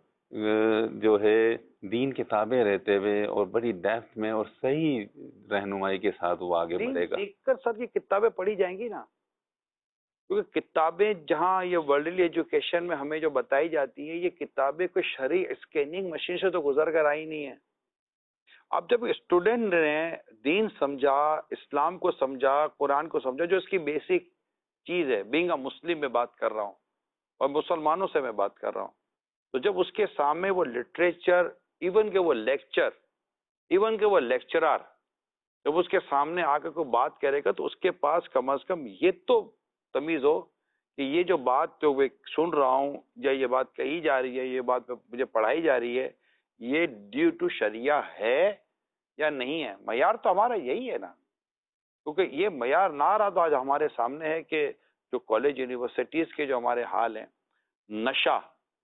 جو ہے دین کے تابع رہتے ہوئے اور بڑی ڈیپتھ میں اور صحیح رہنمائی کے ساتھ وہ آگے بڑھے گا۔ دیکھ کر سر یہ کتابیں پڑھی جائیں گی نا، کیونکہ کتابیں جہاں یہ ورلڈلی ایجوکیشن میں ہمیں جو بتائی جاتی ہیں یہ کتابیں کوئی شرعی اسکیننگ مشین سے تو گزر کر آئی نہیں ہے۔ اب جب اسٹوڈنٹ نے دین سمجھا، اسلام کو سمجھا، قرآن کو سمجھا، جو اس کی بیسک چیز ہے، بینگ اے مسلم میں بات کر رہا ہوں اور مسلمانوں سے میں بات کر رہا ہوں، تو جب اس کے سامنے وہ لٹریچر، ایون کہ وہ لیکچر، ایون کہ وہ لیکچرر جب اس کے سامنے آ کر کوئی بات کرے گا تو اس کے پاس کم از کم یہ تو تمیز ہو کہ یہ جو بات جو میں سن رہا ہوں یا یہ بات کہی جا رہی ہے، یہ بات مجھے پڑھائی جا رہی ہے، یہ ڈیو ٹو شریعہ ہے یا نہیں ہے۔ معیار تو ہمارا یہی ہے نا، کیونکہ یہ معیار نہ رہا تو آج ہمارے سامنے ہے کہ جو کالج یونیورسٹیز کے جو ہمارے حال ہیں، نشہ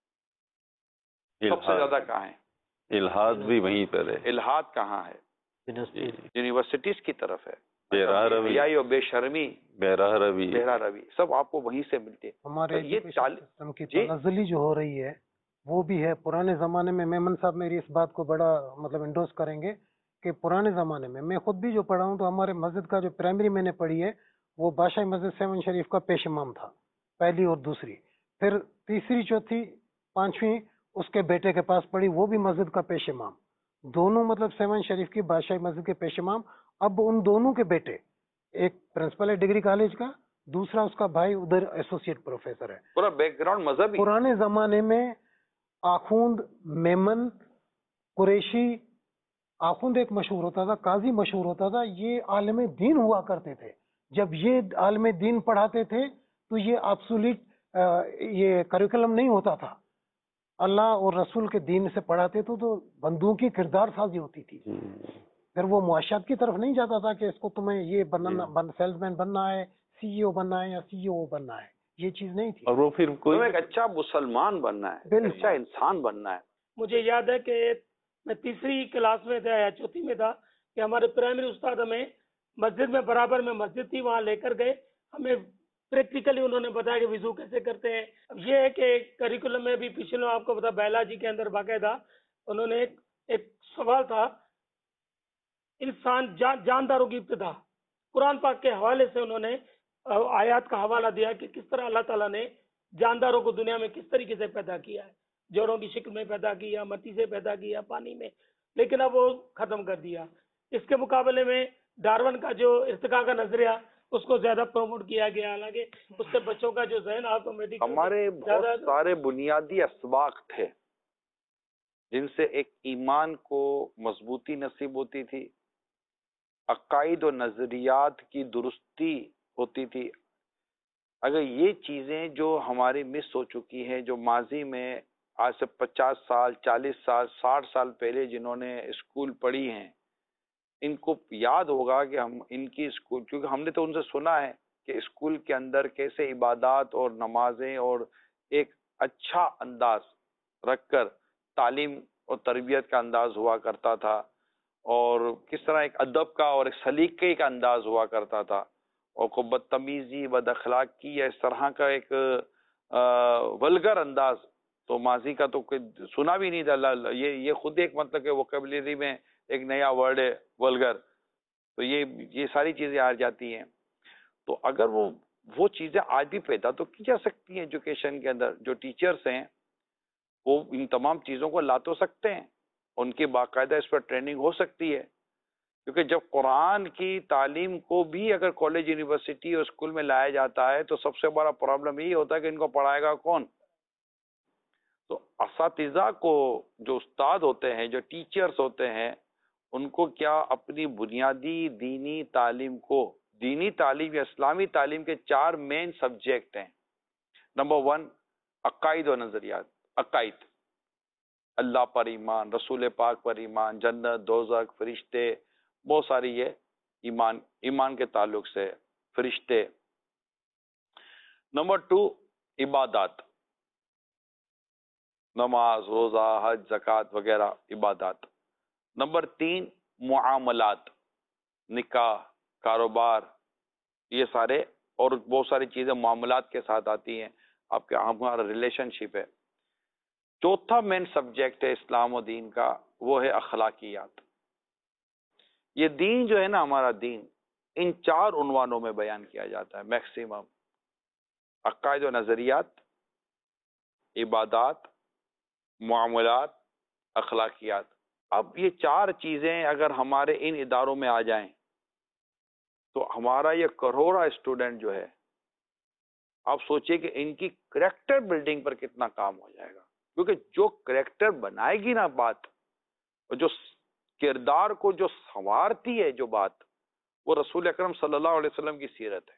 سب سے زیادہ کہاں ہے، الحاد بھی وہیں پر ہے، الحاد کہاں ہے، یونیورسٹیز کی طرف ہے، حیائی اور بے شرمی، بہرہ روی سب آپ کو وہیں سے ملتے ہیں۔ ہمارے یہ ایجوکیشن سسٹم کی تنزلی جو ہو رہی ہے وہ بھی ہے۔ پرانے زمانے میں میمن صاحب میری اس بات کو بڑا انڈوز کریں گے کہ پرانے زمانے میں خود بھی جو پڑھا ہوں تو ہمارے مسجد کا جو پرائمری میں نے پڑھی ہے وہ بادشاہ مسجد 7 شریف کا پیش امام تھا، پہلی اور دوسری، پھر تیسری چوتھی پانچویں اس کے بیٹے کے پاس پڑھی، وہ بھی مسجد کا پیش امام، دونوں 7 شریف کی بادشاہ مسجد کے پیش امام۔ اب ان دونوں کے بیٹے، ایک پرنسپل ہے ڈگری کالج کا، دوسرا اس کا بھائی ادھر ایسوسیٹ پروفیسر ہے۔ پورا بیک گراؤنڈ مذہبی۔ پرانے زمانے میں آخوند، میمن، قریشی، آخوند ایک مشہور ہوتا تھا، قاضی مشہور ہوتا تھا، یہ عالم دین ہوا کرتے تھے۔ جب یہ عالم دین پڑھاتے تھے تو یہ ایبسولیٹ یہ کریکولم نہیں ہوتا تھا، اللہ اور رسول کے دین سے پڑھاتے تھے تو بندوں کی کردار سازی ہوتی تھی، پھر وہ معاشیات کی طرف نہیں جاتا تھا کہ اس کو تمہیں یہ بننا، سیلز مین بننا ہے، سی ای او بننا ہے یا سی ای او بننا ہے، یہ چیز نہیں تھی۔ اور وہ پھر کوئی ایک اچھا مسلمان بننا ہے، اچھا انسان بننا ہے۔ مجھے یاد ہے کہ میں تیسری کلاس میں تھا یا چوتھی میں تھا کہ ہمارے پرائمری استاد ہمیں مسجد میں، برابر میں مسجد تھی، وہاں لے کر گئے، ہمیں پریکٹیکلی انہوں نے بتایا کہ وضو کیسے کرتے ہیں۔ اب یہ ہے کہ کریکولم میں بھی پچھلے آپ کو پتا بایولوجی کے اندر باقاعدہ انہوں نے ایک سوال تھا، انسان جانداروں کی ابتدا، قرآن پاک کے حوالے سے انہوں نے آیات کا حوالہ دیا کہ کس طرح اللہ تعالیٰ نے جانداروں کو دنیا میں کس طریقے سے پیدا کیا ہے، جوڑوں کی شکل میں پیدا کیا، مٹی سے پیدا کیا، پانی میں، لیکن اب وہ ختم کر دیا۔ اس کے مقابلے میں डार्विन का जो इर्तिका का नजरिया उसको ज्यादा प्रमोट किया गया, हालांकि उससे बच्चों का जो जहन ऑटोमेटिक हमारे बहुत सारे बुनियादी असबाक थे जिनसे एक ईमान को मजबूती नसीब होती थी, अकाइद और नजरियात की दुरुस्ती होती थी। अगर ये चीजें जो हमारी मिस हो चुकी हैं, जो माजी में आज से 50 साल 40 साल 60 साल पहले जिन्होंने स्कूल पढ़ी हैं, इनको याद होगा कि हम इनकी स्कूल, क्योंकि हमने तो उनसे सुना है कि स्कूल के अंदर कैसे इबादत और नमाजें और एक अच्छा अंदाज रखकर तालीम और तरबियत का अंदाज हुआ करता था, और किस तरह एक अदब का और एक सलीके का अंदाज हुआ करता था, और को बदतमीजी बद अखलाकी या इस तरह का एक वल्गर अंदाज तो माजी का तो कोई सुना भी नहीं था। ये खुद एक मतलब के वोकेबलरी में एक नया वर्ड है वल्गर। तो ये सारी चीजें आ जाती हैं। तो अगर वो चीजें आज भी पैदा तो की जा सकती हैं एजुकेशन के अंदर, जो टीचर्स हैं वो इन तमाम चीजों को ला तो सकते हैं, उनकी बाकायदा इस पर ट्रेनिंग हो सकती है। क्योंकि जब कुरान की तालीम को भी अगर कॉलेज यूनिवर्सिटी और स्कूल में लाया जाता है तो सबसे बड़ा प्रॉब्लम यही होता है कि इनको पढ़ाएगा कौन। तो असातिज़ा को, जो उस्ताद होते हैं, जो टीचर्स होते हैं, उनको क्या अपनी बुनियादी दीनी तालीम को, दीनी तालीम या इस्लामी तालीम के 4 मेन सब्जेक्ट हैं। नंबर 1 अकाइद और नजरियात। अकाइद, अल्लाह पर ईमान, रसूल पाक पर ईमान, जन्नत दोज़ख फरिश्ते, बहुत सारी ये ईमान के ताल्लुक से फरिश्ते। नंबर 2 इबादत, नमाज रोजा हज ज़कात वगैरह इबादत। नंबर 3 मुआमलात, निकाह कारोबार, ये सारे और बहुत सारी चीजें मामलात के साथ आती हैं, आपके हमारा रिलेशनशिप है। चौथा मेन सब्जेक्ट है इस्लाम और दीन का, वो है अखलाकियात। ये दीन जो है ना, हमारा दीन इन 4 उन्वानों में बयान किया जाता है मैक्सिमम। अकायद व नजरियात, इबादत, मुआमलात, अखलाकियात। अब ये 4 चीजें अगर हमारे इन इदारों में आ जाएं तो हमारा ये करोड़ा स्टूडेंट जो है, आप सोचिए कि इनकी करेक्टर बिल्डिंग पर कितना काम हो जाएगा। क्योंकि जो करेक्टर बनाएगी ना बात, और जो किरदार को जो संवारती है जो बात, वो रसूल अकरम सल्लल्लाहु अलैहि वसल्लम की सीरत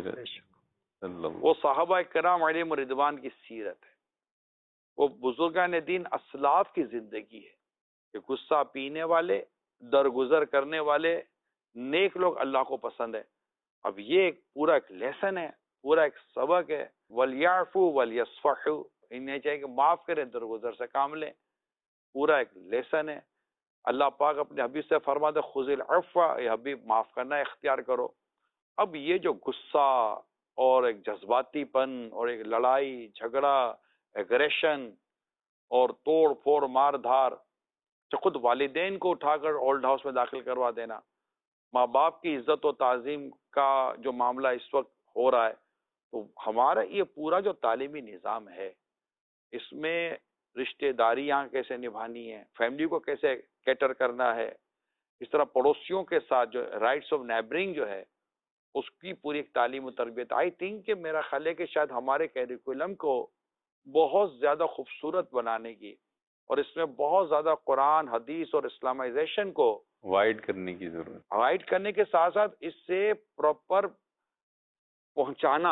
है, वो साहबा किराम अलैहिम रिदवान की सीरत है, वो बुजुर्गान दीन असलाफ की जिंदगी है कि गुस्सा पीने वाले, दरगुजर करने वाले नेक लोग अल्लाह को पसंद है। अब ये एक पूरा एक लेसन है, पूरा एक सबक है। वलियाफू वलियस्फहू, इन्हें चाहिए कि माफ करें, दरगुजर से काम लें, पूरा एक लेसन है। अल्लाह पाक अपने हबीब से फरमाते खुजिल अफ़्वा, ये हबीब माफ करना इख्तियार करो। अब ये जो गुस्सा और एक जज्बातीपन और एक लड़ाई झगड़ा, एग्रेशन और तोड़ फोड़ मार धार, खुद वालिदैन को उठाकर ओल्ड हाउस में दाखिल करवा देना, माँ बाप की इज्जत और ताजीम का जो मामला इस वक्त हो रहा है, तो हमारा ये पूरा जो तालीमी निज़ाम है, इसमें रिश्तेदारियां कैसे निभानी है, फैमिली को कैसे कैटर करना है, इस तरह पड़ोसियों के साथ जो राइट्स ऑफ नेबरिंग जो है, उसकी पूरी एक तालीम और तरबियत। आई थिंक कि मेरा ख्याल है कि शायद हमारे कैरिकुलम को बहुत ज़्यादा खूबसूरत बनाने की और इसमें बहुत ज़्यादा कुरान हदीस और इस्लामाइजेशन को वाइड करने की जरूरत, वाइड करने के साथ साथ इससे प्रॉपर पहुंचाना,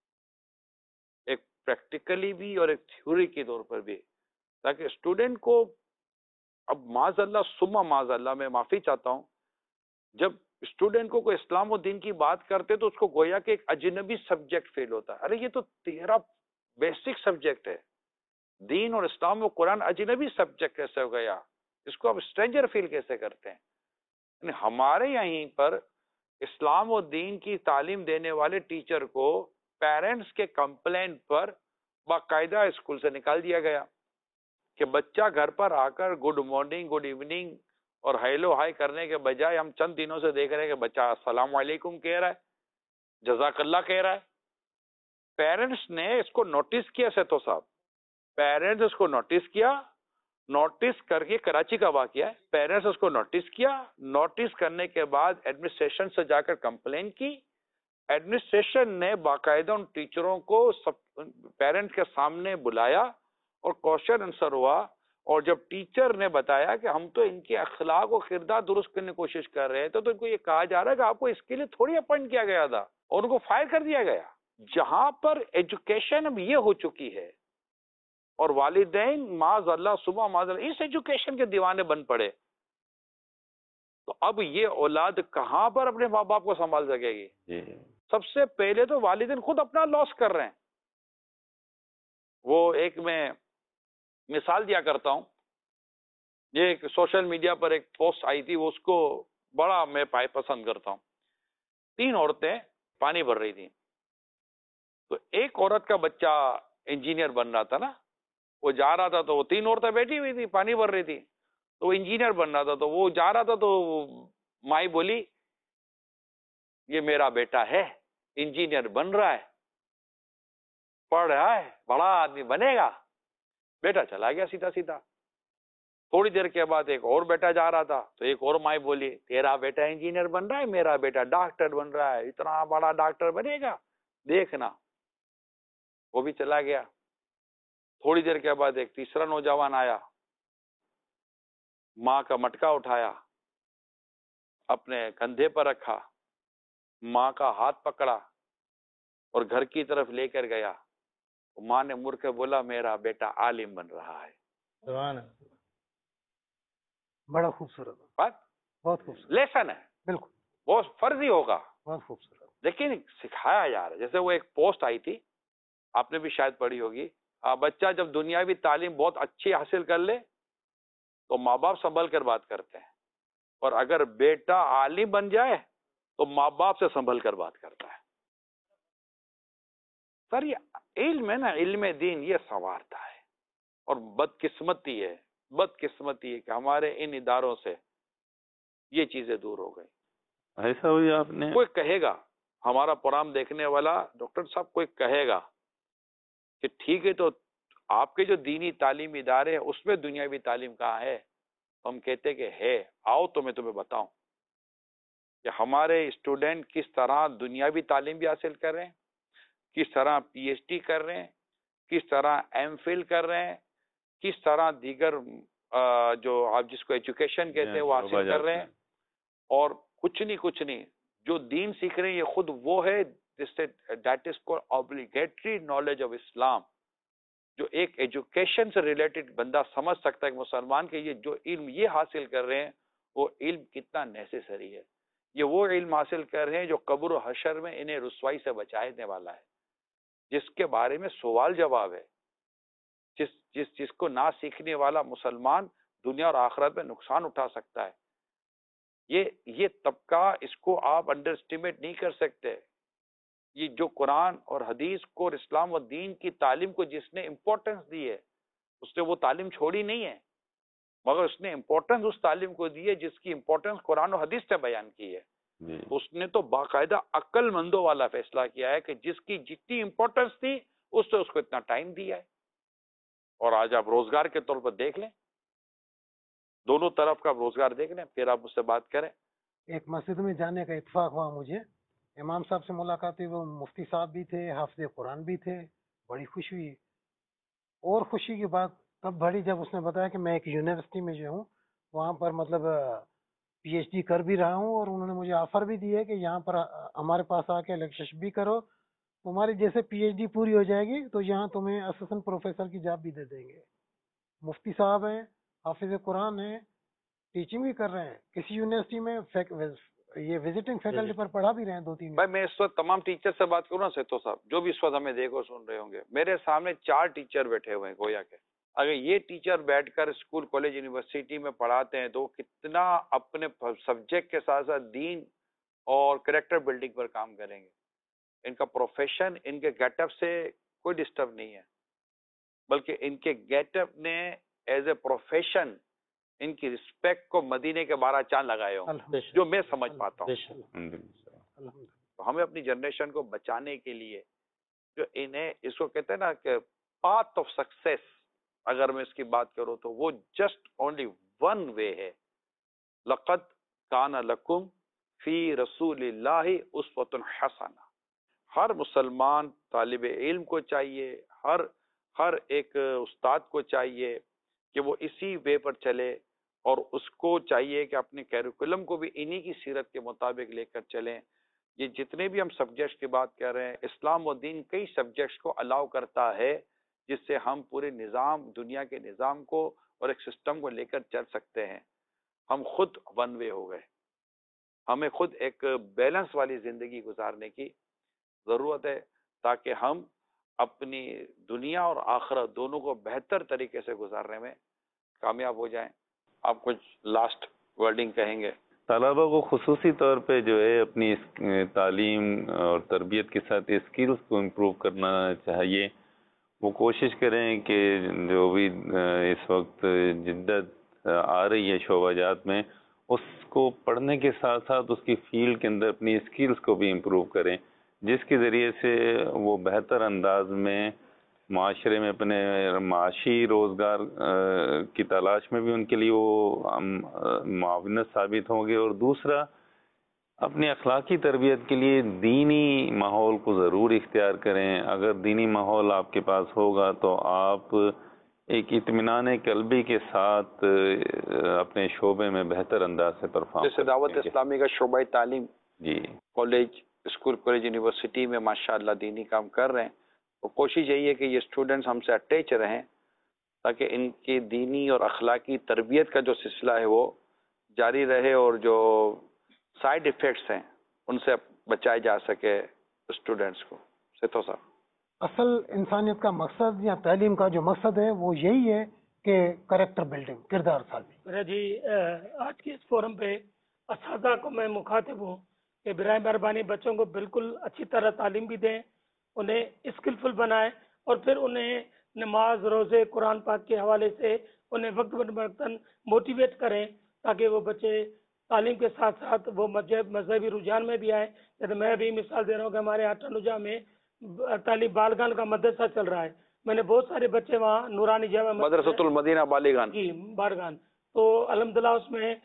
एक प्रैक्टिकली भी और एक थ्योरी के तौर पर भी, ताकि स्टूडेंट को, अब माज़अल्लाह सुम्मा माज़अल्लाह, मैं माफ़ी चाहता हूँ, जब स्टूडेंट को कोई इस्लाम और दीन की बात करते तो उसको गोया कि एक अजनबी सब्जेक्ट फील होता है। अरे ये तो तेरा बेसिक सब्जेक्ट है, दीन और इस्लाम और कुरान अजनबी सब्जेक्ट कैसे हो गया, इसको आप स्ट्रेंजर फील कैसे करते हैं। हमारे यहीं पर इस्लाम और दीन की तालीम देने वाले टीचर को पेरेंट्स के कंप्लेंट पर बाकायदा स्कूल से निकाल दिया गया कि बच्चा घर पर आकर गुड मॉर्निंग गुड इवनिंग और हेलो हाय करने के बजाय हम चंद दिनों से देख रहे हैं कि बच्चा अस्सलाम वालेकुम कह रहा है, जज़ाकल्लाह कह रहा है। पेरेंट्स ने इसको नोटिस किया, सेतो साहब, पेरेंट्स इसको नोटिस किया نوٹس کر کے، کراچی کا واقعہ ہے، پیرنٹس اس کو نوٹس کیا، نوٹس کرنے کے بعد ایڈمنسٹریشن سے جا کر کمپلین کی، ایڈمنسٹریشن نے باقاعدہ ان ٹیچروں کو پیرنٹ کے سامنے بلایا اور کوشچن آنسر ہوا، اور جب ٹیچر نے بتایا کہ ہم تو ان کے اخلاق و کردار درست کرنے کی کوشش کر رہے تھے، تو ان کو یہ کہا جا رہا ہے کہ آپ کو اس کے لیے تھوڑی اپوائنٹ کیا گیا تھا، اور ان کو فائر کر دیا گیا. جہاں پر ایجوکیشن اب یہ ہو چکی ہے اور والدین معاذ اللہ صبح معاذ اللہ اس ایجوکیشن کے دیوانے بن پڑے، تو اب یہ اولاد کہاں پر اپنے ماں باپ کو سنبھال سکے گی؟ جی سب سے پہلے تو والدین خود اپنا لاس کر رہے ہیں. وہ ایک میں مثال دیا کرتا ہوں، یہ ایک سوشل میڈیا پر ایک پوسٹ آئی تھی، وہ اس کو بڑا میں پسند کرتا ہوں. 3 عورتیں پانی بھر رہی تھیں، تو ایک عورت کا بچہ انجینئر بن رہا تھا نا، وہ جا رہا تھا تو وہ 3 عورتیں بیٹھی ہوئی تھی پانی بھر رہی تھی، تو وہ انجینئر بن رہا تھا، تو وہ جا رہا تھا تو مائی بولی یہ میرا بیٹا ہے، انجینئر بن رہا ہے، پڑھ رہا ہے، بڑا آدمی بنے گا. بیٹا چلا گیا سیدھا سیدھا. تھوڑی دیر کے بعد ایک اور بیٹا جا رہا تھا، تو ایک اور مائی بولی تیرا بیٹا انجینئر بن رہا ہے، میرا بیٹا ڈاکٹر بن رہا ہے، اتنا بڑا ڈاکٹر بنے گا دیکھنا. وہ بھی چلا گیا. تھوڑی دیر کے بعد ایک تیسرا نوجوان آیا، ماں کا مٹکا اٹھایا، اپنے کندھے پر رکھا، ماں کا ہاتھ پکڑا اور گھر کی طرف لے کر گیا. ماں نے مڑ کے بولا میرا بیٹا عالم بن رہا ہے. سبحان اللہ. بڑا خوبصورت بات بہت خوبصورت لیسن ہے، بالکل بہت فرضی ہوگا بہت خوبصورت. لیکن سکھایا جا رہا ہے. جیسے وہ ایک پوسٹ آئی تھی، آپ نے بھی شاید پڑھی ہوگی، بچہ جب دنیاوی تعلیم بہت اچھی حاصل کر لے تو ماں باپ سنبھل کر بات کرتے ہیں، اور اگر بیٹا عالم بن جائے تو ماں باپ سے سنبھل کر بات کرتا ہے. سر یہ علم ہے نا، علم دین یہ سنوارتا ہے. اور بدقسمتی ہے کہ ہمارے ان اداروں سے یہ چیزیں دور ہو گئی. ایسا ہوئی آپ نے کوئی کہے گا، ہمارا پروگرام دیکھنے والا ڈاکٹر صاحب کوئی کہے گا کہ ٹھیک ہے تو آپ کے جو دینی تعلیمی ادارے ہیں اس میں دنیاوی تعلیم کہاں ہے؟ ہم کہتے کہ ہے. آؤ تو میں تمہیں بتاؤں کہ ہمارے اسٹوڈنٹ کس طرح دنیاوی تعلیم بھی حاصل کر رہے ہیں، کس طرح پی ایچ ڈی کر رہے ہیں، کس طرح ایم فل کر رہے ہیں، کس طرح دیگر جو آپ جس کو ایجوکیشن کہتے ہیں وہ حاصل کر رہے ہیں. اور کچھ نہیں جو دین سیکھ رہے ہیں یہ خود وہ ہے that is called obligatory knowledge of Islam, جو ایک ایجوکیشن سے ریلیٹڈ بندہ سمجھ سکتا ہے کہ مسلمان کے یہ جو علم یہ حاصل کر رہے ہیں وہ علم کتنا نیسیسری ہے. یہ وہ علم حاصل کر رہے ہیں جو قبر و حشر میں انہیں رسوائی سے بچانے والا ہے، جس کے بارے میں سوال جواب ہے. جس کو نہ سیکھنے والا مسلمان دنیا اور آخرت میں نقصان اٹھا سکتا ہے. یہ طبقہ، اس کو آپ انڈر اسٹیمیٹ نہیں کر سکتے. یہ جو قرآن اور حدیث کو اور اسلام و دین کی تعلیم کو جس نے امپورٹنس دی ہے اس نے وہ تعلیم چھوڑی نہیں ہے، مگر اس نے امپورٹنس اس تعلیم کو دی ہے جس کی امپورٹنس قرآن و حدیث سے بیان کی ہے. اس نے تو باقاعدہ عقل مندوں والا فیصلہ کیا ہے کہ جس کی جتنی امپورٹنس تھی اس سے اس کو اتنا ٹائم دیا ہے. اور آج آپ روزگار کے طور پر دیکھ لیں، دونوں طرف کا روزگار دیکھ لیں، پھر آپ اس سے بات کریں. ایک مسجد میں جانے کا اتفاق ہوا مجھے، امام صاحب سے ملاقات ہوئی، وہ مفتی صاحب بھی تھے، حافظ قرآن بھی تھے. بڑی خوشی ہوئی. اور خوشی کی بات تب بڑھی جب اس نے بتایا کہ میں ایک یونیورسٹی میں جو ہوں وہاں پر مطلب پی ایچ ڈی کر بھی رہا ہوں، اور انہوں نے مجھے آفر بھی دی ہے کہ یہاں پر ہمارے پاس آ کے لیکچر بھی کرو، تمہاری جیسے پی ایچ ڈی پوری ہو جائے گی تو یہاں تمہیں اسسٹنٹ پروفیسر کی جاب بھی دے دیں گے. مفتی صاحب ہیں، حافظ قرآن ہیں، ٹیچنگ بھی کر رہے ہیں کسی یونیورسٹی میں، یہ وزٹنگ فیکلٹی پر پڑھا بھی رہے ہیں 2-3. بھائی میں اس وقت تمام ٹیچر سے بات کروں نا سیتو صاحب، جو بھی اس وقت ہمیں دیکھو سن رہے ہوں گے، میرے سامنے 4 ٹیچر بیٹھے ہوئے ہیں گویا کے. اگر یہ ٹیچر بیٹھ کر اسکول کالج یونیورسٹی میں پڑھاتے ہیں تو کتنا اپنے سبجیکٹ کے ساتھ ساتھ دین اور کریکٹر بلڈنگ پر کام کریں گے. ان کا پروفیشن ان کے گیٹ اپ سے کوئی ڈسٹرب نہیں ہے، بلکہ ان کے گیٹ اپ نے ایز اے پروفیشن ان کی رسپیکٹ کو مدینے کے 12 چاند لگائے ہوں، جو میں سمجھ پاتا ہوں. تو ہمیں اپنی جنریشن کو بچانے کے لیے جو انہیں اس کو کہتے ہیں نا کہ پاتھ آف سکسیس، اگر میں اس کی بات کروں تو وہ جسٹ اونلی ون وے ہے. لقد کان لکم فی رسول اللہ اسوۃ حسنہ. ہر مسلمان طالب علم کو چاہیے، ہر ایک استاد کو چاہیے کہ وہ اسی وے پر چلے، اور اس کو چاہیے کہ اپنے کیریکولم کو بھی انہی کی سیرت کے مطابق لے کر چلیں. یہ جتنے بھی ہم سبجیکٹس کی بات کر رہے ہیں، اسلام و دین کئی سبجیکٹس کو الاؤ کرتا ہے جس سے ہم پورے نظام، دنیا کے نظام کو اور ایک سسٹم کو لے کر چل سکتے ہیں. ہم خود ون وے ہو گئے. ہمیں خود ایک بیلنس والی زندگی گزارنے کی ضرورت ہے تاکہ ہم اپنی دنیا اور آخرت دونوں کو بہتر طریقے سے گزارنے میں کامیاب ہو جائیں. آپ کچھ لاسٹ ورڈنگ کہیں گے؟ طلبہ کو خصوصی طور پہ جو ہے اپنی تعلیم اور تربیت کے ساتھ اسکلز کو امپروو کرنا چاہیے. وہ کوشش کریں کہ جو بھی اس وقت جدت آ رہی ہے شعبہ جات میں، اس کو پڑھنے کے ساتھ ساتھ اس کی فیلڈ کے اندر اپنی اسکلز کو بھی امپروو کریں، جس کے ذریعے سے وہ بہتر انداز میں معاشرے میں اپنے معاشی روزگار کی تلاش میں بھی ان کے لیے وہ معاونت ثابت ہوں گے. اور دوسرا، اپنی اخلاقی تربیت کے لیے دینی ماحول کو ضرور اختیار کریں. اگر دینی ماحول آپ کے پاس ہوگا تو آپ ایک اطمینان قلبی کے ساتھ اپنے شعبے میں بہتر انداز سے پرفارم جیسے دعوت اسلامی کا شعبہ تعلیم جی کالج، اسکول، کالج، یونیورسٹی میں ماشاءاللہ دینی کام کر رہے ہیں، تو کوشش یہی ہے کہ یہ اسٹوڈنٹس ہم سے اٹیچ رہیں تاکہ ان کی دینی اور اخلاقی تربیت کا جو سلسلہ ہے وہ جاری رہے، اور جو سائیڈ ایفیکٹس ہیں ان سے بچائے جا سکے اسٹوڈنٹس کو. سیتھو صاحب، اصل انسانیت کا مقصد یا تعلیم کا جو مقصد ہے وہ یہی ہے کہ کریکٹر بلڈنگ، کردار سازی. میرا جی آج کے اس فورم پہ اساتذہ کو میں مخاطب ہوں کہ برائے مہربانی بچوں کو بالکل اچھی طرح تعلیم بھی دیں، انہیں اسکلفل بنائیں، اور پھر انہیں نماز، روزے، قرآن پاک کے حوالے سے انہیں وقت بوقتاً موٹیویٹ کریں تاکہ وہ بچے تعلیم کے ساتھ ساتھ وہ مذہبی رجحان میں بھی آئیں. جیسے میں بھی مثال دے رہا ہوں کہ ہمارے یہاں ٹنوجا میں تعلیم بالغان کا مدرسہ چل رہا ہے. میں نے بہت سارے بچے وہاں نورانی جامع مدرسۃ المدینہ بالغان جی بالغان، تو الحمدللہ اس میں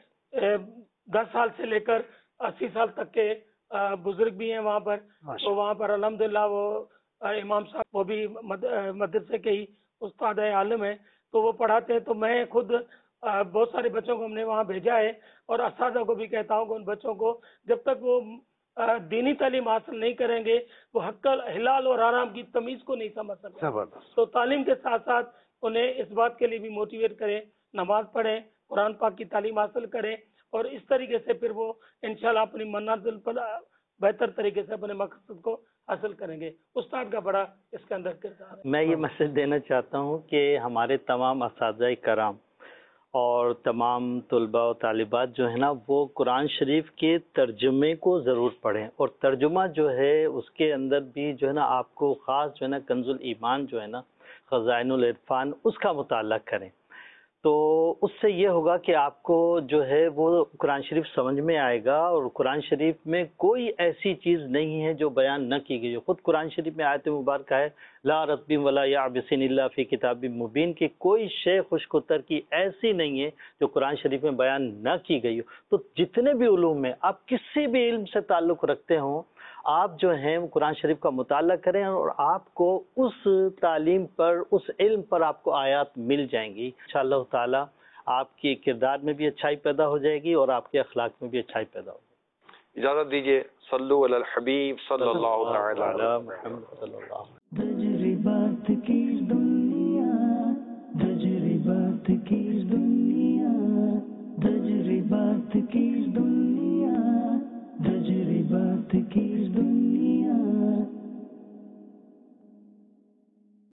10 سال سے لے کر 80 سال تک کے بزرگ بھی ہیں وہاں پر. تو وہاں پر الحمدللہ وہ امام صاحب وہ بھی مدرسے کے ہی استاد عالم ہیں، تو وہ پڑھاتے ہیں. تو میں خود بہت سارے بچوں کو ہم نے وہاں بھیجا ہے، اور اساتذہ کو بھی کہتا ہوں کہ ان بچوں کو جب تک وہ دینی تعلیم حاصل نہیں کریں گے وہ حق حلال اور حرام کی تمیز کو نہیں سمجھ سکتے. تو تعلیم کے ساتھ ساتھ انہیں اس بات کے لیے بھی موٹیویٹ کریں، نماز پڑھیں، قرآن پاک کی تعلیم حاصل کریں، اور اس طریقے سے پھر وہ انشاءاللہ اپنی منازل پر بہتر طریقے سے اپنے مقصد کو حاصل کریں گے. استاد کا بڑا اس کے اندر کردار ہے. میں یہ میسج دینا چاہتا ہوں کہ ہمارے تمام اساتذہ کرام اور تمام طلباء و طالبات جو ہے نا، وہ قرآن شریف کے ترجمے کو ضرور پڑھیں، اور ترجمہ جو ہے اس کے اندر بھی جو ہے نا آپ کو خاص جو ہے نا کنز الایمان جو ہے نا، خزائن العرفان، اس کا مطالعہ کریں. تو اس سے یہ ہوگا کہ آپ کو جو ہے وہ قرآن شریف سمجھ میں آئے گا، اور قرآن شریف میں کوئی ایسی چیز نہیں ہے جو بیان نہ کی گئی. خود قرآن شریف میں آیت مبارکہ ہے لا رطب ولا یابس الا فی کتاب مبین، کی کوئی شے خشک و تر کی ایسی نہیں ہے جو قرآن شریف میں بیان نہ کی گئی ہو. تو جتنے بھی علوم میں آپ کسی بھی علم سے تعلق رکھتے ہوں، آپ جو ہیں قرآن شریف کا مطالعہ کریں، اور آپ کو اس تعلیم پر، اس علم پر آپ کو آیات مل جائیں گی. انشاءاللہ تعالی آپ کے کردار میں بھی اچھائی پیدا ہو جائے گی، اور آپ کے اخلاق میں بھی اچھائی پیدا ہوگی. اجازت دیجیے، صلو علی الحبیب صلی اللہ تعالی علیہ وسلم. The